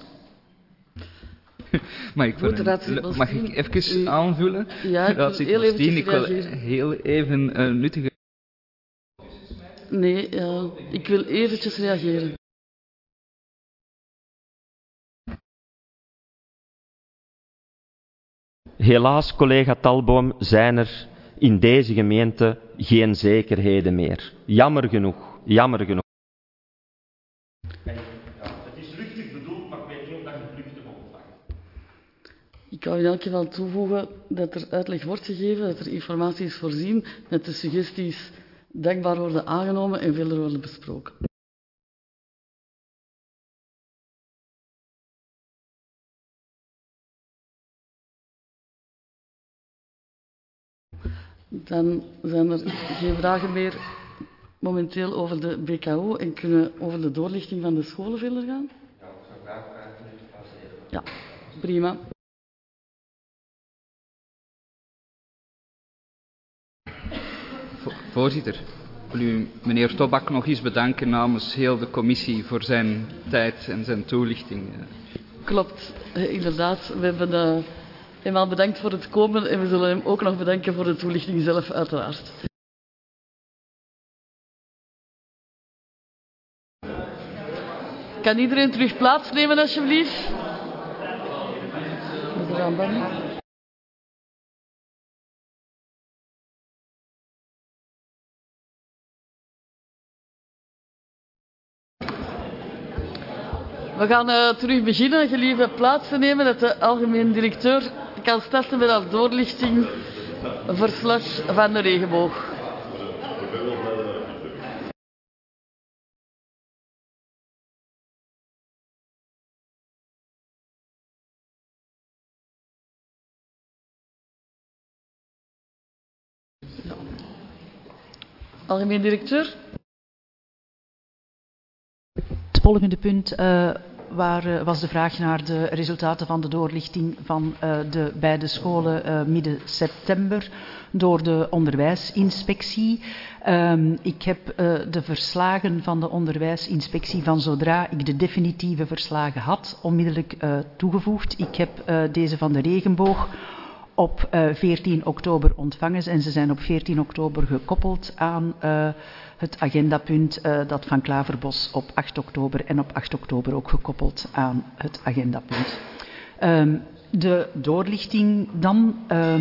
Mag ik even aanvullen? Ja, ik wil heel even nuttige... Nee, ik wil eventjes reageren. Helaas, collega Talboom, zijn er in deze gemeente geen zekerheden meer. Jammer genoeg, jammer genoeg. Het is luchtig bedoeld, maar ik weet niet of dat je het luchtig ontvangt. Ik kan in elk geval toevoegen dat er uitleg wordt gegeven, dat er informatie is voorzien, dat de suggesties dankbaar worden aangenomen en verder worden besproken. Dan zijn er geen vragen meer momenteel over de BKO en kunnen over de doorlichting van de scholen verder gaan? Ja, ik zou graag 5 minuten passeren. Ja, prima. Voorzitter, ik wil u meneer Tobak nog eens bedanken namens heel de commissie voor zijn tijd en zijn toelichting. Klopt, inderdaad. We hebben hem al bedankt voor het komen en we zullen hem ook nog bedanken voor de toelichting zelf, uiteraard. Kan iedereen terug plaatsnemen, alsjeblieft? We gaan terug beginnen. Gelieve plaats te nemen dat de algemeen directeur kan starten met haar doorlichting verslag van de regenboog. Ja. Algemeen directeur. Het volgende punt was de vraag naar de resultaten van de doorlichting van de beide scholen midden september door de onderwijsinspectie. Ik heb de verslagen van de onderwijsinspectie van zodra ik de definitieve verslagen had, onmiddellijk toegevoegd. Ik heb deze van de regenboog op 14 oktober ontvangen en ze zijn op 14 oktober gekoppeld aan het agendapunt dat van Klaverbos op 8 oktober en op 8 oktober ook gekoppeld aan het agendapunt. De doorlichting dan.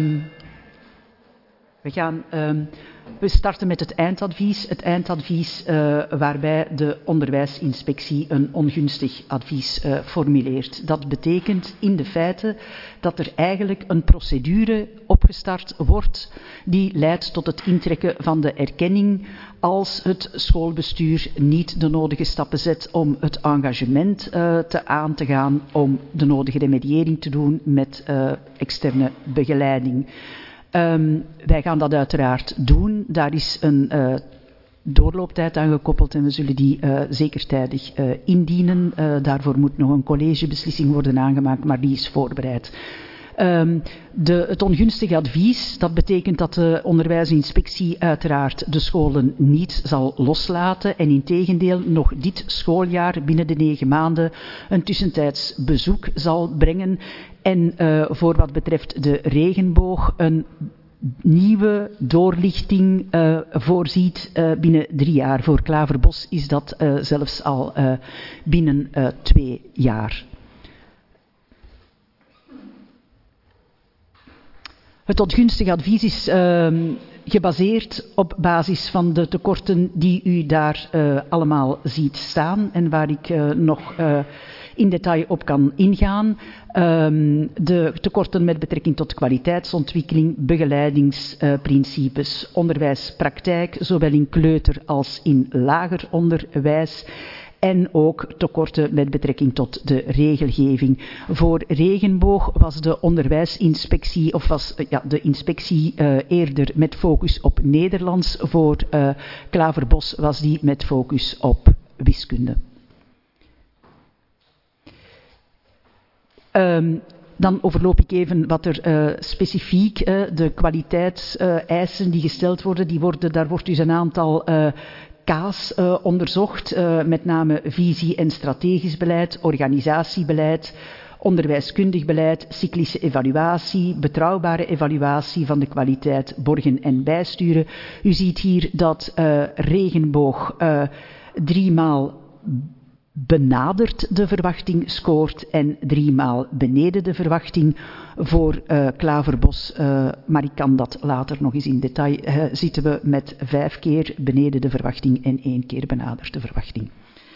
We starten met het eindadvies. Het eindadvies waarbij de onderwijsinspectie een ongunstig advies formuleert. Dat betekent in de feite dat er eigenlijk een procedure opgestart wordt die leidt tot het intrekken van de erkenning als het schoolbestuur niet de nodige stappen zet om het engagement aan te gaan om de nodige remediëring te doen met externe begeleiding. Wij gaan dat uiteraard doen. Daar is een doorlooptijd aan gekoppeld en we zullen die zeker tijdig indienen. Daarvoor moet nog een collegebeslissing worden aangemaakt, maar die is voorbereid. Het ongunstige advies, dat betekent dat de onderwijsinspectie uiteraard de scholen niet zal loslaten en integendeel nog dit schooljaar binnen de 9 maanden een tussentijds bezoek zal brengen en voor wat betreft de regenboog een nieuwe doorlichting voorziet binnen 3 jaar. Voor Klaverbos is dat zelfs al binnen 2 jaar. Het ongunstige advies is gebaseerd op basis van de tekorten die u daar allemaal ziet staan en waar ik nog in detail op kan ingaan. De tekorten met betrekking tot kwaliteitsontwikkeling, begeleidingsprincipes, onderwijspraktijk, zowel in kleuter als in lager onderwijs. en ook tekorten met betrekking tot de regelgeving. Voor Regenboog was de onderwijsinspectie, of was de inspectie eerder met focus op Nederlands. Voor Klaverbos was die met focus op wiskunde. Dan overloop ik even wat er specifiek, de kwaliteitseisen die gesteld worden, daar wordt dus een aantal K's onderzocht, met name visie en strategisch beleid, organisatiebeleid, onderwijskundig beleid, cyclische evaluatie, betrouwbare evaluatie van de kwaliteit, borgen en bijsturen. U ziet hier dat Regenboog 3 maal benadert de verwachting scoort en 3 maal beneden de verwachting. Voor Klaverbos, maar ik kan dat later nog eens in detail, zitten we met 5 keer beneden de verwachting en 1 keer benadert de verwachting.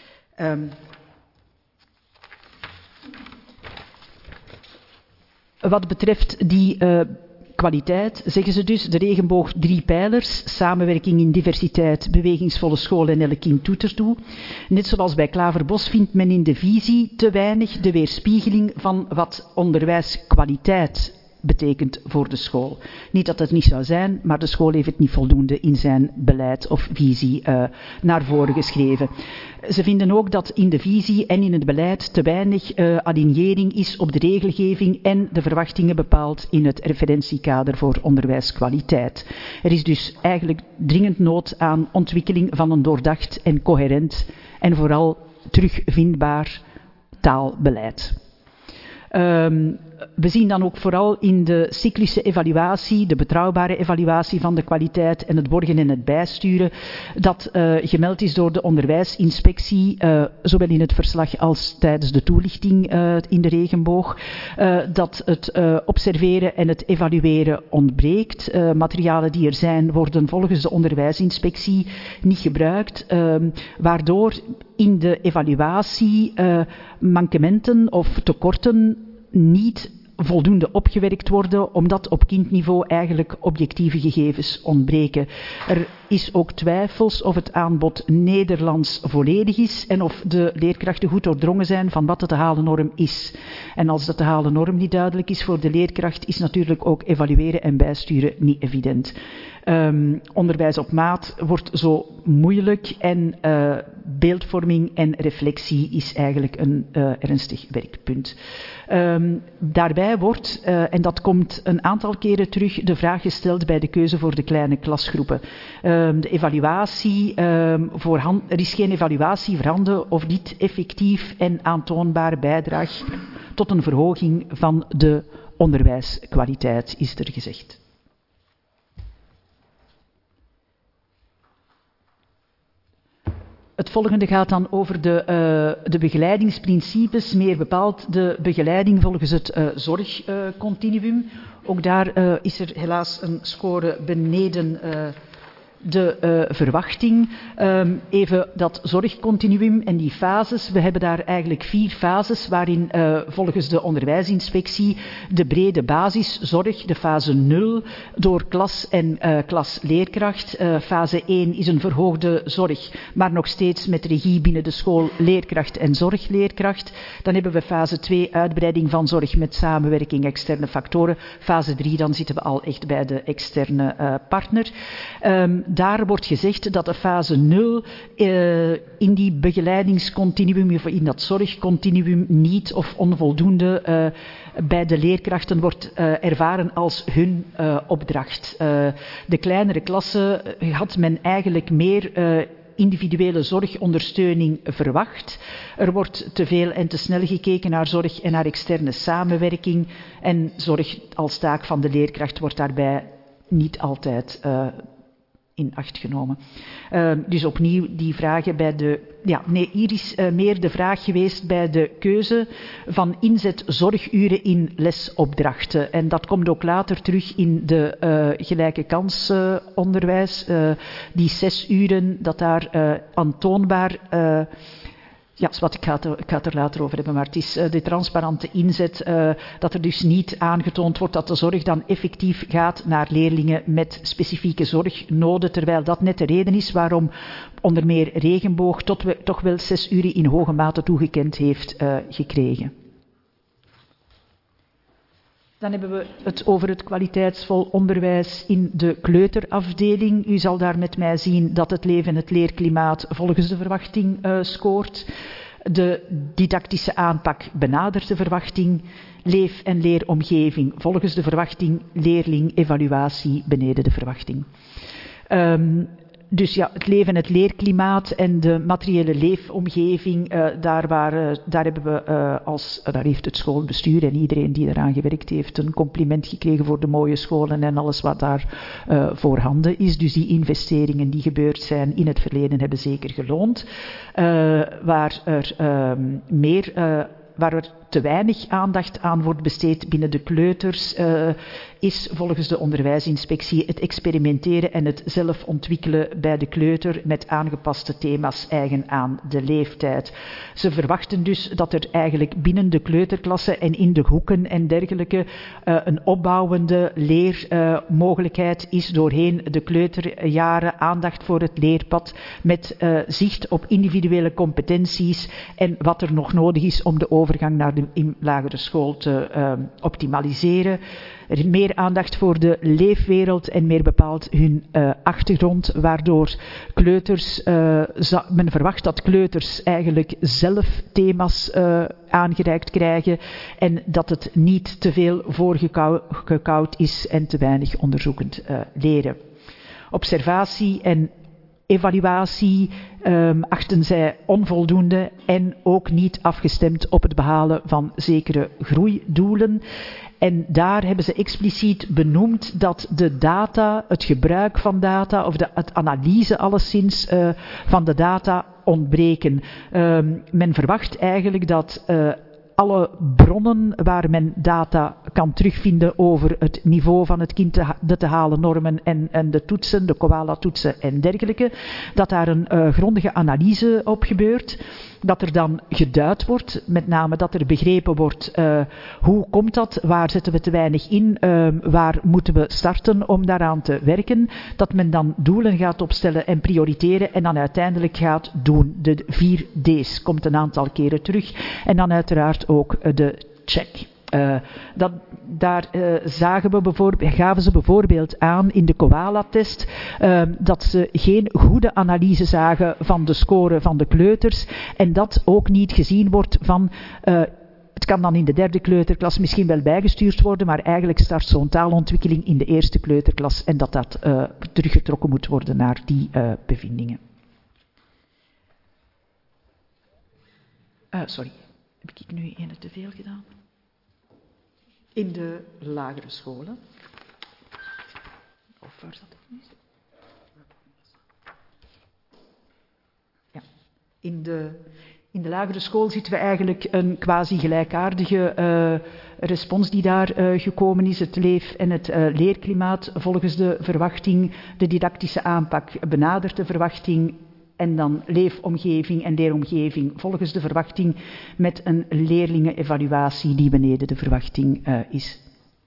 Wat betreft die kwaliteit, zeggen ze dus, de Regenboog 3 pijlers, samenwerking in diversiteit, bewegingsvolle school en elk kind doet ertoe. Net zoals bij Klaverbos vindt men in de visie te weinig de weerspiegeling van wat onderwijskwaliteit betekent voor de school. Niet dat het niet zou zijn, maar de school heeft het niet voldoende in zijn beleid of visie naar voren geschreven. Ze vinden ook dat in de visie en in het beleid te weinig alignering is op de regelgeving en de verwachtingen bepaald in het referentiekader voor onderwijskwaliteit. Er is dus eigenlijk dringend nood aan ontwikkeling van een doordacht en coherent en vooral terugvindbaar taalbeleid. We zien dan ook vooral in de cyclische evaluatie, de betrouwbare evaluatie van de kwaliteit en het borgen en het bijsturen, dat gemeld is door de onderwijsinspectie, zowel in het verslag als tijdens de toelichting in de Regenboog, dat het observeren en het evalueren ontbreekt. Materialen die er zijn worden volgens de onderwijsinspectie niet gebruikt, waardoor in de evaluatie mankementen of tekorten niet voldoende opgewerkt worden, omdat op kindniveau eigenlijk objectieve gegevens ontbreken. Er is ook twijfels of het aanbod Nederlands volledig is en of de leerkrachten goed doordrongen zijn van wat de te halen norm is. En als de te halen norm niet duidelijk is voor de leerkracht, is natuurlijk ook evalueren en bijsturen niet evident. Onderwijs op maat wordt zo moeilijk en beeldvorming en reflectie is eigenlijk een ernstig werkpunt. Daarbij wordt, en dat komt een aantal keren terug, de vraag gesteld bij de keuze voor de kleine klasgroepen. De evaluatie, er is geen evaluatie voorhanden of dit effectief en aantoonbaar bijdraagt tot een verhoging van de onderwijskwaliteit, is er gezegd. Het volgende gaat dan over de begeleidingsprincipes, meer bepaald de begeleiding volgens het zorgcontinuum. Ook daar is er helaas een score beneden de verwachting. Even dat zorgcontinuum en die fases. We hebben daar eigenlijk 4 fases waarin volgens de onderwijsinspectie de brede basiszorg, de fase 0, door klas en klasleerkracht. Fase 1 is een verhoogde zorg, maar nog steeds met regie binnen de school, leerkracht en zorgleerkracht. Dan hebben we fase 2, uitbreiding van zorg met samenwerking externe factoren. Fase 3, dan zitten we al echt bij de externe partner. Daar wordt gezegd dat de fase 0 in die begeleidingscontinuum of in dat zorgcontinuum niet of onvoldoende bij de leerkrachten wordt ervaren als hun opdracht. De kleinere klassen had men eigenlijk meer individuele zorgondersteuning verwacht. Er wordt te veel en te snel gekeken naar zorg en naar externe samenwerking en zorg als taak van de leerkracht wordt daarbij niet altijd in acht genomen. Dus opnieuw die vragen bij de... hier is meer de vraag geweest bij de keuze van inzet zorguren in lesopdrachten. En dat komt ook later terug in de gelijke kansonderwijs. Die 6 uren, dat daar aantoonbaar Ja, ik ga het er later over hebben, maar het is de transparante inzet, dat er dus niet aangetoond wordt dat de zorg dan effectief gaat naar leerlingen met specifieke zorgnoden, terwijl dat net de reden is waarom onder meer Regenboog toch wel 6 uur in hoge mate toegekend heeft gekregen. Dan hebben we het over het kwaliteitsvol onderwijs in de kleuterafdeling. U zal daar met mij zien dat het leven en het leerklimaat volgens de verwachting scoort. De didactische aanpak benadert de verwachting. Leef- en leeromgeving volgens de verwachting. Leerling, evaluatie beneden de verwachting. Dus ja, het leven en het leerklimaat en de materiële leefomgeving, daar heeft het schoolbestuur en iedereen die eraan gewerkt heeft een compliment gekregen voor de mooie scholen en alles wat daar voorhanden is. Dus die investeringen die gebeurd zijn in het verleden hebben zeker geloond. Waar er te weinig aandacht aan wordt besteed binnen de kleuters, is volgens de onderwijsinspectie het experimenteren en het zelf ontwikkelen bij de kleuter met aangepaste thema's eigen aan de leeftijd. Ze verwachten dus dat er eigenlijk binnen de kleuterklassen en in de hoeken en dergelijke een opbouwende leermogelijkheid is doorheen de kleuterjaren, aandacht voor het leerpad met zicht op individuele competenties en wat er nog nodig is om de overgang naar de lagere school te optimaliseren. Er is meer aandacht voor de leefwereld en meer bepaald hun achtergrond, waardoor kleuters, men verwacht dat kleuters eigenlijk zelf thema's aangereikt krijgen en dat het niet te veel voorgekauwd is en te weinig onderzoekend leren. Observatie en evaluatie achten zij onvoldoende en ook niet afgestemd op het behalen van zekere groeidoelen. En daar hebben ze expliciet benoemd dat de data, het gebruik van data of het analyse alleszins van de data ontbreken. Men verwacht eigenlijk dat alle bronnen waar men data kan terugvinden over het niveau van het kind, de te halen normen en de toetsen, de koala-toetsen en dergelijke, dat daar een grondige analyse op gebeurt. Dat er dan geduid wordt, met name dat er begrepen wordt hoe komt dat, waar zetten we te weinig in, waar moeten we starten om daaraan te werken. Dat men dan doelen gaat opstellen en prioriteren en dan uiteindelijk gaat doen. De 4 D's komt een aantal keren terug en dan uiteraard ook de check. Gaven ze bijvoorbeeld aan in de koala-test dat ze geen goede analyse zagen van de score van de kleuters en dat ook niet gezien wordt van het kan dan in de 3e kleuterklas misschien wel bijgestuurd worden, maar eigenlijk start zo'n taalontwikkeling in de 1e kleuterklas en dat teruggetrokken moet worden naar die bevindingen. Sorry, heb ik nu een te veel gedaan? In de lagere scholen. Of waar zat ik nu? Ja. In de lagere school zitten we eigenlijk een quasi-gelijkaardige respons die daar gekomen is. Het leef- en het leerklimaat volgens de verwachting. De didactische aanpak benadert de verwachting. En dan leefomgeving en leeromgeving volgens de verwachting met een leerlingenevaluatie die beneden de verwachting is.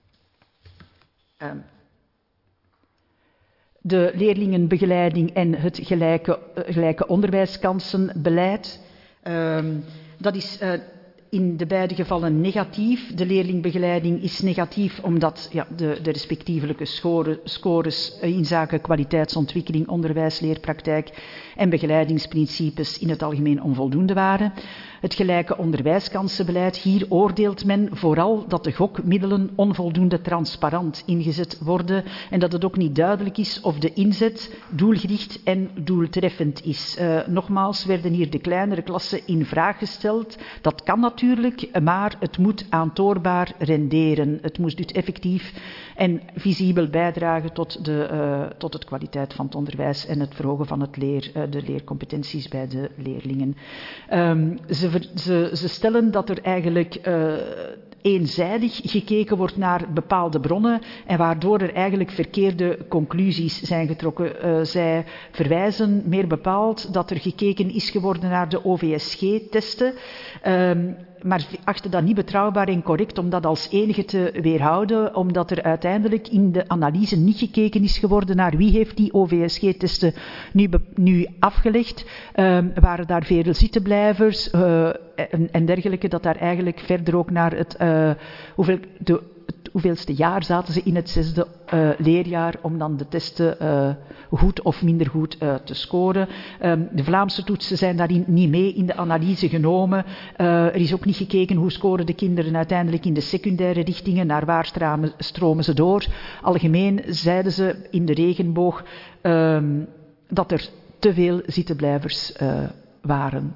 De leerlingenbegeleiding en het gelijke onderwijskansenbeleid. Dat is in de beide gevallen negatief. De leerlingbegeleiding is negatief omdat de respectievelijke scores in zaken kwaliteitsontwikkeling, onderwijs, leerpraktijk en begeleidingsprincipes in het algemeen onvoldoende waren. Het gelijke onderwijskansenbeleid, hier oordeelt men vooral dat de gokmiddelen onvoldoende transparant ingezet worden en dat het ook niet duidelijk is of de inzet doelgericht en doeltreffend is. Nogmaals werden hier de kleinere klassen in vraag gesteld. Dat kan natuurlijk, maar het moet aantoonbaar renderen. Het moet dus effectief en visibel bijdragen tot de kwaliteit van het onderwijs en het verhogen van de leercompetenties bij de leerlingen. Ze stellen dat er eigenlijk eenzijdig gekeken wordt naar bepaalde bronnen en waardoor er eigenlijk verkeerde conclusies zijn getrokken. Zij verwijzen meer bepaald dat er gekeken is geworden naar de OVSG-testen, maar achten dat niet betrouwbaar en correct om dat als enige te weerhouden, omdat er uiteindelijk in de analyse niet gekeken is geworden naar wie heeft die OVSG-testen nu afgelegd. Waren daar veel zittenblijvers en dergelijke, dat daar eigenlijk verder ook naar het hoeveelste jaar zaten ze in het 6e leerjaar om dan de testen goed of minder goed te scoren. De Vlaamse toetsen zijn daarin niet mee in de analyse genomen. Er is ook niet gekeken hoe scoren de kinderen uiteindelijk in de secundaire richtingen, naar waar stromen ze door. Algemeen zeiden ze in de regenboog dat er te veel zittenblijvers waren.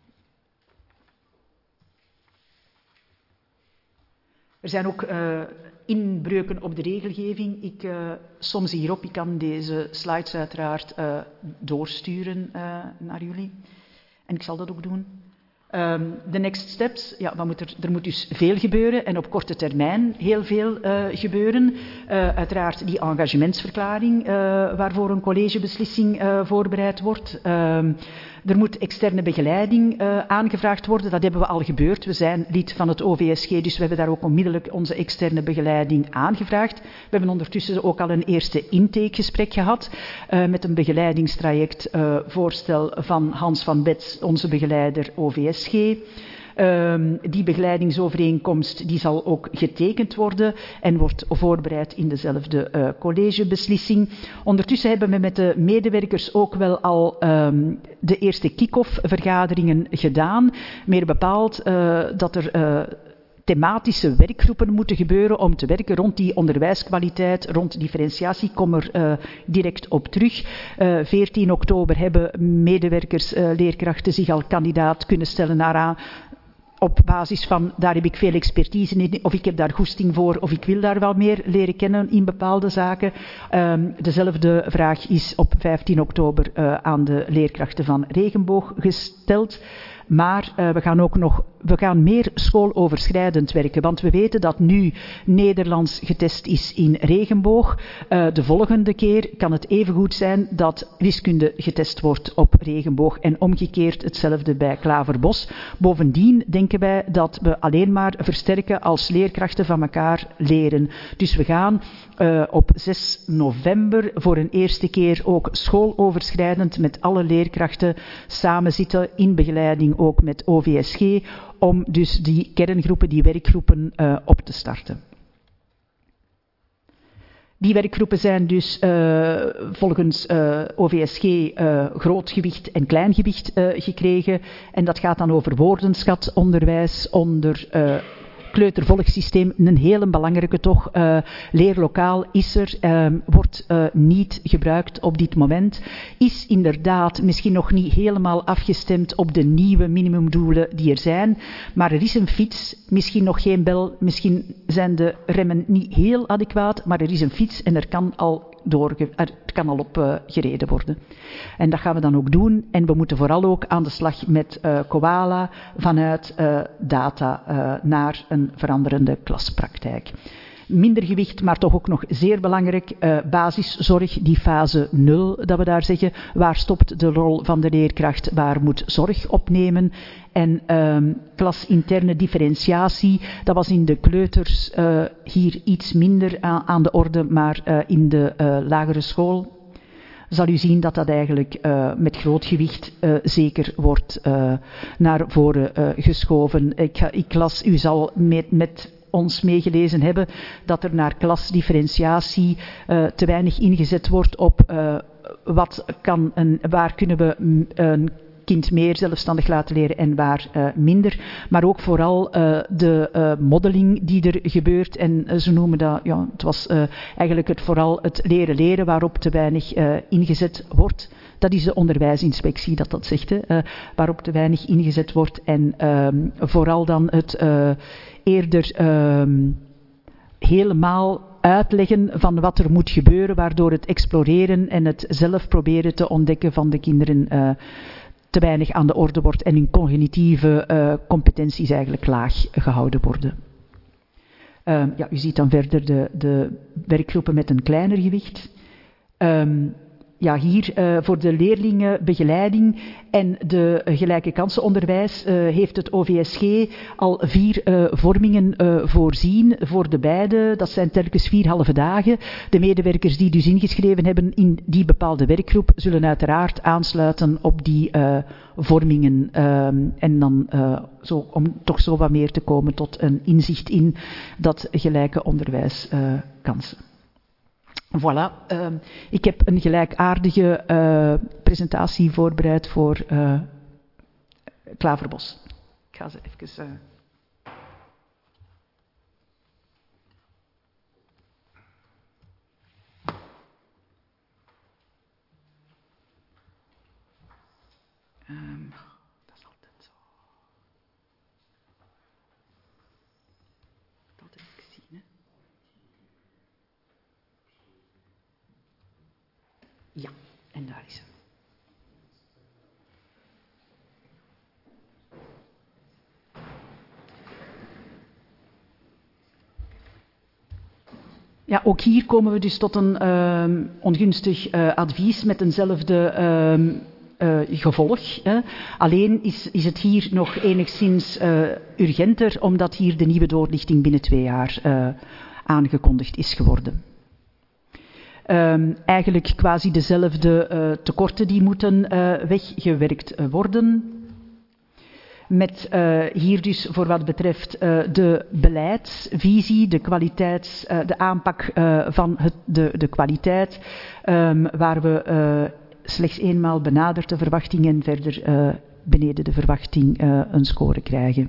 Er zijn ook inbreuken op de regelgeving. Ik som ze hierop. Ik kan deze slides uiteraard doorsturen naar jullie. En ik zal dat ook doen. De next steps. Ja, er moet dus veel gebeuren en op korte termijn heel veel gebeuren. Uiteraard die engagementsverklaring waarvoor een collegebeslissing voorbereid wordt. Er moet externe begeleiding aangevraagd worden. Dat hebben we al gebeurd. We zijn lid van het OVSG, dus we hebben daar ook onmiddellijk onze externe begeleiding aangevraagd. We hebben ondertussen ook al een eerste intakegesprek gehad met een begeleidingstraject voorstel van Hans van Bets, onze begeleider OVSG. Die begeleidingsovereenkomst die zal ook getekend worden en wordt voorbereid in dezelfde collegebeslissing. Ondertussen hebben we met de medewerkers ook wel al de eerste kick-off vergaderingen gedaan. Meer bepaald dat er thematische werkgroepen moeten gebeuren om te werken rond die onderwijskwaliteit, rond differentiatie. Ik kom er direct op terug. 14 oktober hebben medewerkers, leerkrachten zich al kandidaat kunnen stellen naar op basis van, daar heb ik veel expertise in, of ik heb daar goesting voor, of ik wil daar wel meer leren kennen in bepaalde zaken. Dezelfde vraag is op 15 oktober aan de leerkrachten van Regenboog gesteld. Maar we gaan meer schooloverschrijdend werken, want we weten dat nu Nederlands getest is in Regenboog. De volgende keer kan het even goed zijn dat wiskunde getest wordt op Regenboog en omgekeerd hetzelfde bij Klaverbos. Bovendien denken wij dat we alleen maar versterken als leerkrachten van elkaar leren. Dus we gaan op 6 november voor een eerste keer ook schooloverschrijdend met alle leerkrachten samenzitten in begeleiding ook met OVSG, om dus die kerngroepen, die werkgroepen op te starten. Die werkgroepen zijn dus volgens OVSG grootgewicht en kleingewicht gekregen. En dat gaat dan over woordenschat-onderwijs, onder kleutervolgsysteem, een hele belangrijke toch. Leerlokaal is er, wordt niet gebruikt op dit moment. Is inderdaad misschien nog niet helemaal afgestemd op de nieuwe minimumdoelen die er zijn. Maar er is een fiets, misschien nog geen bel, misschien zijn de remmen niet heel adequaat, maar er is een fiets en er kan al op gereden worden. En dat gaan we dan ook doen. En we moeten vooral ook aan de slag met Koala vanuit data naar een veranderende klaspraktijk. Minder gewicht, maar toch ook nog zeer belangrijk, basiszorg, die fase 0, dat we daar zeggen. Waar stopt de rol van de leerkracht, waar moet zorg opnemen? En klasinterne differentiatie, dat was in de kleuters hier iets minder aan de orde, maar in de lagere school zal u zien dat dat eigenlijk met groot gewicht zeker wordt naar voren geschoven. Ik las, u zal met ons meegelezen hebben, dat er naar klasdifferentiatie te weinig ingezet wordt op waar kunnen we een kind meer zelfstandig laten leren en waar minder. Maar ook vooral de modeling die er gebeurt. En ze noemen dat, ja, het was eigenlijk vooral het leren waarop te weinig ingezet wordt. Dat is de onderwijsinspectie dat zegt, waarop te weinig ingezet wordt. En vooral dan het eerder helemaal uitleggen van wat er moet gebeuren, waardoor het exploreren en het zelf proberen te ontdekken van de kinderen te weinig aan de orde wordt en hun cognitieve competenties eigenlijk laag gehouden worden. U ziet dan verder de werkgroepen met een kleiner gewicht. Hier voor de leerlingenbegeleiding en de gelijke kansenonderwijs heeft het OVSG al 4 vormingen voorzien voor de beide. Dat zijn telkens 4 halve dagen. De medewerkers die dus ingeschreven hebben in die bepaalde werkgroep zullen uiteraard aansluiten op die vormingen en dan om toch zo wat meer te komen tot een inzicht in dat gelijke onderwijskansen. Voilà, ik heb een gelijkaardige presentatie voorbereid voor Klaverbos. Ik ga ze even... dat is altijd zo. Dat heb ik gezien, hè. Ja, en daar is hem. Ja, ook hier komen we dus tot een ongunstig advies met eenzelfde gevolg. Hè. Alleen is het hier nog enigszins urgenter, omdat hier de nieuwe doorlichting binnen 2 jaar aangekondigd is geworden. Eigenlijk quasi dezelfde tekorten die moeten weggewerkt worden. Met hier dus voor wat betreft de beleidsvisie, de aanpak van de kwaliteit, waar we slechts eenmaal benaderd de verwachting en verder beneden de verwachting een score krijgen.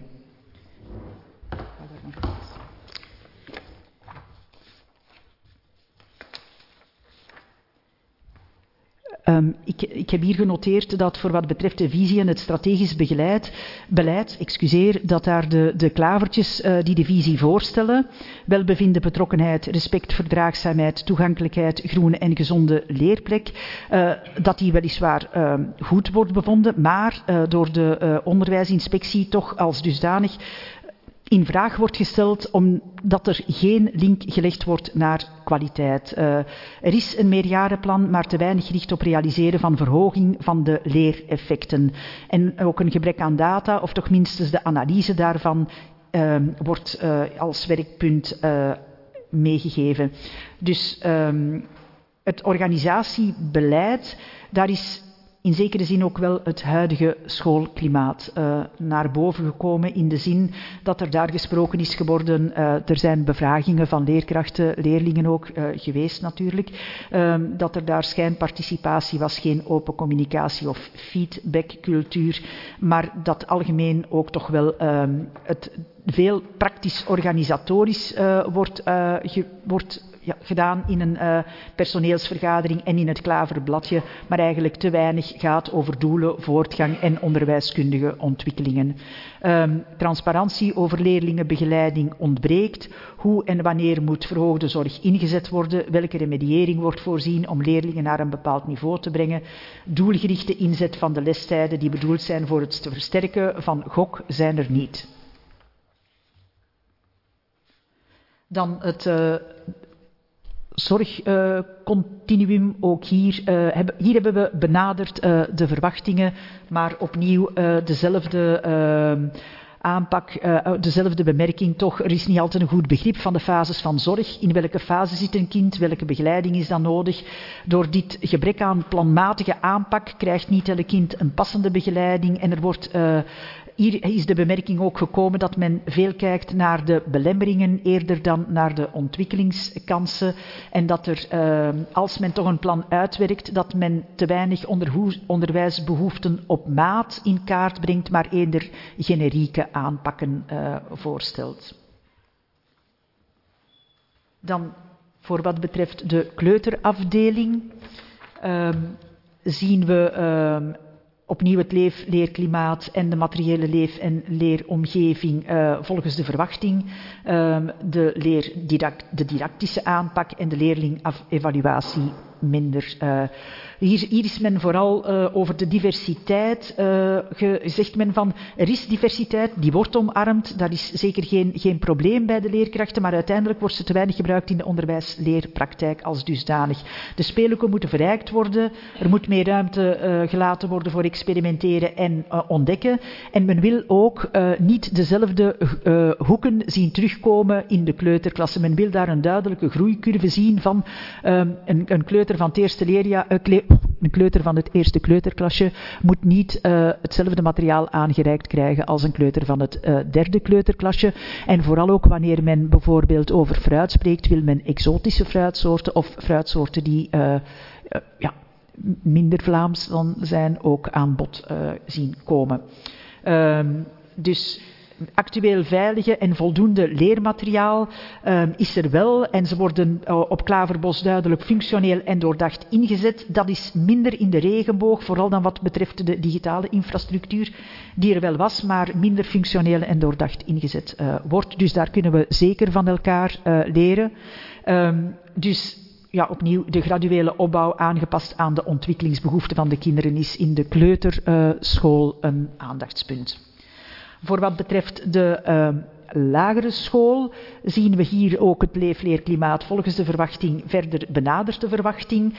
Ik heb hier genoteerd dat voor wat betreft de visie en het strategisch beleid, dat daar de klavertjes die de visie voorstellen, welbevinden, betrokkenheid, respect, verdraagzaamheid, toegankelijkheid, groene en gezonde leerplek, dat die weliswaar goed wordt bevonden, maar door de onderwijsinspectie toch als dusdanig in vraag wordt gesteld omdat er geen link gelegd wordt naar kwaliteit. Er is een meerjarenplan, maar te weinig gericht op realiseren van verhoging van de leereffecten. En ook een gebrek aan data, of toch minstens de analyse daarvan, wordt als werkpunt meegegeven. Dus het organisatiebeleid, daar is in zekere zin ook wel het huidige schoolklimaat naar boven gekomen, in de zin dat er daar gesproken is geworden. Er zijn bevragingen van leerkrachten, leerlingen ook geweest natuurlijk, dat er daar schijnparticipatie was, geen open communicatie of feedbackcultuur, maar dat algemeen ook toch wel het veel praktisch organisatorisch wordt gedaan in een personeelsvergadering en in het klaverbladje, maar eigenlijk te weinig gaat over doelen, voortgang en onderwijskundige ontwikkelingen. Transparantie over leerlingenbegeleiding ontbreekt. Hoe en wanneer moet verhoogde zorg ingezet worden? Welke remediëring wordt voorzien om leerlingen naar een bepaald niveau te brengen? Doelgerichte inzet van de lestijden die bedoeld zijn voor het versterken van GOK zijn er niet. Dan het zorgcontinuum, ook hier hebben we benaderd de verwachtingen, maar opnieuw dezelfde aanpak, dezelfde bemerking toch. Er is niet altijd een goed begrip van de fases van zorg. In welke fase zit een kind? Welke begeleiding is dan nodig? Door dit gebrek aan planmatige aanpak krijgt niet elk kind een passende begeleiding en er wordt... Hier is de bemerking ook gekomen dat men veel kijkt naar de belemmeringen eerder dan naar de ontwikkelingskansen en dat er, als men toch een plan uitwerkt, dat men te weinig onderwijsbehoeften op maat in kaart brengt, maar eerder generieke aanpakken voorstelt. Dan voor wat betreft de kleuterafdeling zien we... opnieuw het leerklimaat en de materiële leef- en leeromgeving volgens de verwachting, de didactische aanpak en de leerlingevaluatie minder. Hier is men vooral over de diversiteit, zegt men van, er is diversiteit, die wordt omarmd, dat is zeker geen probleem bij de leerkrachten, maar uiteindelijk wordt ze te weinig gebruikt in de onderwijsleerpraktijk als dusdanig. De speelhoeken moeten verrijkt worden, er moet meer ruimte gelaten worden voor experimenteren en ontdekken. En men wil ook niet dezelfde hoeken zien terugkomen in de kleuterklasse. Men wil daar een duidelijke groeicurve zien van een kleuter van het eerste leerjaar, een kleuter van het eerste kleuterklasje moet niet hetzelfde materiaal aangereikt krijgen als een kleuter van het derde kleuterklasje. En vooral ook wanneer men bijvoorbeeld over fruit spreekt, wil men exotische fruitsoorten of fruitsoorten die minder Vlaams dan zijn ook aan bod zien komen. Dus actueel veilige en voldoende leermateriaal is er wel en ze worden op Klaverbos duidelijk functioneel en doordacht ingezet. Dat is minder in de regenboog, vooral dan wat betreft de digitale infrastructuur die er wel was, maar minder functioneel en doordacht ingezet wordt. Dus daar kunnen we zeker van elkaar leren. Dus ja, opnieuw de graduele opbouw aangepast aan de ontwikkelingsbehoeften van de kinderen is in de kleuterschool een aandachtspunt. Voor wat betreft de lagere school zien we hier ook het leefleerklimaat volgens de verwachting verder benadert de verwachting.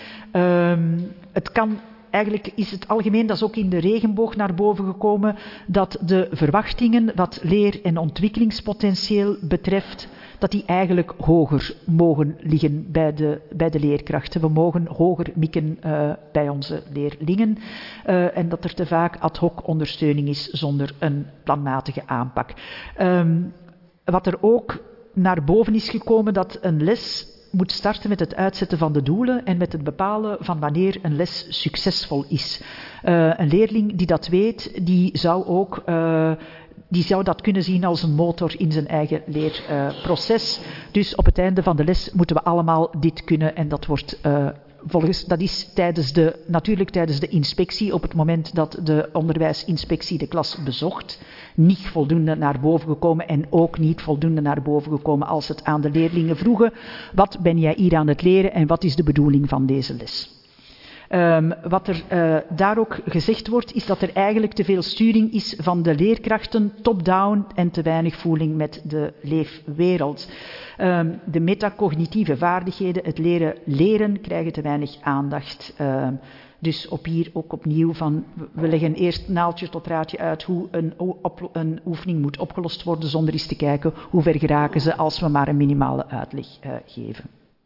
Eigenlijk is het algemeen, dat is ook in de regenboog naar boven gekomen, dat de verwachtingen wat leer- en ontwikkelingspotentieel betreft, dat die eigenlijk hoger mogen liggen bij de leerkrachten. We mogen hoger mikken bij onze leerlingen en dat er te vaak ad hoc ondersteuning is zonder een planmatige aanpak. Wat er ook naar boven is gekomen, dat een les moet starten met het uitzetten van de doelen en met het bepalen van wanneer een les succesvol is. Een leerling die dat weet, die zou dat kunnen zien als een motor in zijn eigen leerproces. Dus op het einde van de les moeten we allemaal dit kunnen en dat wordt dat is natuurlijk tijdens de inspectie, op het moment dat de onderwijsinspectie de klas bezocht, niet voldoende naar boven gekomen en ook niet voldoende naar boven gekomen als het aan de leerlingen vroegen, wat ben jij hier aan het leren en wat is de bedoeling van deze les? Wat er daar ook gezegd wordt, is dat er eigenlijk te veel sturing is van de leerkrachten top-down en te weinig voeling met de leefwereld. De metacognitieve vaardigheden, het leren krijgen te weinig aandacht. Dus hier ook opnieuw van, we leggen eerst naaltje tot raadje uit hoe een oefening moet opgelost worden, zonder eens te kijken hoe ver geraken ze als we maar een minimale uitleg geven.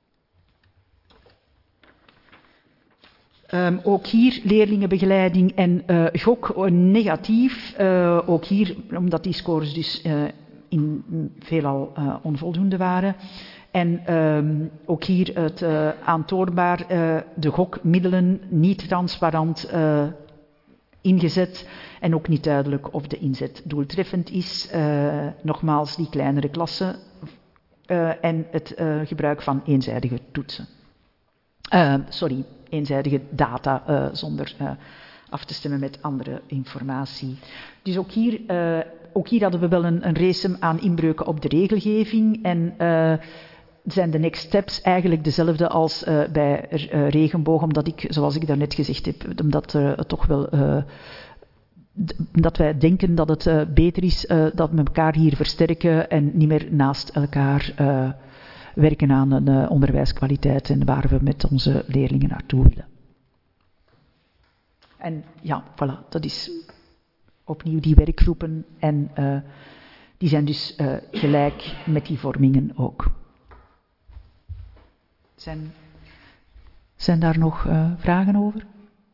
Ook hier leerlingenbegeleiding en gok negatief. Ook hier, omdat die scores dus veelal onvoldoende waren. En ook hier het aantoonbaar, de gokmiddelen niet transparant ingezet en ook niet duidelijk of de inzet doeltreffend is. Nogmaals, die kleinere klassen en het gebruik van eenzijdige toetsen. Eenzijdige data zonder af te stemmen met andere informatie. Dus ook hier hadden we wel een race aan inbreuken op de regelgeving en zijn de next steps eigenlijk dezelfde als bij regenboog, omdat zoals ik daarnet gezegd heb, omdat toch wel dat wij denken dat het beter is dat we elkaar hier versterken en niet meer naast elkaar werken aan een onderwijskwaliteit en waar we met onze leerlingen naartoe willen. En ja, voilà, dat is opnieuw die werkgroepen en die zijn dus gelijk met die vormingen ook. Zijn daar nog vragen over?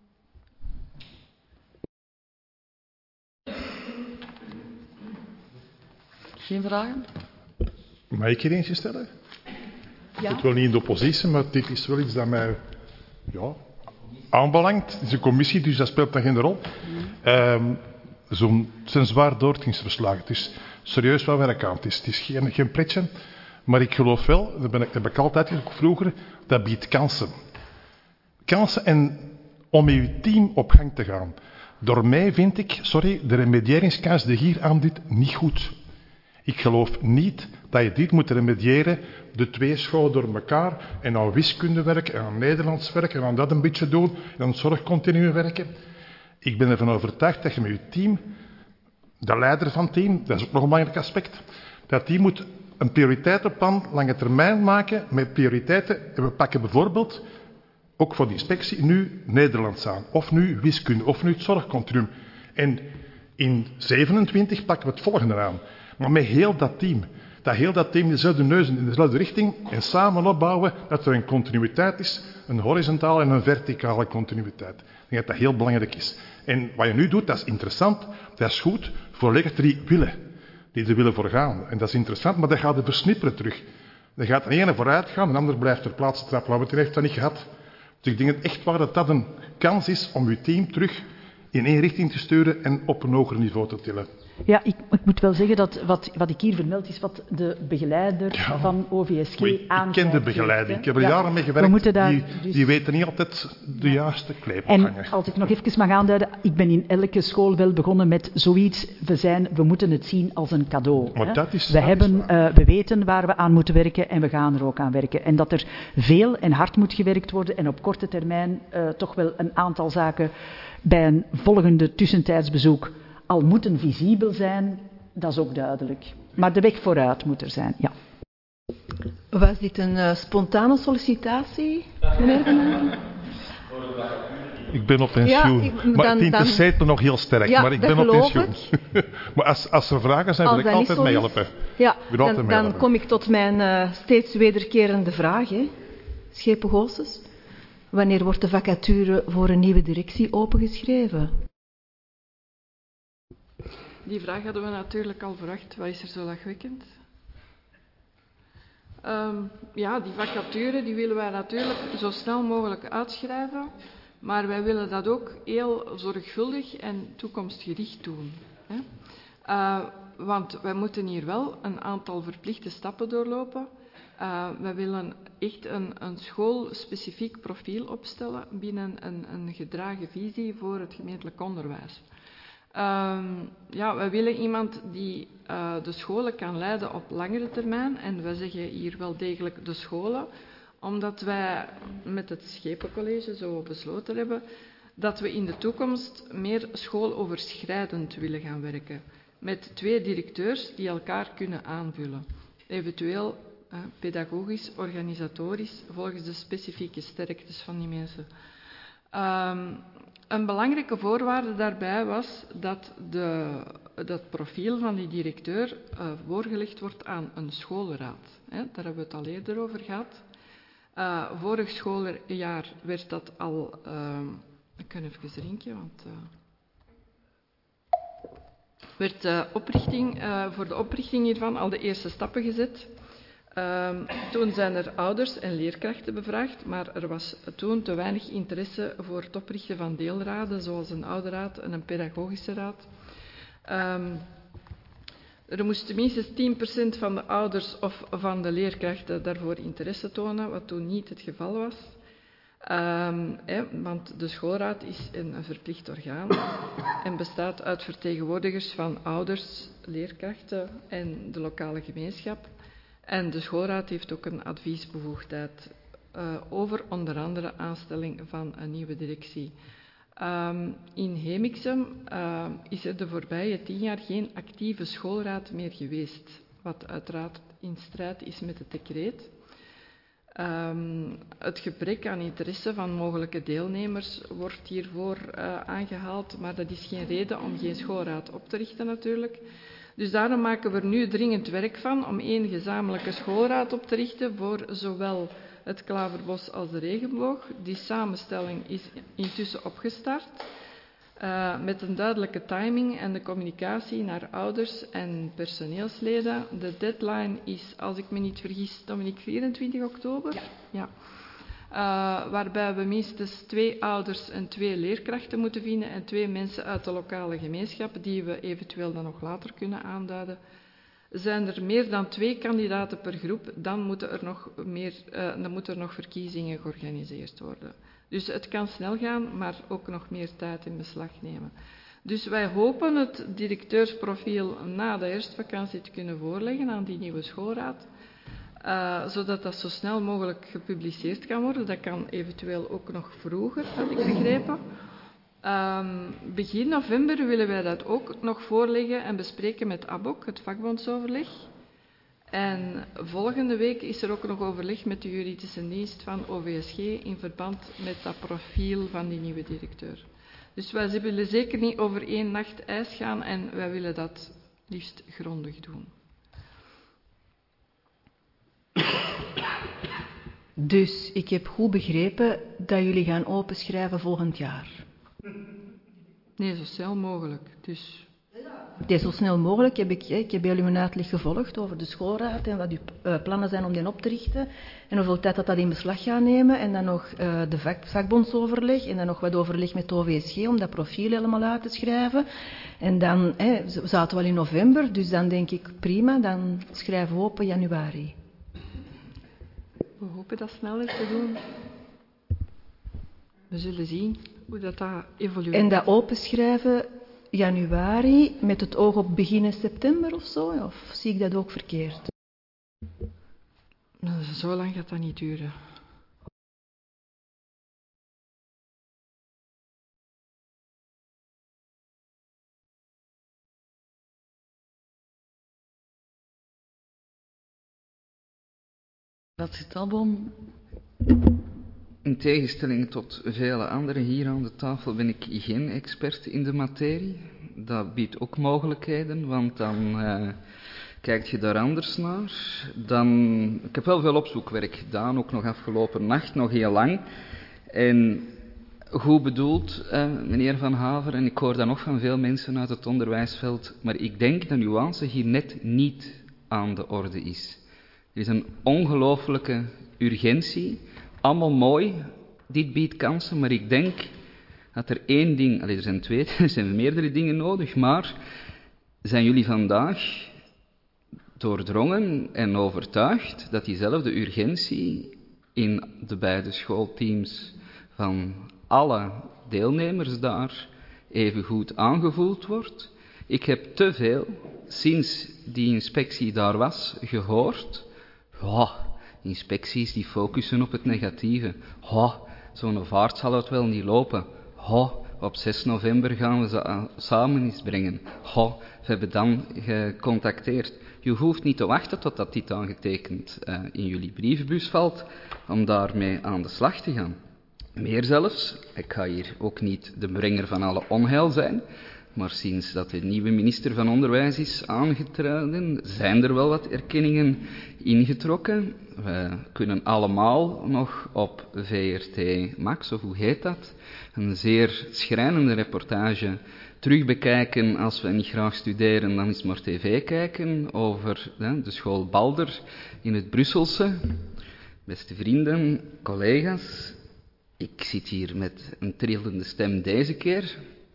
Geen vragen? Mag ik hier eentje stellen? Ja. Ik zit wel niet in de oppositie, maar dit is wel iets dat mij aanbelangt. Het is een commissie, dus dat speelt dan geen rol. Het zijn zwaar doortgingsverslagen. Het is serieus wel werk aan. Het is geen pretje. Maar ik geloof wel, dat heb ik altijd ook vroeger, dat biedt kansen. Kansen en om met je team op gang te gaan. Door mij vind ik, de remedieringskans die hier aanbiedt niet goed. Ik geloof niet dat je dit moet remediëren, de 2 scholen door elkaar, en aan wiskunde werken, en aan Nederlands werken, en aan dat een beetje doen, en aan zorgcontinuum werken. Ik ben ervan overtuigd dat je met je team, de leider van het team, dat is ook nog een belangrijk aspect, dat die moet een prioriteitenplan lange termijn maken met prioriteiten. En we pakken bijvoorbeeld, ook voor de inspectie, nu Nederlands aan, of nu wiskunde, of nu het zorgcontinuum. En in 27 pakken we het volgende aan. Maar met heel dat team dezelfde neus in dezelfde richting en samen opbouwen dat er een continuïteit is, een horizontale en een verticale continuïteit. Ik denk dat dat heel belangrijk is. En wat je nu doet, dat is interessant, dat is goed voor leerkrachten die er willen voor gaan. En dat is interessant, maar dat gaat er versnipperen terug. Dan gaat de ene vooruit gaan, de ander blijft ter plaatse trappen. Maar het heeft dat niet gehad. Dus ik denk echt waar dat dat een kans is om je team terug in één richting te sturen en op een hoger niveau te tillen. Ja, ik moet wel zeggen dat wat ik hier vermeld is wat de begeleider van OVSG aangeeft. Ik ken de begeleiding. Ik heb er jaren mee gewerkt. Die weten niet altijd de juiste kleep ophangen. En als ik nog even mag aanduiden, ik ben in elke school wel begonnen met zoiets. We moeten het zien als een cadeau. Maar dat is, we weten waar we aan moeten werken en we gaan er ook aan werken. En dat er veel en hard moet gewerkt worden en op korte termijn toch wel een aantal zaken bij een volgende tussentijdsbezoek al moeten visibel zijn, dat is ook duidelijk. Maar de weg vooruit moet er zijn, ja. Was dit een spontane sollicitatie, meneer De Maan? Ik ben op pensioen. Maar het interesseert me nog heel sterk. Ja, maar ik ben op pensioen. Maar als er vragen zijn, wil ik altijd meehelpen. Ja, dan kom ik tot mijn steeds wederkerende vraag. Schepen Goossens. Wanneer wordt de vacature voor een nieuwe directie opengeschreven? Die vraag hadden we natuurlijk al verwacht. Wat is er zo lachwekkend? Ja, die vacature die willen wij natuurlijk zo snel mogelijk uitschrijven. Maar wij willen dat ook heel zorgvuldig en toekomstgericht doen. Want wij moeten hier wel een aantal verplichte stappen doorlopen. Wij willen echt een schoolspecifiek profiel opstellen binnen een gedragen visie voor het gemeentelijk onderwijs. Wij willen iemand die de scholen kan leiden op langere termijn. En wij zeggen hier wel degelijk de scholen, omdat wij met het Schepencollege zo besloten hebben dat we in de toekomst meer schooloverschrijdend willen gaan werken. Met 2 directeurs die elkaar kunnen aanvullen. Eventueel pedagogisch, organisatorisch, volgens de specifieke sterktes van die mensen. Een belangrijke voorwaarde daarbij was dat dat profiel van die directeur voorgelegd wordt aan een schoolraad. Daar hebben we het al eerder over gehad. Vorig schooljaar werd dat al... ik kan even drinken, want... werd voor de oprichting hiervan al de eerste stappen gezet. Toen zijn er ouders en leerkrachten bevraagd, maar er was toen te weinig interesse voor het oprichten van deelraden, zoals een ouderraad en een pedagogische raad. Er moest minstens 10% van de ouders of van de leerkrachten daarvoor interesse tonen, wat toen niet het geval was. Want de schoolraad is een verplicht orgaan en bestaat uit vertegenwoordigers van ouders, leerkrachten en de lokale gemeenschap. En de schoolraad heeft ook een adviesbevoegdheid over onder andere aanstelling van een nieuwe directie. In Hemixem is er de voorbije 10 jaar geen actieve schoolraad meer geweest, wat uiteraard in strijd is met het decreet. Het gebrek aan interesse van mogelijke deelnemers wordt hiervoor aangehaald, maar dat is geen reden om geen schoolraad op te richten natuurlijk. Dus daarom maken we er nu dringend werk van om 1 gezamenlijke schoolraad op te richten voor zowel het Klaverbos als de Regenboog. Die samenstelling is intussen opgestart met een duidelijke timing en de communicatie naar ouders en personeelsleden. De deadline is, als ik me niet vergis, Dominique, 24 oktober? Ja. Waarbij we minstens 2 ouders en 2 leerkrachten moeten vinden en 2 mensen uit de lokale gemeenschap, die we eventueel dan nog later kunnen aanduiden. Zijn er meer dan 2 kandidaten per groep, dan moeten er nog verkiezingen georganiseerd worden. Dus het kan snel gaan, maar ook nog meer tijd in beslag nemen. Dus wij hopen het directeursprofiel na de herfstvakantie te kunnen voorleggen aan die nieuwe schoolraad, zodat dat zo snel mogelijk gepubliceerd kan worden. Dat kan eventueel ook nog vroeger, had ik begrepen. Begin november willen wij dat ook nog voorleggen en bespreken met ABOC, het vakbondsoverleg. En volgende week is er ook nog overleg met de juridische dienst van OVSG in verband met dat profiel van die nieuwe directeur. Dus wij willen zeker niet over 1 nacht ijs gaan en wij willen dat liefst grondig doen. Dus ik heb goed begrepen dat jullie gaan openschrijven volgend jaar. Nee, zo snel mogelijk. Dus... Ja, zo snel mogelijk. Ik heb jullie een uitleg gevolgd over de schoolraad en wat uw plannen zijn om die op te richten. En hoeveel tijd dat in beslag gaat nemen. En dan nog de vakbondsoverleg. En dan nog wat overleg met de OVSG om dat profiel helemaal uit te schrijven. En dan zaten we al in november. Dus dan denk ik prima, dan schrijven we open januari. We hopen dat sneller te doen. We zullen zien hoe dat evolueert. En dat openschrijven januari met het oog op beginnen september of zo? Of zie ik dat ook verkeerd? Nou, zo lang gaat dat niet duren. Dat is het album. In tegenstelling tot vele anderen hier aan de tafel ben ik geen expert in de materie. Dat biedt ook mogelijkheden, want dan kijk je daar anders naar. Ik heb wel veel opzoekwerk gedaan, ook nog afgelopen nacht, nog heel lang. En goed bedoeld, meneer Van Haver, en ik hoor dat nog van veel mensen uit het onderwijsveld, maar ik denk dat nuance hier net niet aan de orde is. Er is een ongelooflijke urgentie. Allemaal mooi, dit biedt kansen, maar ik denk dat er één ding, er zijn twee, er zijn meerdere dingen nodig, maar zijn jullie vandaag doordrongen en overtuigd dat diezelfde urgentie in de beide schoolteams van alle deelnemers daar even goed aangevoeld wordt? Ik heb te veel, sinds die inspectie daar was, gehoord. Inspecties die focussen op het negatieve. Zo'n vaart zal het wel niet lopen. Op 6 november gaan we ze samen eens brengen. We hebben dan gecontacteerd. Je hoeft niet te wachten totdat dit aangetekend in jullie brievenbus valt, om daarmee aan de slag te gaan. Meer zelfs, ik ga hier ook niet de brenger van alle onheil zijn, maar sinds dat de nieuwe minister van Onderwijs is aangetreden, zijn er wel wat erkenningen ingetrokken. We kunnen allemaal nog op VRT Max, of hoe heet dat, een zeer schrijnende reportage terugbekijken. Als we niet graag studeren, dan is maar tv kijken over de school Balder in het Brusselse. Beste vrienden, collega's, ik zit hier met een trillende stem deze keer.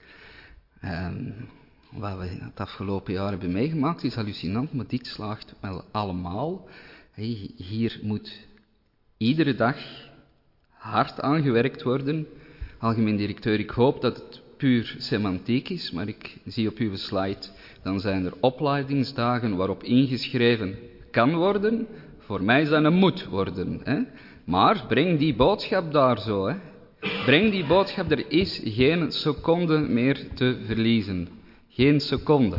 Wat we het afgelopen jaar hebben meegemaakt is hallucinant, maar dit slaagt wel allemaal. Hier moet iedere dag hard aan gewerkt worden. Algemeen directeur, ik hoop dat het puur semantiek is, maar ik zie op uw slide, dan zijn er opleidingsdagen waarop ingeschreven kan worden. Voor mij zou het moet worden. Maar breng die boodschap daar zo. Breng die boodschap, er is geen seconde meer te verliezen. Geen seconde.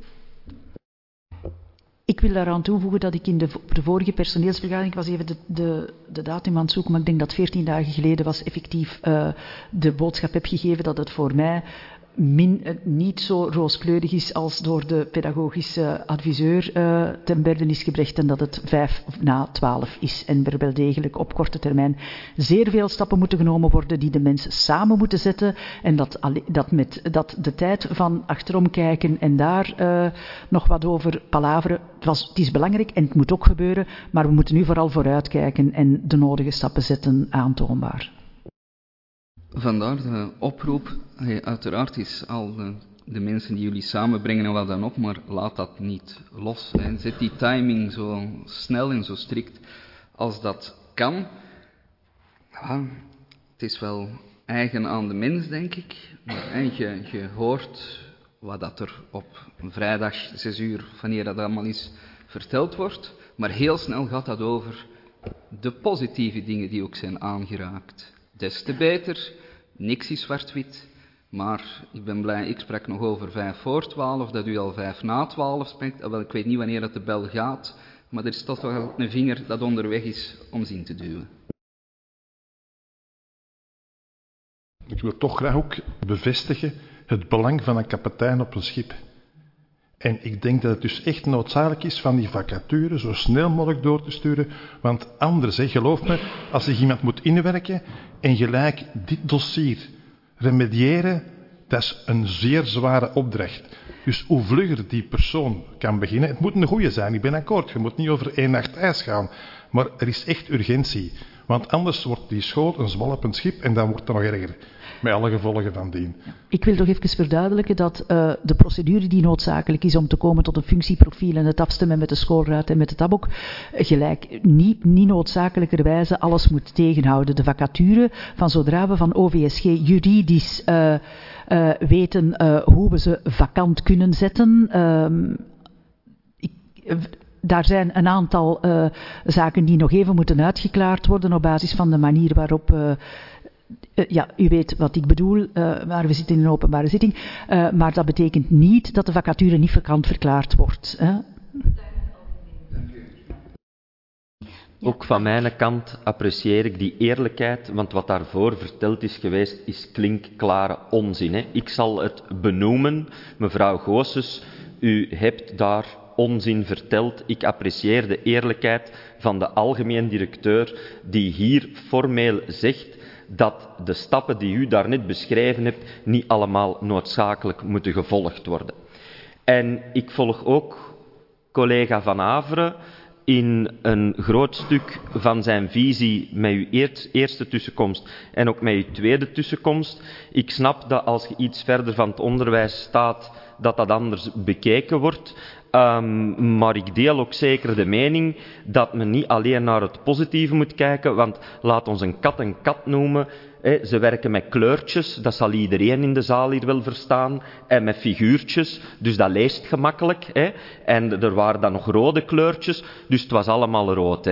Ik wil daaraan toevoegen dat ik in de vorige personeelsvergadering, ik was even de datum aan het zoeken, maar ik denk dat 14 dagen geleden was effectief de boodschap heb gegeven dat het voor mij niet zo rooskleurig is als door de pedagogische adviseur ten berde is gebracht en dat het 11:55 is en er wel degelijk op korte termijn zeer veel stappen moeten genomen worden die de mensen samen moeten zetten en dat de tijd van achterom kijken en daar nog wat over palaveren, het is belangrijk en het moet ook gebeuren, maar we moeten nu vooral vooruitkijken en de nodige stappen zetten aantoonbaar. Vandaar de oproep. Uiteraard is al de mensen die jullie samenbrengen en wat dan ook, maar laat dat niet los. Zet die timing zo snel en zo strikt als dat kan. Ja, het is wel eigen aan de mens, denk ik. Je hoort wat dat er op een vrijdag 6 uur, wanneer dat allemaal is, verteld wordt. Maar heel snel gaat dat over de positieve dingen die ook zijn aangeraakt. Des te beter, niks is zwart-wit. Maar ik ben blij, ik sprak nog over 5 voor 12, dat u al 5 na 12 spreekt. Wel, ik weet niet wanneer dat de bel gaat, maar er is toch wel een vinger dat onderweg is om zin te duwen. Ik wil toch graag ook bevestigen het belang van een kapitein op een schip. En ik denk dat het dus echt noodzakelijk is van die vacature zo snel mogelijk door te sturen. Want anders, geloof me, als zich iemand moet inwerken en gelijk dit dossier remediëren, dat is een zeer zware opdracht. Dus hoe vlugger die persoon kan beginnen, het moet een goeie zijn, ik ben akkoord, je moet niet over 1 nacht ijs gaan. Maar er is echt urgentie. Want anders wordt die school een zwal op een schip en dan wordt het nog erger. Met alle gevolgen van dien. Ik wil nog even verduidelijken dat de procedure die noodzakelijk is om te komen tot een functieprofiel en het afstemmen met de schoolraad en met het TABOK, gelijk niet noodzakelijkerwijze alles moet tegenhouden. De vacature van zodra we van OVSG juridisch weten hoe we ze vakant kunnen zetten. Daar zijn een aantal zaken die nog even moeten uitgeklaard worden op basis van de manier waarop... ja, u weet wat ik bedoel, maar we zitten in een openbare zitting. Maar dat betekent niet dat de vacature niet vakant verklaard wordt. Hè? Ook van mijn kant apprecieer ik die eerlijkheid, want wat daarvoor verteld is geweest, is klinkklare onzin. Hè. Ik zal het benoemen, mevrouw Goossens, u hebt daar onzin verteld. Ik apprecieer de eerlijkheid van de algemeen directeur die hier formeel zegt dat de stappen die u daarnet beschreven hebt niet allemaal noodzakelijk moeten gevolgd worden. En ik volg ook collega Van Averen in een groot stuk van zijn visie met uw eerste tussenkomst en ook met uw tweede tussenkomst. Ik snap dat als je iets verder van het onderwijs staat, dat dat anders bekeken wordt. Maar ik deel ook zeker de mening dat men niet alleen naar het positieve moet kijken, want laat ons een kat noemen. Ze werken met kleurtjes, dat zal iedereen in de zaal hier wel verstaan, en met figuurtjes, dus dat leest gemakkelijk. En er waren dan nog rode kleurtjes, dus het was allemaal rood.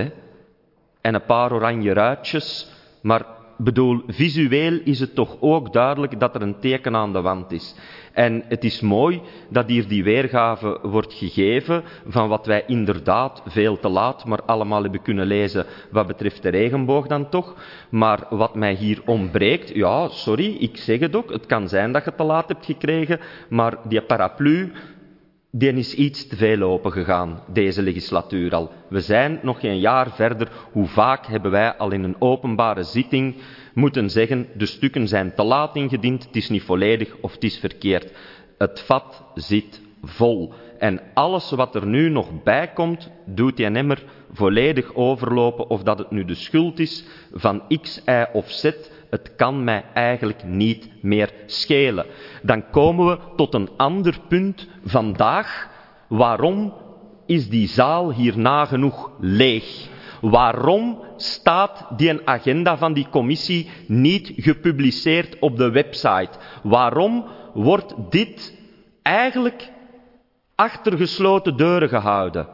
En een paar oranje ruitjes, maar bedoel, visueel is het toch ook duidelijk dat er een teken aan de wand is. En het is mooi dat hier die weergave wordt gegeven van wat wij inderdaad veel te laat, maar allemaal hebben kunnen lezen wat betreft de regenboog dan toch. Maar wat mij hier ontbreekt, ja, sorry, ik zeg het ook, het kan zijn dat je te laat hebt gekregen, maar die paraplu, die is iets te veel opengegaan, deze legislatuur al. We zijn nog geen jaar verder. Hoe vaak hebben wij al in een openbare zitting moeten zeggen, de stukken zijn te laat ingediend, het is niet volledig of het is verkeerd. Het vat zit vol. En alles wat er nu nog bij komt, doet die emmer volledig overlopen, of dat het nu de schuld is van X, Y of Z. Het kan mij eigenlijk niet meer schelen. Dan komen we tot een ander punt vandaag. Waarom is die zaal hier nagenoeg leeg? Waarom staat die agenda van die commissie niet gepubliceerd op de website? Waarom wordt dit eigenlijk achter gesloten deuren gehouden?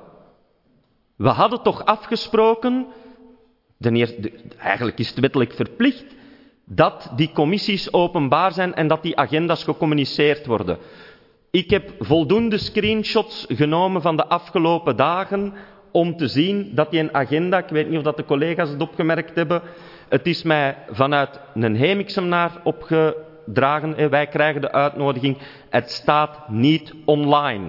We hadden toch afgesproken, eigenlijk is het wettelijk verplicht, dat die commissies openbaar zijn en dat die agenda's gecommuniceerd worden. Ik heb voldoende screenshots genomen van de afgelopen dagen om te zien dat die agenda, ik weet niet of dat de collega's het opgemerkt hebben, het is mij vanuit een Hemixenaar opgedragen, wij krijgen de uitnodiging, het staat niet online.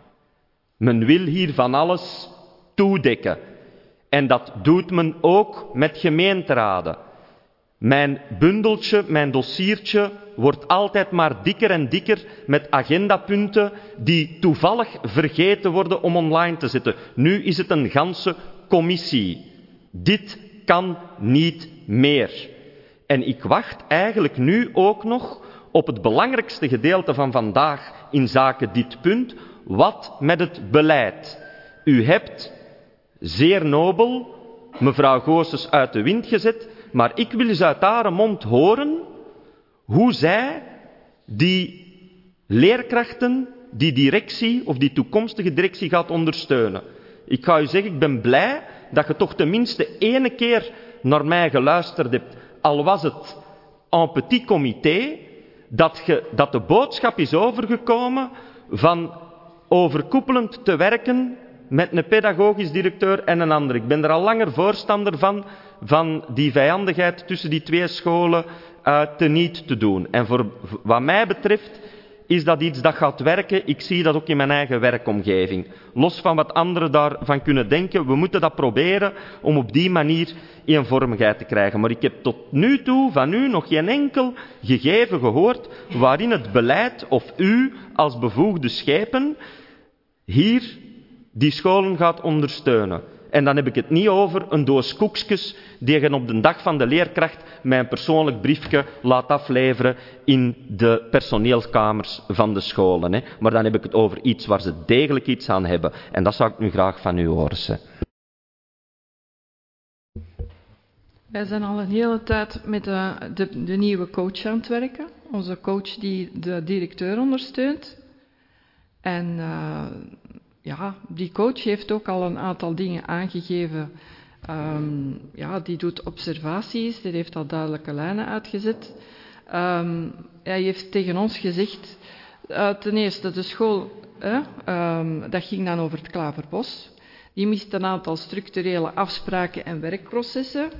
Men wil hier van alles toedekken. En dat doet men ook met gemeenteraden. Mijn bundeltje, mijn dossiertje wordt altijd maar dikker en dikker met agendapunten die toevallig vergeten worden om online te zetten. Nu is het een ganse commissie. Dit kan niet meer. En ik wacht eigenlijk nu ook nog op het belangrijkste gedeelte van vandaag in zaken dit punt. Wat met het beleid? U hebt zeer nobel mevrouw Goossens uit de wind gezet, maar ik wil eens uit haar mond horen hoe zij die leerkrachten, die directie of die toekomstige directie gaat ondersteunen. Ik ga u zeggen, ik ben blij dat je toch tenminste ene keer naar mij geluisterd hebt, al was het en petit comité, dat de boodschap is overgekomen van overkoepelend te werken met een pedagogisch directeur en een ander. Ik ben er al langer voorstander van die vijandigheid tussen die twee scholen teniet te doen. En voor wat mij betreft is dat iets dat gaat werken. Ik zie dat ook in mijn eigen werkomgeving. Los van wat anderen daarvan kunnen denken, we moeten dat proberen om op die manier eenvormigheid te krijgen. Maar ik heb tot nu toe van u nog geen enkel gegeven gehoord waarin het beleid of u als bevoegde schepen hier die scholen gaat ondersteunen. En dan heb ik het niet over een doos koekjes die je op de dag van de leerkracht mijn persoonlijk briefje laat afleveren in de personeelskamers van de scholen. Hè. Maar dan heb ik het over iets waar ze degelijk iets aan hebben. En dat zou ik nu graag van u horen. Wij zijn al een hele tijd met de nieuwe coach aan het werken. Onze coach die de directeur ondersteunt. En die coach heeft ook al een aantal dingen aangegeven. Die doet observaties, die heeft al duidelijke lijnen uitgezet. Hij heeft tegen ons gezegd, ten eerste de school, dat ging dan over het Klaverbos. Die mist een aantal structurele afspraken en werkprocessen.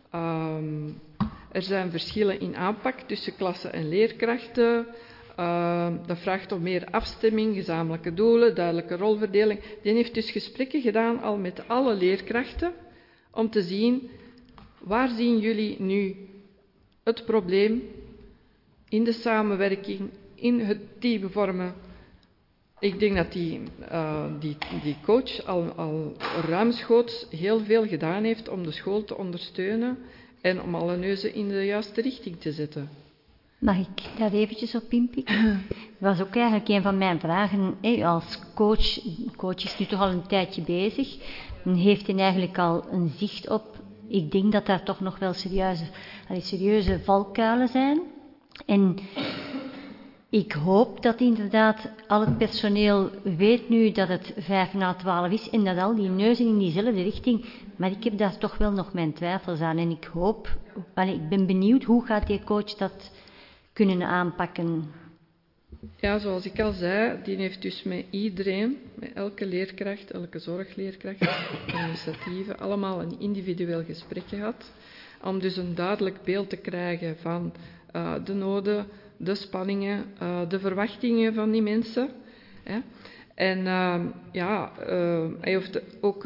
Er zijn verschillen in aanpak tussen klassen en leerkrachten. Dat vraagt om meer afstemming, gezamenlijke doelen, duidelijke rolverdeling. Die heeft dus gesprekken gedaan al met alle leerkrachten om te zien, waar zien jullie nu het probleem in de samenwerking, in het team vormen. Ik denk dat die coach al ruimschoots heel veel gedaan heeft om de school te ondersteunen en om alle neuzen in de juiste richting te zetten. Mag ik daar eventjes op inpikken? Dat was ook eigenlijk een van mijn vragen. Als coach is nu toch al een tijdje bezig. Dan heeft hij eigenlijk al een zicht op. Ik denk dat daar toch nog wel serieuze valkuilen zijn. En ik hoop dat inderdaad al het personeel weet nu dat het 11:55 is en dat al die neuzen in diezelfde richting. Maar ik heb daar toch wel nog mijn twijfels aan. En ik ben benieuwd, hoe gaat die coach dat kunnen aanpakken? Ja, zoals ik al zei, die heeft dus met iedereen, met elke leerkracht, elke zorgleerkracht, initiatieven, allemaal een individueel gesprek gehad, om dus een duidelijk beeld te krijgen van de noden, de spanningen, de verwachtingen van die mensen. Hè. En hij heeft ook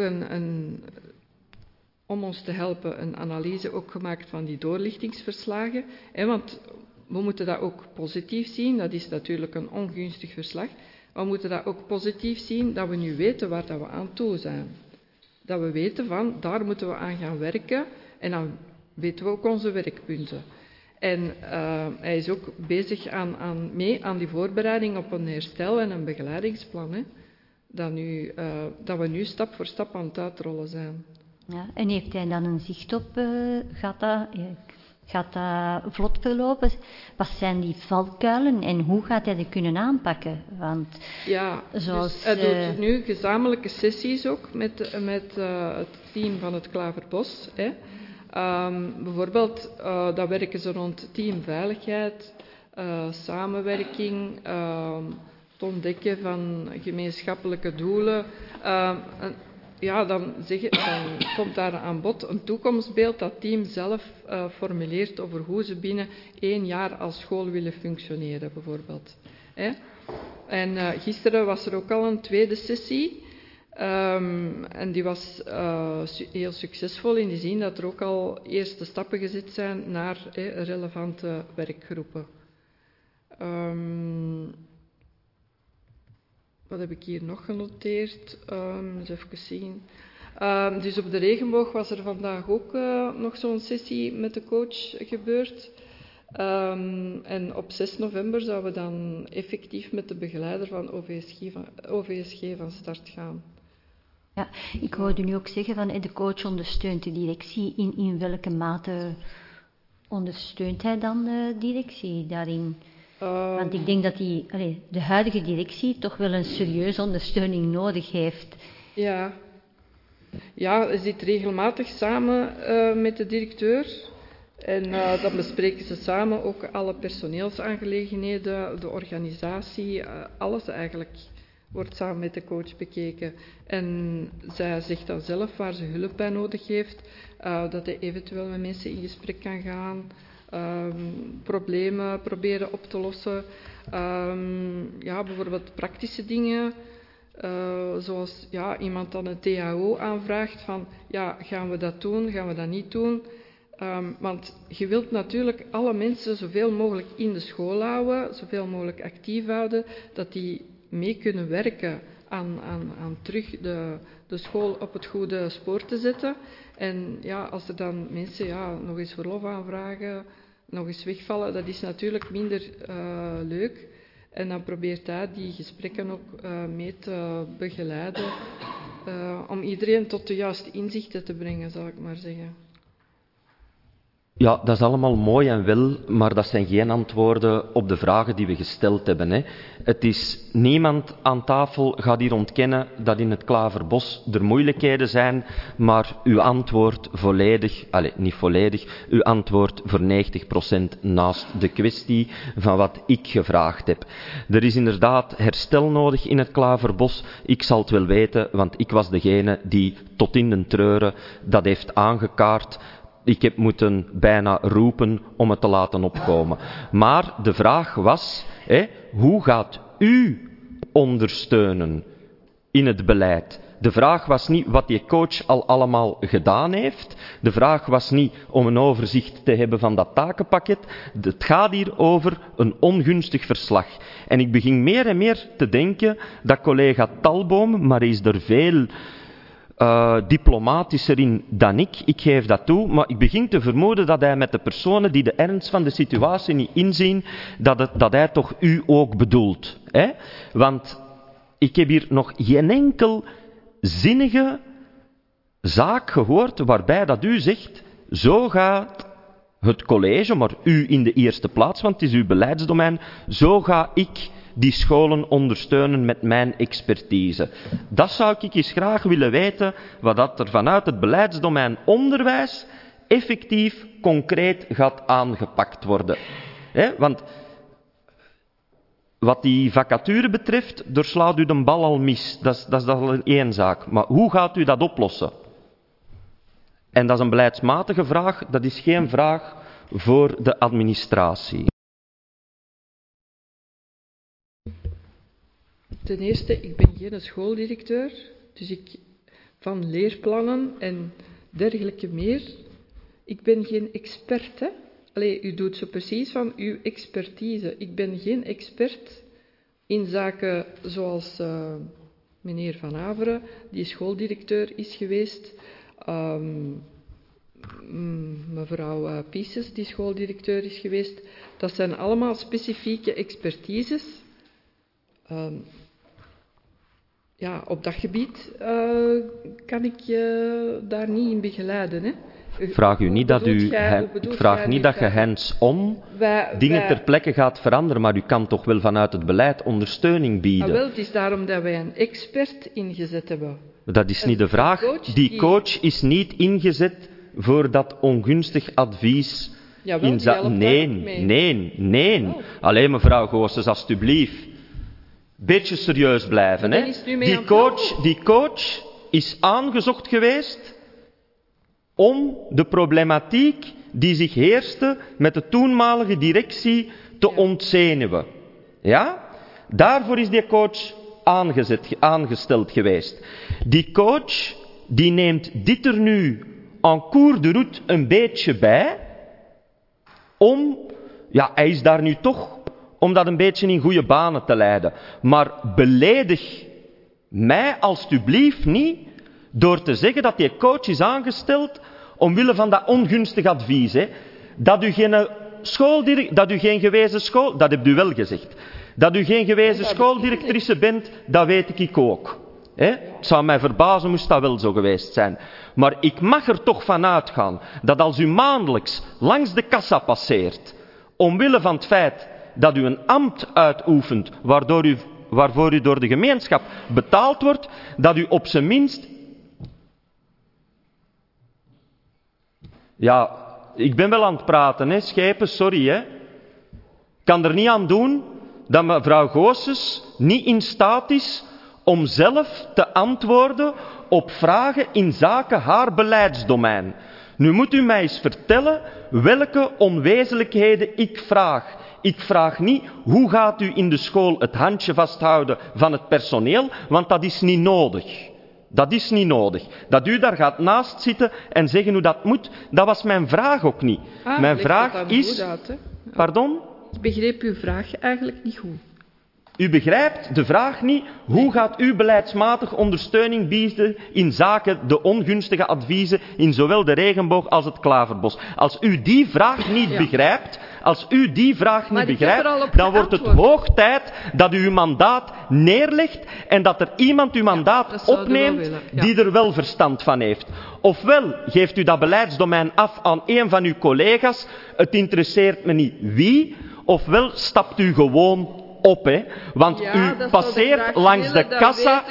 om ons te helpen, een analyse ook gemaakt van die doorlichtingsverslagen. Hè, want we moeten dat ook positief zien. Dat is natuurlijk een ongunstig verslag. Maar we moeten dat ook positief zien, dat we nu weten waar dat we aan toe zijn. Dat we weten van, daar moeten we aan gaan werken. En dan weten we ook onze werkpunten. En hij is ook bezig aan die voorbereiding op een herstel en een begeleidingsplan. Hè, dat we nu stap voor stap aan het uitrollen zijn. Ja, en heeft hij dan een zicht op? Gaat dat vlot verlopen? Wat zijn die valkuilen en hoe gaat hij dat kunnen aanpakken? Want dus hij doet nu gezamenlijke sessies ook met het team van het Klaverbos. Hè. Bijvoorbeeld, dat werken ze rond teamveiligheid, samenwerking, het ontdekken van gemeenschappelijke doelen. Dan komt daar aan bod een toekomstbeeld dat het team zelf formuleert over hoe ze binnen 1 jaar als school willen functioneren, bijvoorbeeld. En gisteren was er ook al een tweede sessie. En die was heel succesvol in de zin dat er ook al eerste stappen gezet zijn naar relevante werkgroepen. Wat heb ik hier nog genoteerd? Eens even zien. Dus op de Regenboog was er vandaag ook nog zo'n sessie met de coach gebeurd. En op 6 november zouden we dan effectief met de begeleider van OVSG van start gaan. Ja, ik hoorde nu ook zeggen van de coach ondersteunt de directie in welke mate ondersteunt hij dan de directie daarin? Want ik denk dat de huidige directie toch wel een serieuze ondersteuning nodig heeft. Ja, hij zit regelmatig samen met de directeur. En dan bespreken ze samen ook alle personeelsaangelegenheden, de organisatie, alles eigenlijk wordt samen met de coach bekeken. En zij zegt dan zelf waar ze hulp bij nodig heeft, dat hij eventueel met mensen in gesprek kan gaan, problemen proberen op te lossen. Bijvoorbeeld praktische dingen, zoals iemand dan een THO aanvraagt van gaan we dat doen, gaan we dat niet doen. Want je wilt natuurlijk alle mensen zoveel mogelijk in de school houden, zoveel mogelijk actief houden, dat die mee kunnen werken aan terug de school op het goede spoor te zetten. En als er dan mensen nog eens verlof aanvragen, nog eens wegvallen, dat is natuurlijk minder leuk. En dan probeert hij die gesprekken ook mee te begeleiden, om iedereen tot de juiste inzichten te brengen, zal ik maar zeggen. Ja, dat is allemaal mooi en wel, maar dat zijn geen antwoorden op de vragen die we gesteld hebben. Hè. Het is niemand aan tafel gaat hier ontkennen dat in het Klaverbos er moeilijkheden zijn, maar uw antwoord volledig, niet volledig, uw antwoord voor 90% naast de kwestie van wat ik gevraagd heb. Er is inderdaad herstel nodig in het Klaverbos. Ik zal het wel weten, want ik was degene die tot in den treuren dat heeft aangekaart. Ik heb moeten bijna roepen om het te laten opkomen. Maar de vraag was, hoe gaat u ondersteunen in het beleid? De vraag was niet wat die coach al allemaal gedaan heeft. De vraag was niet om een overzicht te hebben van dat takenpakket. Het gaat hier over een ongunstig verslag. En ik begin meer en meer te denken dat collega Talboom, maar hij is er veel diplomatischer in dan ik geef dat toe, maar ik begin te vermoeden dat hij met de personen die de ernst van de situatie niet inzien, dat hij toch u ook bedoelt. Hè? Want ik heb hier nog geen enkel zinnige zaak gehoord waarbij dat u zegt, zo gaat het college, maar u in de eerste plaats, want het is uw beleidsdomein, zo ga ik die scholen ondersteunen met mijn expertise. Dat zou ik eens graag willen weten, wat dat er vanuit het beleidsdomein onderwijs effectief, concreet gaat aangepakt worden. Want wat die vacature betreft, daar slaat u de bal al mis. Dat is al één zaak. Maar hoe gaat u dat oplossen? En dat is een beleidsmatige vraag, dat is geen vraag voor de administratie. Ten eerste, ik ben geen schooldirecteur, dus van leerplannen en dergelijke meer. Ik ben geen expert, hè. U doet zo precies van uw expertise. Ik ben geen expert in zaken zoals meneer Van Averen, die schooldirecteur is geweest, mevrouw Pieces, die schooldirecteur is geweest. Dat zijn allemaal specifieke expertises. Op dat gebied kan ik je daar niet in begeleiden. Hè. Ik vraag u niet dat je hands-on dingen ter plekke gaat veranderen, maar u kan toch wel vanuit het beleid ondersteuning bieden. Wel, het is daarom dat wij een expert ingezet hebben. Dat is niet de vraag. Die coach is niet ingezet voor dat ongunstig advies. Nee. Alleen mevrouw Goossens, alstublieft. Beetje serieus blijven. Hè. Die coach is aangezocht geweest om de problematiek die zich heerste met de toenmalige directie te ontzenuwen. Ja? Daarvoor is die coach aangesteld geweest. Die coach die neemt dit er nu en cours de route een beetje bij om, hij is daar nu toch om dat een beetje in goede banen te leiden. Maar beledig mij alstublieft niet door te zeggen dat die coach is aangesteld omwille van dat ongunstig advies. Hè. Dat u geen gewezen school... Dat hebt u wel gezegd. Dat u geen gewezen schooldirectrice bent, dat weet ik ook. Het zou mij verbazen moest dat wel zo geweest zijn. Maar ik mag er toch van uitgaan dat als u maandelijks langs de kassa passeert, omwille van het feit dat u een ambt uitoefent waarvoor u door de gemeenschap betaald wordt, dat u op zijn minst... Ja, ik ben wel aan het praten, hè, Schepen, sorry, hè. Ik kan er niet aan doen dat mevrouw Goossens niet in staat is om zelf te antwoorden op vragen in zaken haar beleidsdomein. Nu moet u mij eens vertellen welke onwezenlijkheden ik vraag. Ik vraag niet, hoe gaat u in de school het handje vasthouden van het personeel, want dat is niet nodig. Dat is niet nodig. Dat u daar gaat naast zitten en zeggen hoe dat moet, dat was mijn vraag ook niet. Mijn vraag is... Pardon? Ik begreep uw vraag eigenlijk niet goed. U begrijpt de vraag niet, hoe gaat u beleidsmatig ondersteuning bieden in zaken de ongunstige adviezen in zowel de Regenboog als het Klaverbos. Als u die vraag niet begrijpt, dan wordt het hoog tijd dat u uw mandaat neerlegt en dat er iemand uw mandaat opneemt die er wel verstand van heeft. Ofwel geeft u dat beleidsdomein af aan een van uw collega's, het interesseert me niet wie, ofwel stapt u gewoon op, hè. Want u passeert langs de kassa,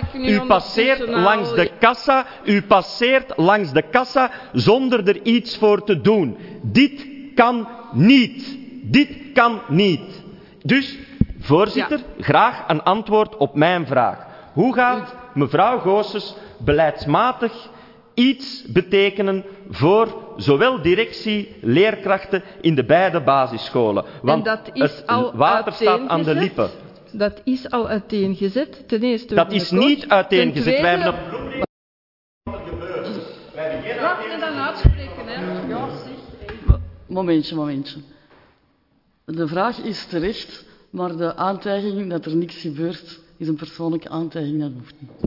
u passeert langs de kassa zonder er iets voor te doen. Dit kan niet. Dus, voorzitter, graag een antwoord op mijn vraag. Hoe gaat mevrouw Goossens beleidsmatig iets betekenen voor zowel directie, leerkrachten in de beide basisscholen? Want dat is het al water staat aan de lippen. Dat is al uiteengezet. Ten eerste... Dat is niet uiteengezet. Wij hebben Laat me dan uitspreken, hè. Ja, zeg. Momentje. De vraag is terecht, maar de aantijging dat er niks gebeurt, is een persoonlijke aantijging, dat hoeft niet.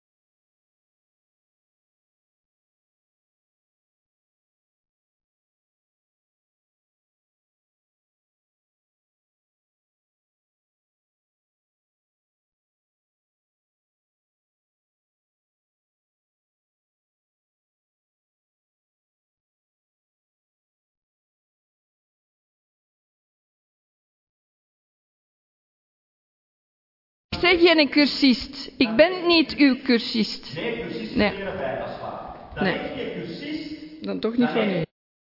Ik zeg geen cursist. Ik ben niet uw cursist. Nee, cursist nee. leren bij, dat is waar. Dan heeft je cursist... Dan toch niet van u.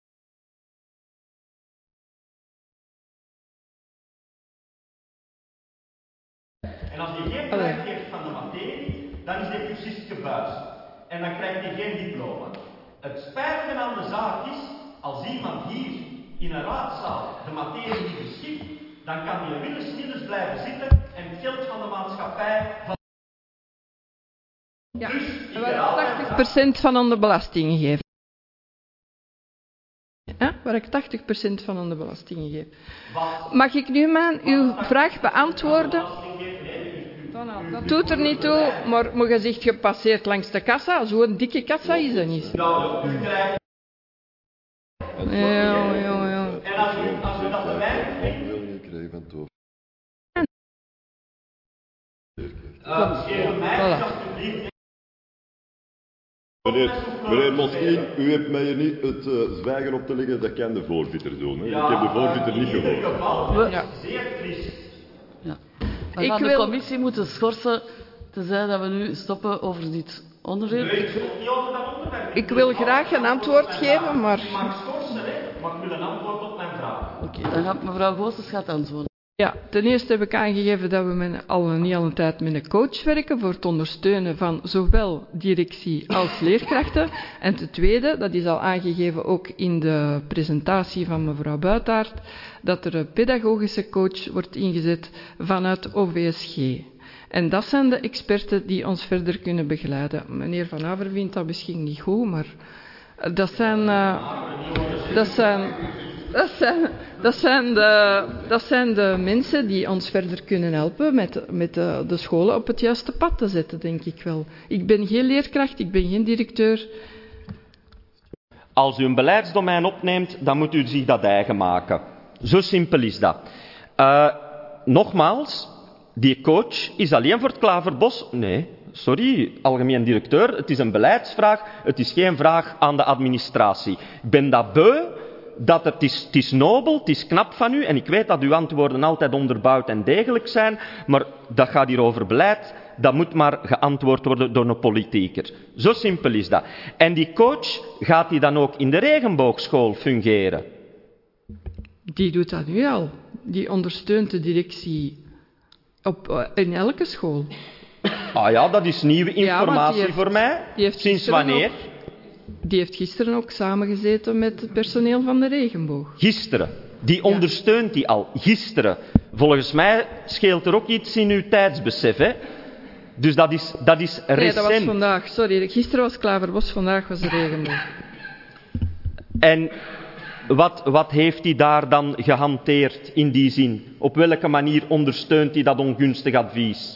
En als je geen begrijp heeft van de materie, dan is de cursist gebuist. En dan krijgt hij geen diploma. Het spijtige aan de zaak is, als iemand hier in een raadzaal de materie niet beschikt, dan kan hij willens blijven zitten en het geld van de maatschappij... Ja, dus waar ik 80% van aan de belastingen geef. Ja, waar ik 80% van aan de belastingen geef. Mag ik nu uw vraag beantwoorden? Dat doet er niet toe, maar je zegt gepasseerd langs de kassa. Zo'n dikke kassa is dat niet. Ja. En als u dat bewijst... Meneer Moskien, u hebt mij hier niet het zwijgen op te leggen, dat kan de voorzitter doen. Hè? Ik heb de voorzitter niet gehoord. Zeer triest. Ja. We gaan de commissie moeten schorsen, tenzij dat we nu stoppen over dit onderwerp. Nee, ik stop niet over dat onderwerp. Ik wil graag een antwoord geven, maar... Ik mag schorsen, hè, maar ik wil een antwoord op mijn vraag. Oké, dan gaat mevrouw Goossens gaat antwoorden. Ja, ten eerste heb ik aangegeven dat we niet al een tijd met een coach werken voor het ondersteunen van zowel directie als leerkrachten. En ten tweede, dat is al aangegeven ook in de presentatie van mevrouw Buitaert, dat er een pedagogische coach wordt ingezet vanuit OVSG. En dat zijn de experten die ons verder kunnen begeleiden. Meneer Van Aver vindt dat misschien niet goed, maar dat zijn de mensen die ons verder kunnen helpen met de scholen op het juiste pad te zetten, denk ik wel. Ik ben geen leerkracht, ik ben geen directeur. Als u een beleidsdomein opneemt, dan moet u zich dat eigen maken. Zo simpel is dat. Nogmaals, die coach is alleen voor het Klaverbos? Nee, sorry, algemeen directeur, het is een beleidsvraag, het is geen vraag aan de administratie. Ik ben dat beu, dat het is nobel, het is knap van u, en ik weet dat uw antwoorden altijd onderbouwd en degelijk zijn, maar dat gaat hier over beleid, dat moet maar geantwoord worden door een politieker. Zo simpel is dat. En die coach, gaat die dan ook in de regenboogschool fungeren? Die doet dat nu al. Die ondersteunt de directie in elke school. Ah ja, dat is nieuwe informatie voor mij. Sinds wanneer? Die heeft gisteren ook samengezeten met het personeel van de regenboog. Gisteren. Die ondersteunt die al. Gisteren. Volgens mij scheelt er ook iets in uw tijdsbesef, hè? Dus dat is recent. Nee, dat was vandaag. Sorry, gisteren was Klaverbos, vandaag was de regenboog. En wat heeft hij daar dan gehanteerd in die zin? Op welke manier ondersteunt hij dat ongunstig advies?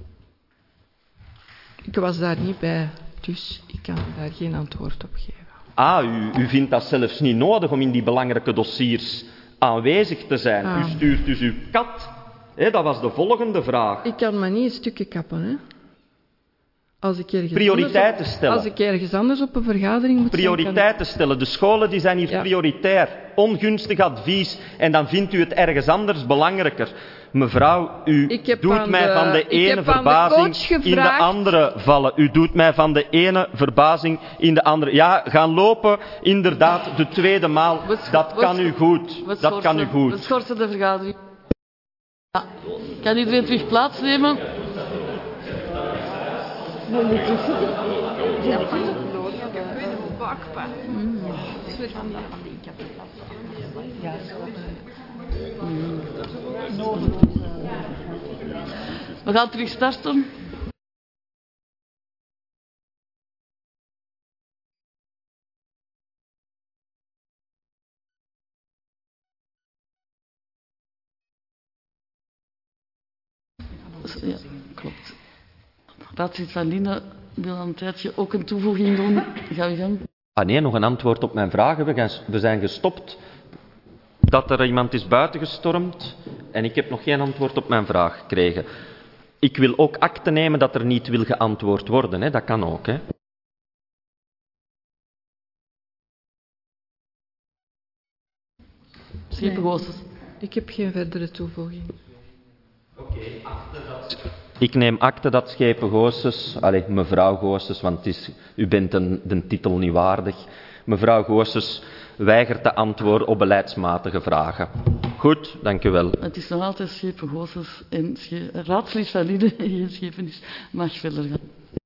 Ik was daar niet bij, dus ik kan daar geen antwoord op geven. Ah, u vindt dat zelfs niet nodig om in die belangrijke dossiers aanwezig te zijn. U stuurt dus uw kat. Dat was de volgende vraag. Ik kan me niet een stukje kappen, hè. Als ik ergens anders op een vergadering moet prioriteiten stellen. De scholen die zijn hier prioritair. Ongunstig advies. En dan vindt u het ergens anders belangrijker. Mevrouw, u doet mij van de ene verbazing in de andere vallen. U doet mij van de ene verbazing in de andere. Ja, gaan lopen, inderdaad, de tweede maal. Dat kan u goed. Dat kan u goed. We schorsen de vergadering. Ja. Kan iedereen terug plaatsnemen? We gaan terug starten. Ja, klopt. Raadslid Van Linden wil aan een tijdje ook een toevoeging doen. Ga je gang. Ah nee, nog een antwoord op mijn vragen. We zijn gestopt dat er iemand is buitengestormd en ik heb nog geen antwoord op mijn vraag gekregen. Ik wil ook akte nemen dat er niet wil geantwoord worden. Hè. Dat kan ook. Hè. Ik heb geen verdere toevoeging. Oké, ik neem akte dat Schepen Goossens, mevrouw Goossens, want u bent de titel niet waardig. Mevrouw Goossens weigert te antwoorden op beleidsmatige vragen. Goed, dank u wel. Het is nog altijd Schepen Goossens en raadslid Van Linden, geen Schepen mag verder gaan.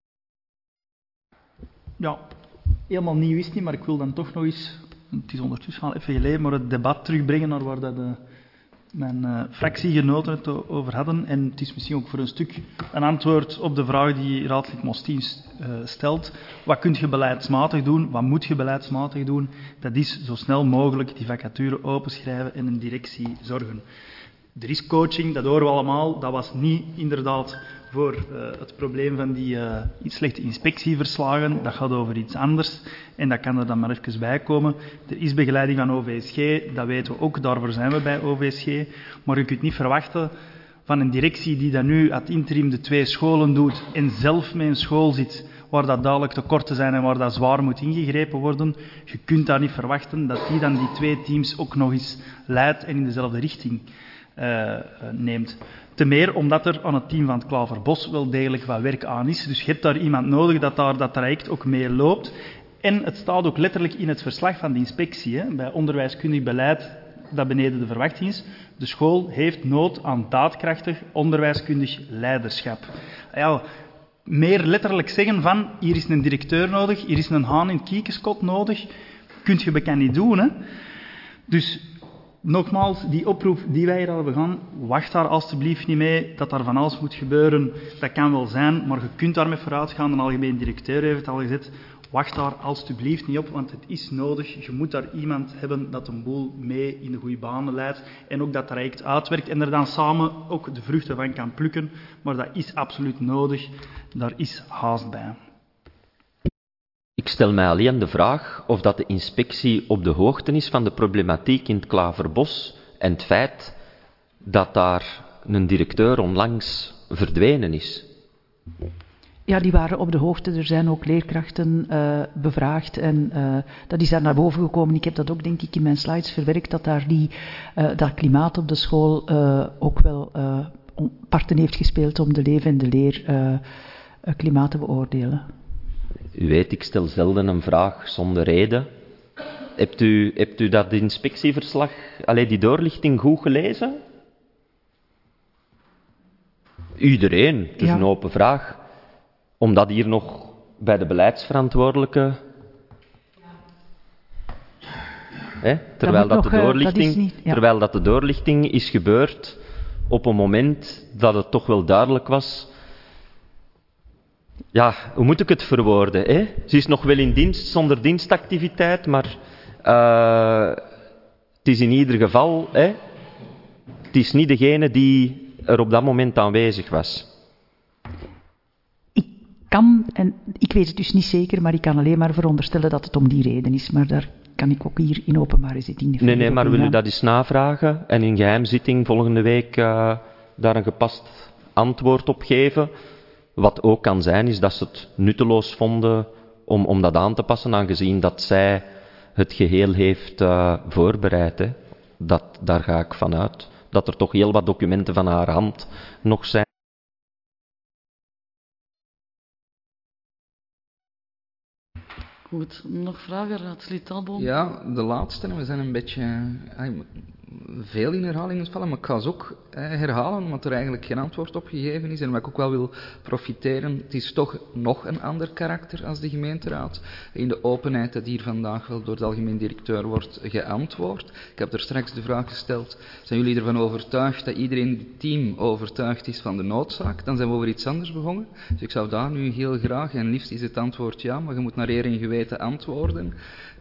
Ja, helemaal nieuw is het niet, maar ik wil dan toch nog eens, het is ondertussen al even geleden, maar het debat terugbrengen naar waar dat mijn fractiegenoten het over hadden. En het is misschien ook voor een stuk een antwoord op de vraag die raadslid Mostien stelt. Wat kun je beleidsmatig doen? Wat moet je beleidsmatig doen? Dat is zo snel mogelijk die vacature openschrijven en een directie zorgen. Er is coaching, dat horen we allemaal. Dat was niet inderdaad voor het probleem van die slechte inspectieverslagen. Dat gaat over iets anders en dat kan er dan maar even bij komen. Er is begeleiding van OVSG, dat weten we ook, daarvoor zijn we bij OVSG. Maar je kunt niet verwachten van een directie die dat nu ad interim de 2 scholen doet en zelf met een school zit waar dat duidelijk tekorten zijn en waar dat zwaar moet ingegrepen worden. Je kunt daar niet verwachten dat die dan die 2 teams ook nog eens leidt en in dezelfde richting neemt. Te meer omdat er aan het team van het Klaverbos wel degelijk wat werk aan is. Dus je hebt daar iemand nodig dat daar dat traject ook mee loopt. En het staat ook letterlijk in het verslag van de inspectie, hè, bij onderwijskundig beleid dat beneden de verwachting is. De school heeft nood aan daadkrachtig onderwijskundig leiderschap. Ja, meer letterlijk zeggen van, hier is een directeur nodig, hier is een haan in het kiekeskot nodig, kunt je bekend niet doen. Hè. Dus nogmaals, die oproep die wij hier hebben gedaan, wacht daar alstublieft niet mee dat daar van alles moet gebeuren. Dat kan wel zijn, maar je kunt daarmee vooruit gaan. De algemeen directeur heeft het al gezegd. Wacht daar alstublieft niet op, want het is nodig. Je moet daar iemand hebben dat een boel mee in de goede banen leidt en ook dat traject uitwerkt en er dan samen ook de vruchten van kan plukken. Maar dat is absoluut nodig. Daar is haast bij. Ik stel mij alleen de vraag of dat de inspectie op de hoogte is van de problematiek in het Klaverbos en het feit dat daar een directeur onlangs verdwenen is. Ja, die waren op de hoogte. Er zijn ook leerkrachten bevraagd en dat is daar naar boven gekomen. Ik heb dat ook, denk ik, in mijn slides verwerkt, dat daar dat klimaat op de school ook wel parten heeft gespeeld om de leven en de leer klimaat te beoordelen. U weet, ik stel zelden een vraag zonder reden. Hebt u dat inspectieverslag, die doorlichting, goed gelezen? Iedereen, het is een open vraag. Omdat hier nog bij de beleidsverantwoordelijke... Terwijl dat de doorlichting is gebeurd op een moment dat het toch wel duidelijk was... Ja, hoe moet ik het verwoorden? Ze is nog wel in dienst zonder dienstactiviteit, maar het is in ieder geval... Het is niet degene die er op dat moment aanwezig was. En ik weet het dus niet zeker, maar ik kan alleen maar veronderstellen dat het om die reden is. Maar daar kan ik ook hier in openbare zitting... Nee, maar wil u dat eens navragen en in geheimzitting volgende week daar een gepast antwoord op geven? Wat ook kan zijn, is dat ze het nutteloos vonden om dat aan te passen, aangezien dat zij het geheel heeft voorbereid. Daar ga ik vanuit. Dat er toch heel wat documenten van haar hand nog zijn. Goed, nog vragen, raadslid Talboom? Ja, de laatste. We zijn een beetje veel in herhaling gevallen, maar ik ga ze ook herhalen, omdat er eigenlijk geen antwoord op gegeven is. En wat ik ook wel wil profiteren, het is toch nog een ander karakter als de gemeenteraad. In de openheid dat hier vandaag wel door de algemeen directeur wordt geantwoord. Ik heb er straks de vraag gesteld, zijn jullie ervan overtuigd dat iedereen in het team overtuigd is van de noodzaak? Dan zijn we over iets anders begonnen. Dus ik zou daar nu heel graag, en liefst is het antwoord ja, maar je moet naar eer en geweten antwoorden.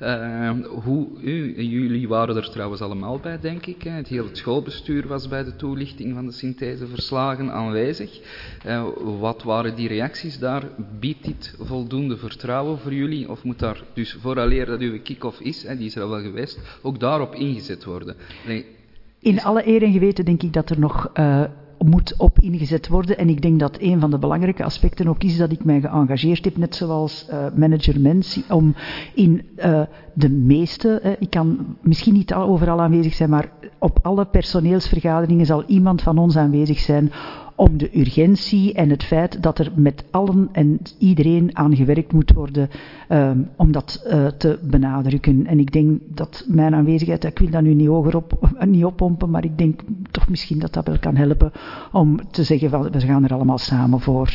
Jullie waren er trouwens allemaal bij, denk ik. Het hele schoolbestuur was bij de toelichting van de syntheseverslagen aanwezig. Wat waren die reacties daar? Biedt dit voldoende vertrouwen voor jullie? Of moet daar dus vooraleer dat uw kick-off is, die is er wel geweest, ook daarop ingezet worden? In alle eer en geweten denk ik dat er nog... moet op ingezet worden. En ik denk dat een van de belangrijke aspecten ook is dat ik mij geëngageerd heb, net zoals manager Mens, om in de meeste, ik kan misschien niet overal aanwezig zijn, maar op alle personeelsvergaderingen zal iemand van ons aanwezig zijn om de urgentie en het feit dat er met allen en iedereen aan gewerkt moet worden om dat te benadrukken. En ik denk dat mijn aanwezigheid, ik wil dat nu niet oppompen, maar ik denk toch misschien dat dat wel kan helpen om te zeggen van we gaan er allemaal samen voor.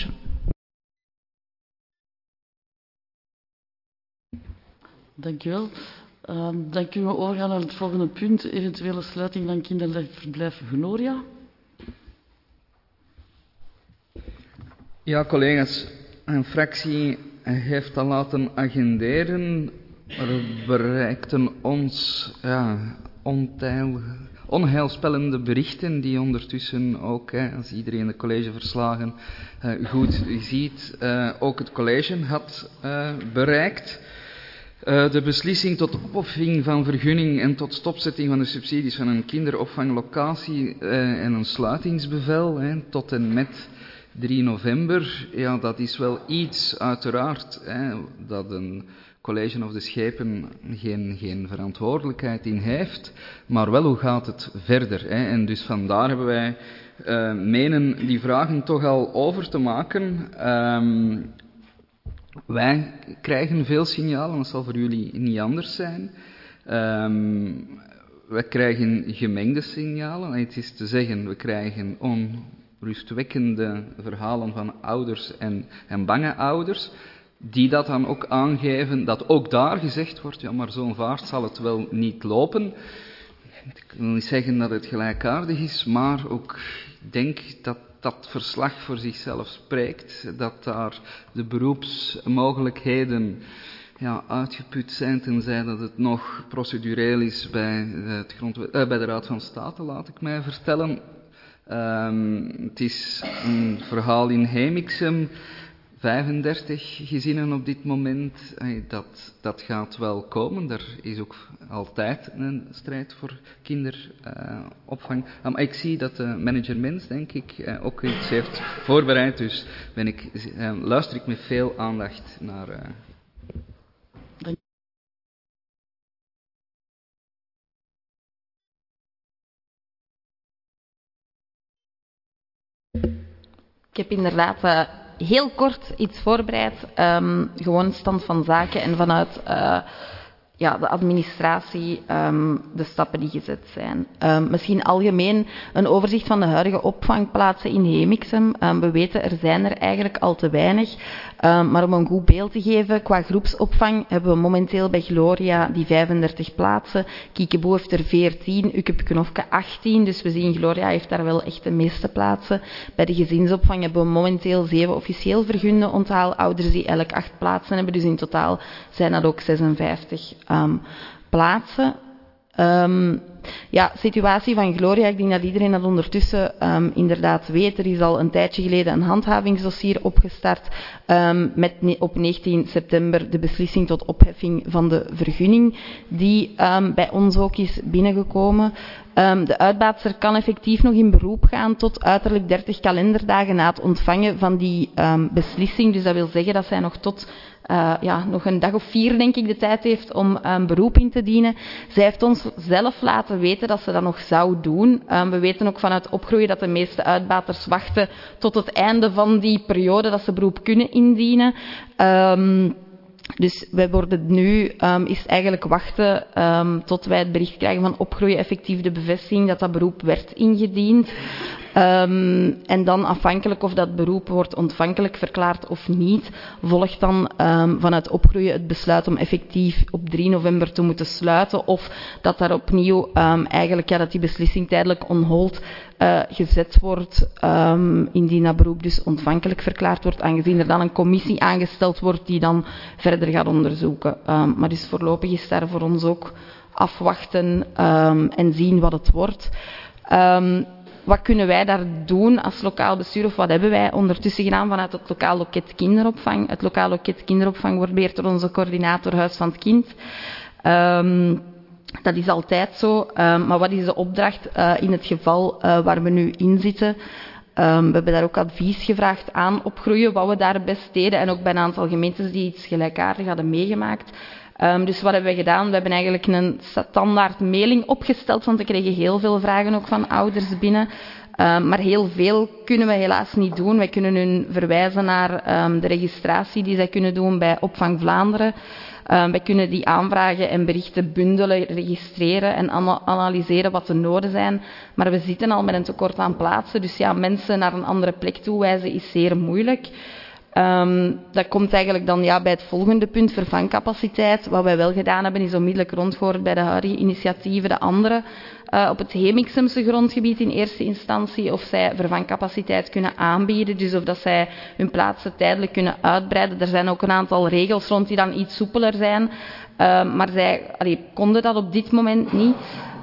Dank u wel. Dan kunnen we overgaan naar het volgende punt, eventuele sluiting van kinderdagverblijf Gloria. Ja, collega's, een fractie heeft al laten agenderen. Er bereikten ons onheilspellende berichten die ondertussen ook, als iedereen de collegeverslagen goed ziet, ook het college had bereikt. De beslissing tot opoffering van vergunning en tot stopzetting van de subsidies van een kinderopvanglocatie en een sluitingsbevel tot en met 3 november, ja, dat is wel iets uiteraard dat een college of de schepen geen verantwoordelijkheid in heeft, maar wel hoe gaat het verder. En dus vandaar hebben wij menen die vragen toch al over te maken. Wij krijgen veel signalen, dat zal voor jullie niet anders zijn. Wij krijgen gemengde signalen. Het is te zeggen, we krijgen onrustwekkende verhalen van ouders en bange ouders, die dat dan ook aangeven, dat ook daar gezegd wordt, ja, maar zo'n vaart zal het wel niet lopen. Ik wil niet zeggen dat het gelijkaardig is, maar ook denk dat dat verslag voor zichzelf spreekt, dat daar de beroepsmogelijkheden uitgeput zijn, tenzij dat het nog procedureel is bij de Raad van State, laat ik mij vertellen. Het is een verhaal in Hemixem 35 gezinnen op dit moment. Dat gaat wel komen. Er is ook altijd een strijd voor kinderopvang. Maar ik zie dat de manager Mens, denk ik, ook iets heeft voorbereid. Dus luister ik met veel aandacht naar... Ik heb inderdaad heel kort iets voorbereid. Gewoon stand van zaken en vanuit de administratie de stappen die gezet zijn. Misschien algemeen een overzicht van de huidige opvangplaatsen in Hemixem. We weten, er zijn er eigenlijk al te weinig. Maar om een goed beeld te geven, qua groepsopvang hebben we momenteel bij Gloria die 35 plaatsen. Kiekeboe heeft er 14, Ukep Knofke 18. Dus we zien, Gloria heeft daar wel echt de meeste plaatsen. Bij de gezinsopvang hebben we momenteel 7 officieel vergunde onthaalouders die elk 8 plaatsen hebben. Dus in totaal zijn dat ook 56 plaatsen. Situatie van Gloria, ik denk dat iedereen dat ondertussen inderdaad weet. Er is al een tijdje geleden een handhavingsdossier opgestart met op 19 september de beslissing tot opheffing van de vergunning die bij ons ook is binnengekomen. De uitbaatster kan effectief nog in beroep gaan tot uiterlijk 30 kalenderdagen na het ontvangen van die beslissing. Dus dat wil zeggen dat zij nog tot nog een dag of 4, denk ik, de tijd heeft om beroep in te dienen. Zij heeft ons zelf laten weten dat ze dat nog zou doen. We weten ook vanuit opgroeien dat de meeste uitbaters wachten tot het einde van die periode dat ze beroep kunnen indienen. Dus wij worden nu, is eigenlijk wachten tot wij het bericht krijgen van opgroeien effectief de bevestiging dat dat beroep werd ingediend. En dan afhankelijk of dat beroep wordt ontvankelijk verklaard of niet, volgt dan vanuit opgroeien het besluit om effectief op 3 november te moeten sluiten of dat daar opnieuw dat die beslissing tijdelijk on hold gezet wordt indien dat beroep dus ontvankelijk verklaard wordt, aangezien er dan een commissie aangesteld wordt die dan verder gaat onderzoeken. Maar dus voorlopig is daar voor ons ook afwachten en zien wat het wordt. Wat kunnen wij daar doen als lokaal bestuur of wat hebben wij ondertussen gedaan vanuit het lokaal loket kinderopvang? Het lokaal loket kinderopvang wordt beheerd door onze coördinator Huis van het Kind. Dat is altijd zo. Maar wat is de opdracht in het geval waar we nu in zitten? We hebben daar ook advies gevraagd aan opgroeien, wat we daar best deden. En ook bij een aantal gemeentes die iets gelijkaardigs hadden meegemaakt. Dus wat hebben we gedaan? We hebben eigenlijk een standaard mailing opgesteld, want we kregen heel veel vragen ook van ouders binnen. Maar heel veel kunnen we helaas niet doen. Wij kunnen hun verwijzen naar de registratie die zij kunnen doen bij Opvang Vlaanderen. Wij kunnen die aanvragen en berichten bundelen, registreren en analyseren wat de noden zijn. Maar we zitten al met een tekort aan plaatsen. Dus ja, mensen naar een andere plek toewijzen is zeer moeilijk. Dat komt eigenlijk dan bij het volgende punt, vervangcapaciteit. Wat wij wel gedaan hebben is onmiddellijk rondgehoord bij de huidige initiatieven, de andere, op het Hemixemse grondgebied in eerste instantie, of zij vervangcapaciteit kunnen aanbieden, dus of dat zij hun plaatsen tijdelijk kunnen uitbreiden. Er zijn ook een aantal regels rond die dan iets soepeler zijn, maar zij konden dat op dit moment niet.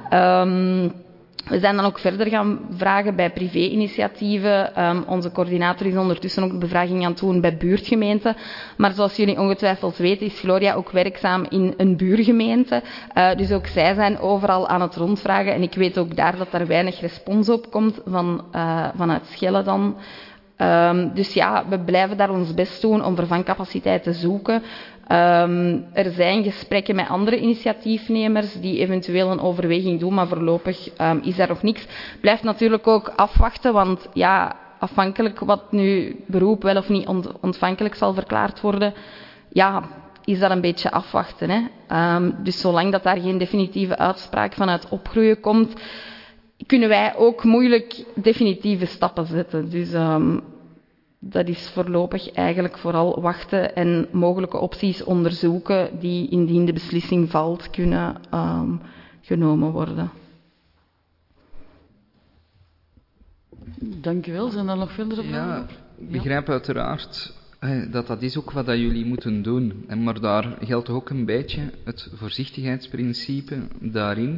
We zijn dan ook verder gaan vragen bij privé-initiatieven. Onze coördinator is ondertussen ook de bevraging aan het doen bij buurtgemeenten. Maar zoals jullie ongetwijfeld weten is Gloria ook werkzaam in een buurgemeente. Dus ook zij zijn overal aan het rondvragen. En ik weet ook daar dat daar weinig respons op komt vanuit Schelle dan. Dus ja, we blijven daar ons best doen om vervangcapaciteit te zoeken. Er zijn gesprekken met andere initiatiefnemers die eventueel een overweging doen, maar voorlopig is daar nog niks. Blijft natuurlijk ook afwachten, want ja, afhankelijk wat nu beroep wel of niet ontvankelijk zal verklaard worden, ja, is dat een beetje afwachten. Hè? Dus zolang dat daar geen definitieve uitspraak vanuit opgroeien komt, kunnen wij ook moeilijk definitieve stappen zetten. Dus dat is voorlopig eigenlijk vooral wachten en mogelijke opties onderzoeken die indien de beslissing valt kunnen genomen worden. Dank u wel. Zijn er nog verdere vragen? Ja, ik begrijp uiteraard dat is ook wat dat jullie moeten doen. Maar daar geldt ook een beetje het voorzichtigheidsprincipe daarin.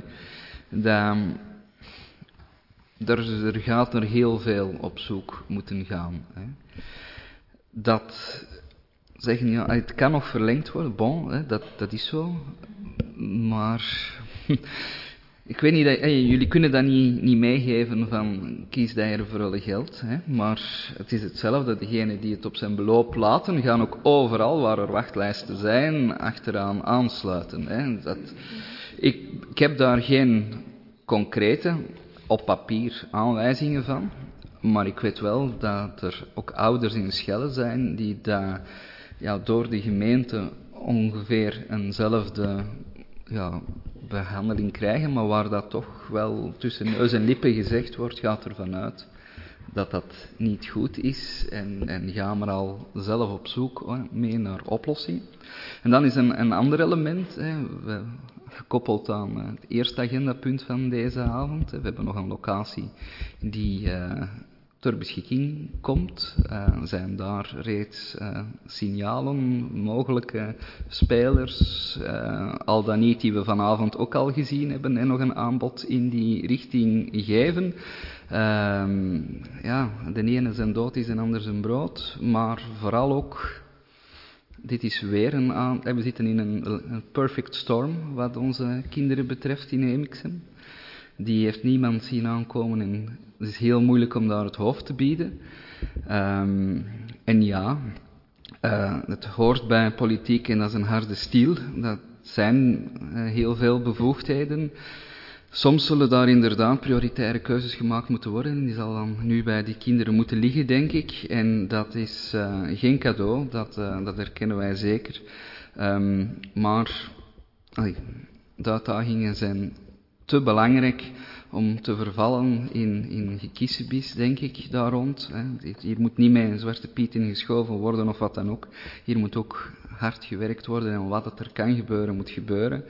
Er gaat er heel veel op zoek moeten gaan. dat zeggen, ja, het kan nog verlengd worden, bon, hè, dat is zo, maar ik weet niet, jullie kunnen dat niet meegeven van kies dat er voor alle geld, hè, maar het is hetzelfde, degenen die het op zijn beloop laten, gaan ook overal waar er wachtlijsten zijn, achteraan aansluiten. Hè. Ik heb daar geen concrete, op papier, aanwijzingen van, maar ik weet wel dat er ook ouders in Schelle zijn die door de gemeente ongeveer eenzelfde behandeling krijgen, maar waar dat toch wel tussen neus en lippen gezegd wordt, gaat ervan uit dat dat niet goed is en ga maar al zelf op zoek mee naar oplossing. En dan is een ander element, gekoppeld aan het eerste agendapunt van deze avond. We hebben nog een locatie die ter beschikking komt. Zijn daar reeds signalen, mogelijke spelers, al dan niet die we vanavond ook al gezien hebben en nog een aanbod in die richting geven. De ene zijn dood is en ander zijn brood, maar vooral ook, dit is weer we zitten in een perfect storm wat onze kinderen betreft in Emixem. Die heeft niemand zien aankomen en het is heel moeilijk om daar het hoofd te bieden. Het hoort bij politiek en dat is een harde stiel. Dat zijn heel veel bevoegdheden. Soms zullen daar inderdaad prioritaire keuzes gemaakt moeten worden. Die zal dan nu bij die kinderen moeten liggen, denk ik. En dat is geen cadeau, dat herkennen wij zeker. Maar de uitdagingen zijn te belangrijk om te vervallen in gekiezenbies, denk ik, daar rond. Hier moet niet met een zwarte piet ingeschoven worden of wat dan ook. Hier moet ook hard gewerkt worden en wat het er kan gebeuren, moet gebeuren.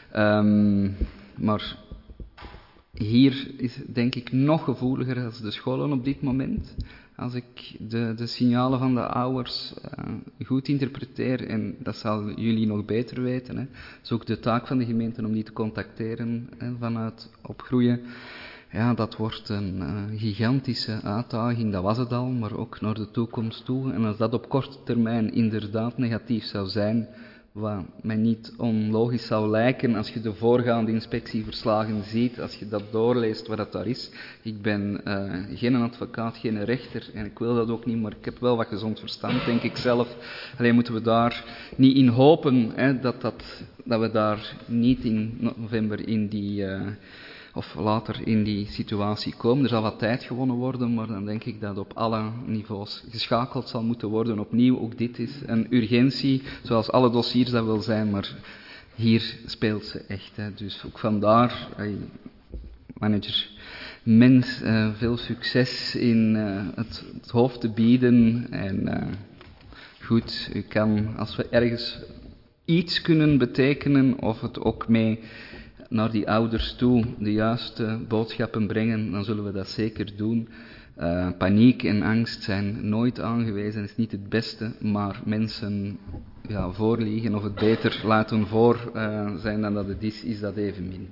Maar hier is denk ik nog gevoeliger als de scholen op dit moment. Als ik de signalen van de ouders goed interpreteer, en dat zal jullie nog beter weten, het is ook de taak van de gemeente om die te contacteren vanuit opgroeien. Ja, dat wordt een gigantische uitdaging, dat was het al, maar ook naar de toekomst toe. En als dat op korte termijn inderdaad negatief zou zijn, wat mij niet onlogisch zou lijken als je de voorgaande inspectieverslagen ziet, als je dat doorleest wat dat daar is. Ik ben geen advocaat, geen rechter en ik wil dat ook niet, maar ik heb wel wat gezond verstand, denk ik zelf. Alleen moeten we daar niet in hopen dat we daar niet in november in die... of later in die situatie komen. Er zal wat tijd gewonnen worden, maar dan denk ik dat op alle niveaus geschakeld zal moeten worden. Opnieuw, ook dit is een urgentie, zoals alle dossiers dat wil zijn, maar hier speelt ze echt. Dus ook vandaar, manager Mens, veel succes in het hoofd te bieden. En goed, u kan, als we ergens iets kunnen betekenen, of het ook mee naar die ouders toe de juiste boodschappen brengen, dan zullen we dat zeker doen. Paniek en angst zijn nooit aangewezen, is niet het beste, maar mensen voorliegen of het beter laten voor zijn dan dat het is dat evenmin.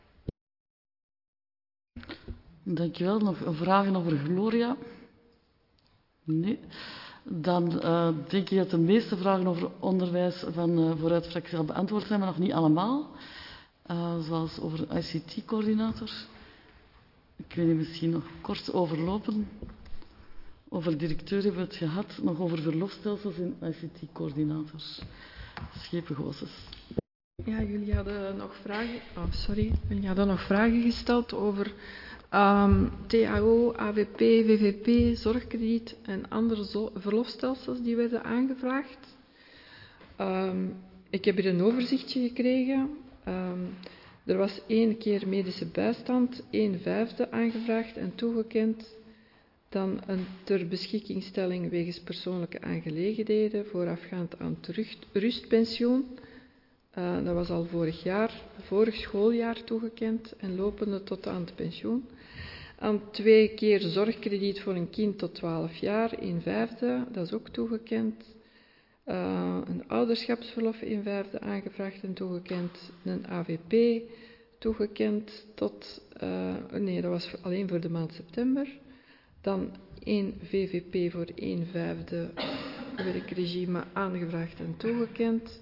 Dankjewel. Nog vragen over Gloria? Nee. Dan denk ik dat de meeste vragen over onderwijs van vooruitfractie al beantwoord zijn, maar nog niet allemaal. Zoals over ICT-coördinator. Ik weet niet, misschien nog kort overlopen. Over directeur hebben we het gehad. Nog over verlofstelsels en ICT-coördinators. Schepen Goossens. Ja, jullie hadden nog vragen gesteld over TAO, AVP, VVP, zorgkrediet en andere verlofstelsels die werden aangevraagd. Ik heb hier een overzichtje gekregen. Er was 1 keer medische bijstand, 1/5 aangevraagd en toegekend. Dan een ter beschikkingstelling wegens persoonlijke aangelegenheden, voorafgaand aan het rustpensioen. Dat was al vorig schooljaar toegekend en lopende tot aan het pensioen. Aan 2 keer zorgkrediet voor een kind tot 12 jaar, 1/5, dat is ook toegekend. Een ouderschapsverlof 1/5 aangevraagd en toegekend. Een AVP toegekend tot... dat was alleen voor de maand september. Dan 1 VVP voor 1/5 werkregime aangevraagd en toegekend.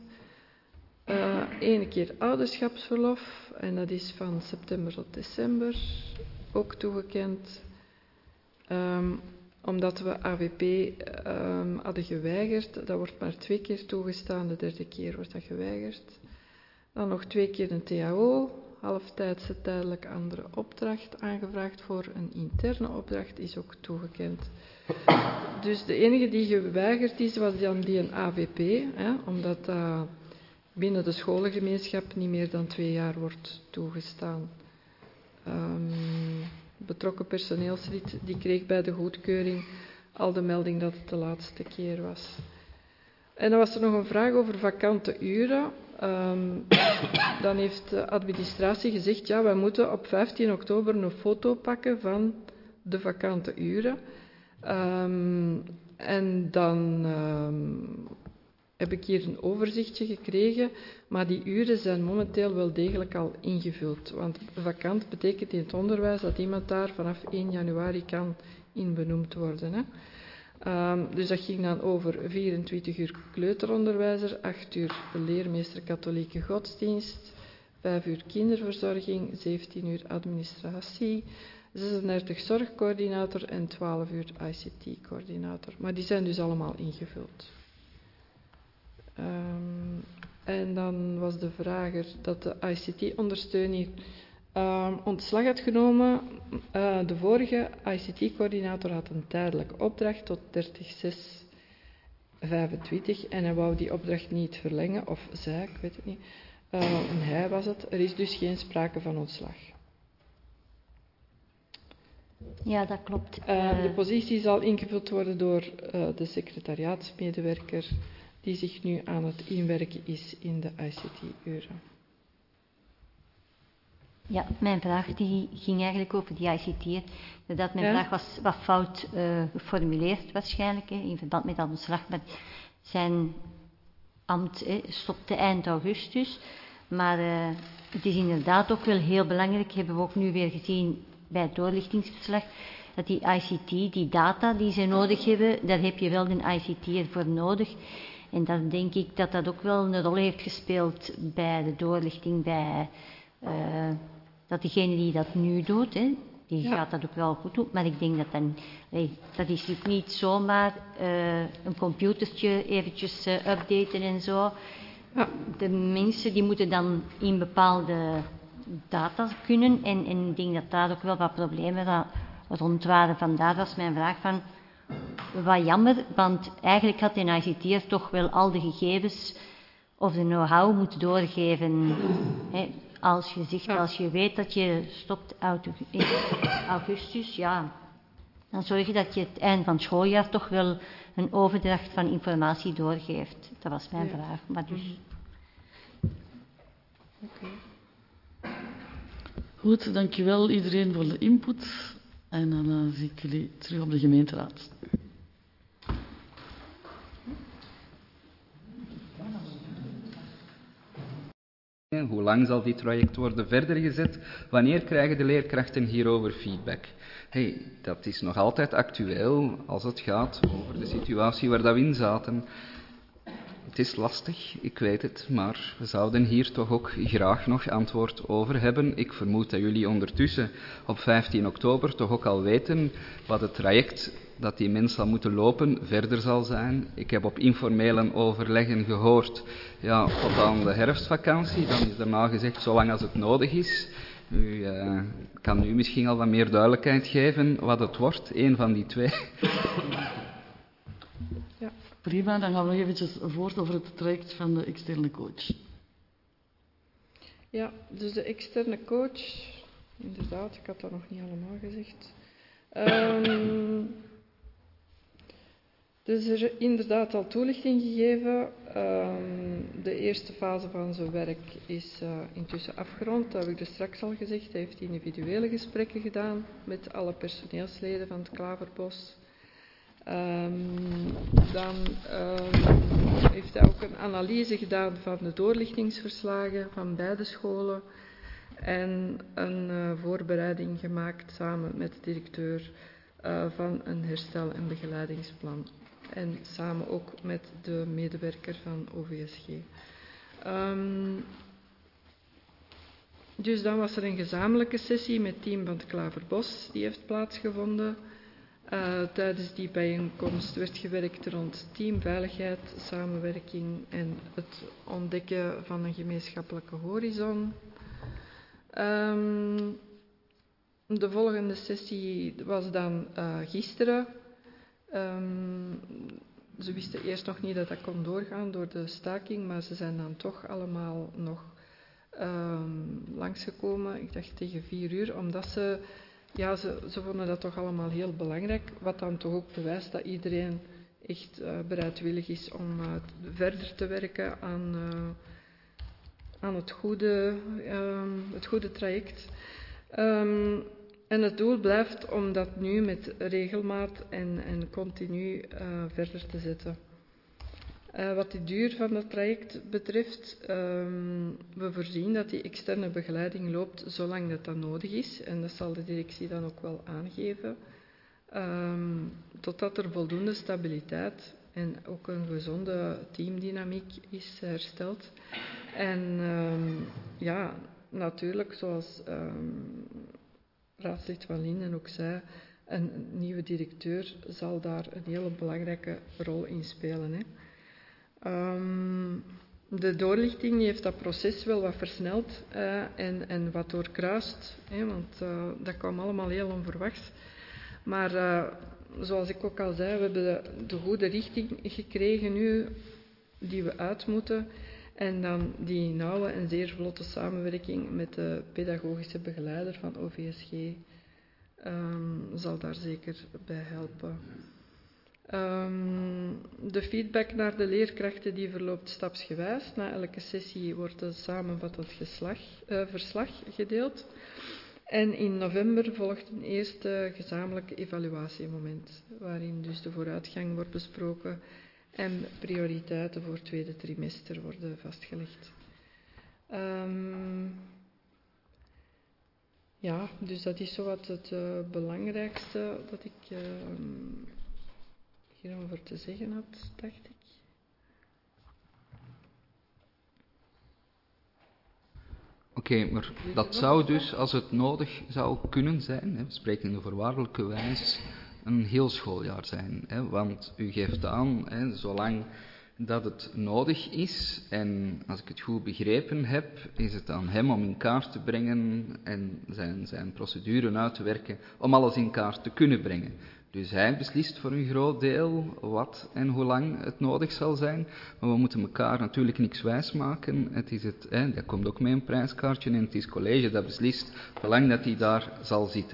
1 keer ouderschapsverlof, en dat is van september tot december, ook toegekend. Omdat we AVP hadden geweigerd, dat wordt maar 2 keer toegestaan, de 3e keer wordt dat geweigerd. Dan nog 2 keer een TAO, halftijdse tijdelijk andere opdracht aangevraagd voor een interne opdracht, is ook toegekend. Dus de enige die geweigerd is, was dan die een AVP, omdat dat binnen de scholengemeenschap niet meer dan 2 jaar wordt toegestaan. Betrokken personeelslid die kreeg bij de goedkeuring al de melding dat het de laatste keer was. En dan was er nog een vraag over vakante uren. Dan heeft de administratie gezegd, ja, wij moeten op 15 oktober een foto pakken van de vakante uren. En dan heb ik hier een overzichtje gekregen, maar die uren zijn momenteel wel degelijk al ingevuld. Want vakant betekent in het onderwijs dat iemand daar vanaf 1 januari kan inbenoemd worden. Hè. Dus dat ging dan over 24 uur kleuteronderwijzer, 8 uur leermeester katholieke godsdienst, 5 uur kinderverzorging, 17 uur administratie, 36 zorgcoördinator en 12 uur ICT-coördinator. Maar die zijn dus allemaal ingevuld. En dan was de vrager dat de ICT-ondersteuning ontslag had genomen. De vorige ICT-coördinator had een tijdelijke opdracht tot 30/6/25 en hij wou die opdracht niet verlengen, of zij, ik weet het niet. En hij was het. Er is dus geen sprake van ontslag. Ja, dat klopt. De positie zal ingevuld worden door de secretariaatsmedewerker die zich nu aan het inwerken is in de ICT-uren. Ja, mijn vraag die ging eigenlijk over die ICT. Dat mijn vraag was wat fout geformuleerd waarschijnlijk, in verband met dat ontslag. Maar zijn ambt stopte eind augustus. Maar het is inderdaad ook wel heel belangrijk, hebben we ook nu weer gezien bij het doorlichtingsverslag, dat die ICT, die data die ze nodig hebben, daar heb je wel een ICT'er voor nodig. En dan denk ik dat dat ook wel een rol heeft gespeeld bij de doorlichting, bij dat degene die dat nu doet, die gaat dat ook wel goed doen. Maar ik denk dat dat is niet zomaar een computertje eventjes updaten en zo. Ja. De mensen die moeten dan in bepaalde data kunnen. En ik denk dat daar ook wel wat problemen rond waren. Vandaar was mijn vraag van, wat jammer, want eigenlijk had de ICT'er toch wel al de gegevens of de know-how moeten doorgeven. Als je zegt, als je weet dat je stopt in augustus, ja, dan zorg je dat je het eind van het schooljaar toch wel een overdracht van informatie doorgeeft. Dat was mijn vraag. Maar dus. Goed, dankjewel iedereen voor de input. En dan zie ik jullie terug op de gemeenteraad. Hoe lang zal dit traject worden verder gezet? Wanneer krijgen de leerkrachten hierover feedback? Dat is nog altijd actueel als het gaat over de situatie waar dat we in zaten. Het is lastig, ik weet het, maar we zouden hier toch ook graag nog antwoord over hebben. Ik vermoed dat jullie ondertussen op 15 oktober toch ook al weten wat het traject dat die mens zal moeten lopen verder zal zijn. Ik heb op informele overleggen gehoord, tot aan de herfstvakantie. Dan is daarna gezegd, zolang als het nodig is. U kan nu misschien al wat meer duidelijkheid geven wat het wordt, één van die twee. Ja. Prima, dan gaan we nog eventjes voort over het traject van de externe coach. Ja, dus de externe coach, inderdaad, ik had dat nog niet allemaal gezegd. Dus er is inderdaad al toelichting gegeven. De eerste fase van zijn werk is intussen afgerond. Dat heb ik dus straks al gezegd. Hij heeft individuele gesprekken gedaan met alle personeelsleden van het Klaverbos. Dan heeft hij ook een analyse gedaan van de doorlichtingsverslagen van beide scholen en een voorbereiding gemaakt samen met de directeur van een herstel- en begeleidingsplan. en samen ook met de medewerker van OVSG. Dus dan was er een gezamenlijke sessie met het team van het Klaverbos, die heeft plaatsgevonden. Tijdens die bijeenkomst werd gewerkt rond teamveiligheid, samenwerking en het ontdekken van een gemeenschappelijke horizon. De volgende sessie was dan gisteren. Ze wisten eerst nog niet dat dat kon doorgaan door de staking, maar ze zijn dan toch allemaal nog langsgekomen, ik dacht tegen 4 uur, omdat ze vonden dat toch allemaal heel belangrijk, wat dan toch ook bewijst dat iedereen echt bereidwillig is om verder te werken aan het goede traject. En het doel blijft om dat nu met regelmaat en continu verder te zetten. Wat de duur van dat traject betreft, we voorzien dat die externe begeleiding loopt zolang dat nodig is. En dat zal de directie dan ook wel aangeven. Totdat er voldoende stabiliteit en ook een gezonde teamdynamiek is hersteld. En natuurlijk, zoals raadslid Van Linden ook zei, een nieuwe directeur zal daar een hele belangrijke rol in spelen. Hè. De doorlichting heeft dat proces wel wat versneld en wat doorkruist, hè, want dat kwam allemaal heel onverwachts. Maar zoals ik ook al zei, we hebben de goede richting gekregen nu die we uit moeten. En dan die nauwe en zeer vlotte samenwerking met de pedagogische begeleider van OVSG zal daar zeker bij helpen. De feedback naar de leerkrachten die verloopt stapsgewijs. Na elke sessie wordt een samenvattend verslag gedeeld. En in november volgt een eerste gezamenlijke evaluatiemoment, waarin dus de vooruitgang wordt besproken en prioriteiten voor het tweede trimester worden vastgelegd. Dus dat is zowat het belangrijkste dat ik hierover te zeggen had, dacht ik. Oké, maar dat zou dus, als het nodig zou kunnen zijn, we spreken in de voorwaardelijke wijze, een heel schooljaar zijn. Want u geeft aan, zolang dat het nodig is, en als ik het goed begrepen heb, is het aan hem om in kaart te brengen en zijn procedure uit te werken om alles in kaart te kunnen brengen. Dus hij beslist voor een groot deel wat en hoe lang het nodig zal zijn. Maar we moeten elkaar natuurlijk niks wijsmaken. Dat komt ook met een prijskaartje en het is college dat beslist hoe lang dat hij daar zal zitten.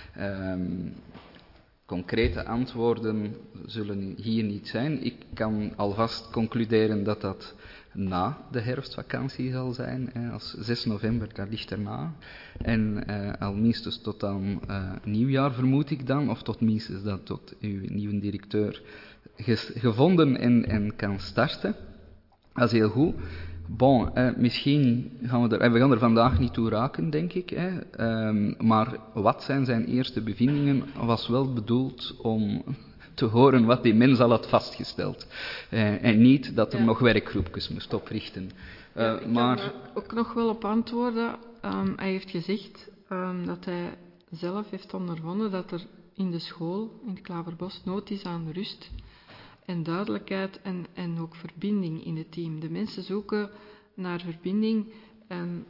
Concrete antwoorden zullen hier niet zijn. Ik kan alvast concluderen dat dat na de herfstvakantie zal zijn. Als 6 november, dat ligt erna. En al minstens tot aan nieuwjaar vermoed ik dan, of tot minstens dat tot uw nieuwe directeur gevonden en kan starten. Dat is heel goed. Bon, misschien gaan we gaan er vandaag niet toe raken, denk ik. Maar wat zijn zijn eerste bevindingen was wel bedoeld om te horen wat die mens al had vastgesteld. En niet dat er nog werkgroepjes moest oprichten. Ik kan er ook nog wel op antwoorden. Hij heeft gezegd dat hij zelf heeft ondervonden dat er in de school, in het Klaverbos, nood is aan rust en duidelijkheid en ook verbinding in het team. De mensen zoeken naar verbinding en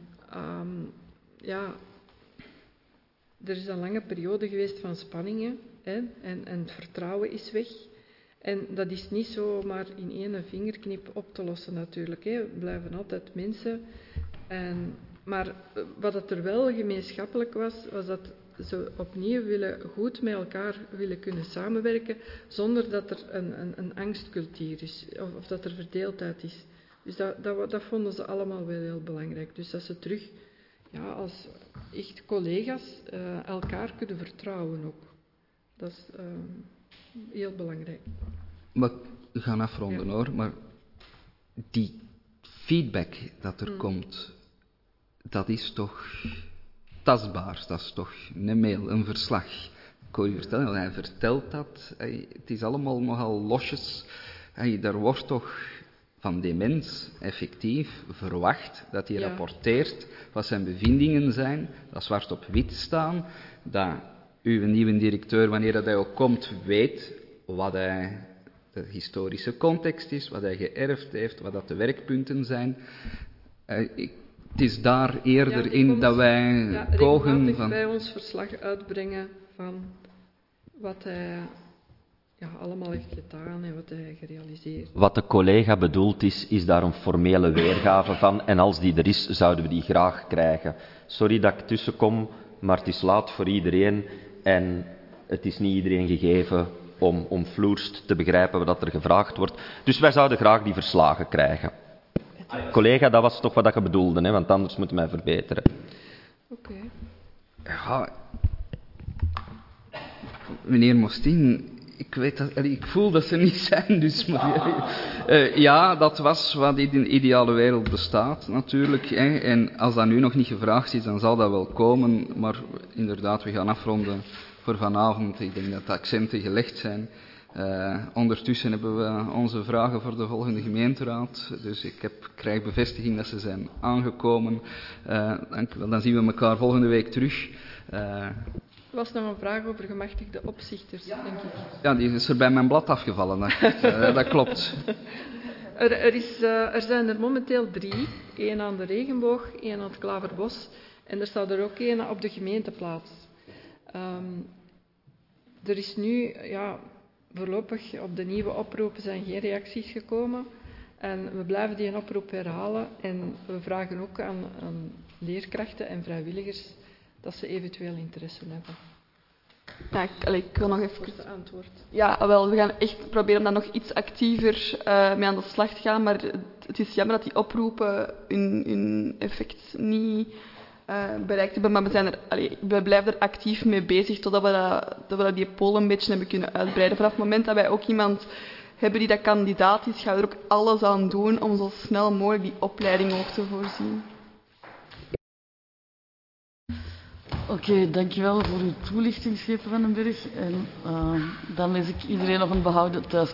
er is een lange periode geweest van spanningen en het vertrouwen is weg. En dat is niet zomaar in één vingerknip op te lossen natuurlijk. Er blijven altijd mensen. Maar wat het er wel gemeenschappelijk was dat ze opnieuw goed met elkaar willen kunnen samenwerken, zonder dat er een angstcultuur is, of dat er verdeeldheid is. Dus dat vonden ze allemaal wel heel belangrijk. Dus dat ze terug, als echt collega's, elkaar kunnen vertrouwen ook. Dat is heel belangrijk. Maar we gaan afronden hoor, maar die feedback dat er komt, dat is toch tastbaar, dat is toch een mail, een verslag. ik hoor je vertellen, hij vertelt dat. Het is allemaal nogal losjes. Daar wordt toch van die mens effectief verwacht dat hij rapporteert wat zijn bevindingen zijn, dat zwart op wit staan, dat uw nieuwe directeur, wanneer dat hij ook komt, weet wat de historische context is, wat hij geërfd heeft, wat dat de werkpunten zijn. Het is daar eerder in dat wij pogen van... bij ons verslag uitbrengen van wat hij allemaal heeft gedaan en wat hij gerealiseerd. Wat de collega bedoelt is daar een formele weergave van. En als die er is, zouden we die graag krijgen. Sorry dat ik tussenkom, maar het is laat voor iedereen. En het is niet iedereen gegeven om vloerst te begrijpen wat er gevraagd wordt. Dus wij zouden graag die verslagen krijgen. Collega, dat was toch wat je bedoelde, hè? Want anders moeten we mij verbeteren. Oké. Ja, meneer Mostien, ik voel dat ze niet zijn, dus... ja, dat was wat in de ideale wereld bestaat, natuurlijk. Hè. En als dat nu nog niet gevraagd is, dan zal dat wel komen. Maar inderdaad, we gaan afronden voor vanavond. Ik denk dat de accenten gelegd zijn. Ondertussen hebben we onze vragen voor de volgende gemeenteraad. Dus ik krijg bevestiging dat ze zijn aangekomen. Dank u wel. Dan zien we elkaar volgende week terug. Er was nog een vraag over gemachtigde opzichters, denk ik. Ja, die is er bij mijn blad afgevallen. Dat klopt. Er zijn er momenteel 3. 1 aan de Regenboog, 1 aan het Klaverbos. En er staat er ook 1 op de gemeenteplaats. Er is nu... voorlopig op de nieuwe oproepen zijn geen reacties gekomen. En we blijven die oproep herhalen. En we vragen ook aan leerkrachten en vrijwilligers dat ze eventueel interesse hebben. Ja, ik wil nog even... Korte antwoord. Ja, wel, we gaan echt proberen om daar nog iets actiever mee aan de slag te gaan. Maar het is jammer dat die oproepen hun effect niet bereikt hebben. Maar we blijven er actief mee bezig totdat we die pool een beetje hebben kunnen uitbreiden. Vanaf het moment dat wij ook iemand hebben die dat kandidaat is, gaan we er ook alles aan doen om zo snel mogelijk die opleiding ook te voorzien. Oké, dankjewel voor uw toelichting, schepen van den Berg. En dan wens ik iedereen nog een behouden thuis.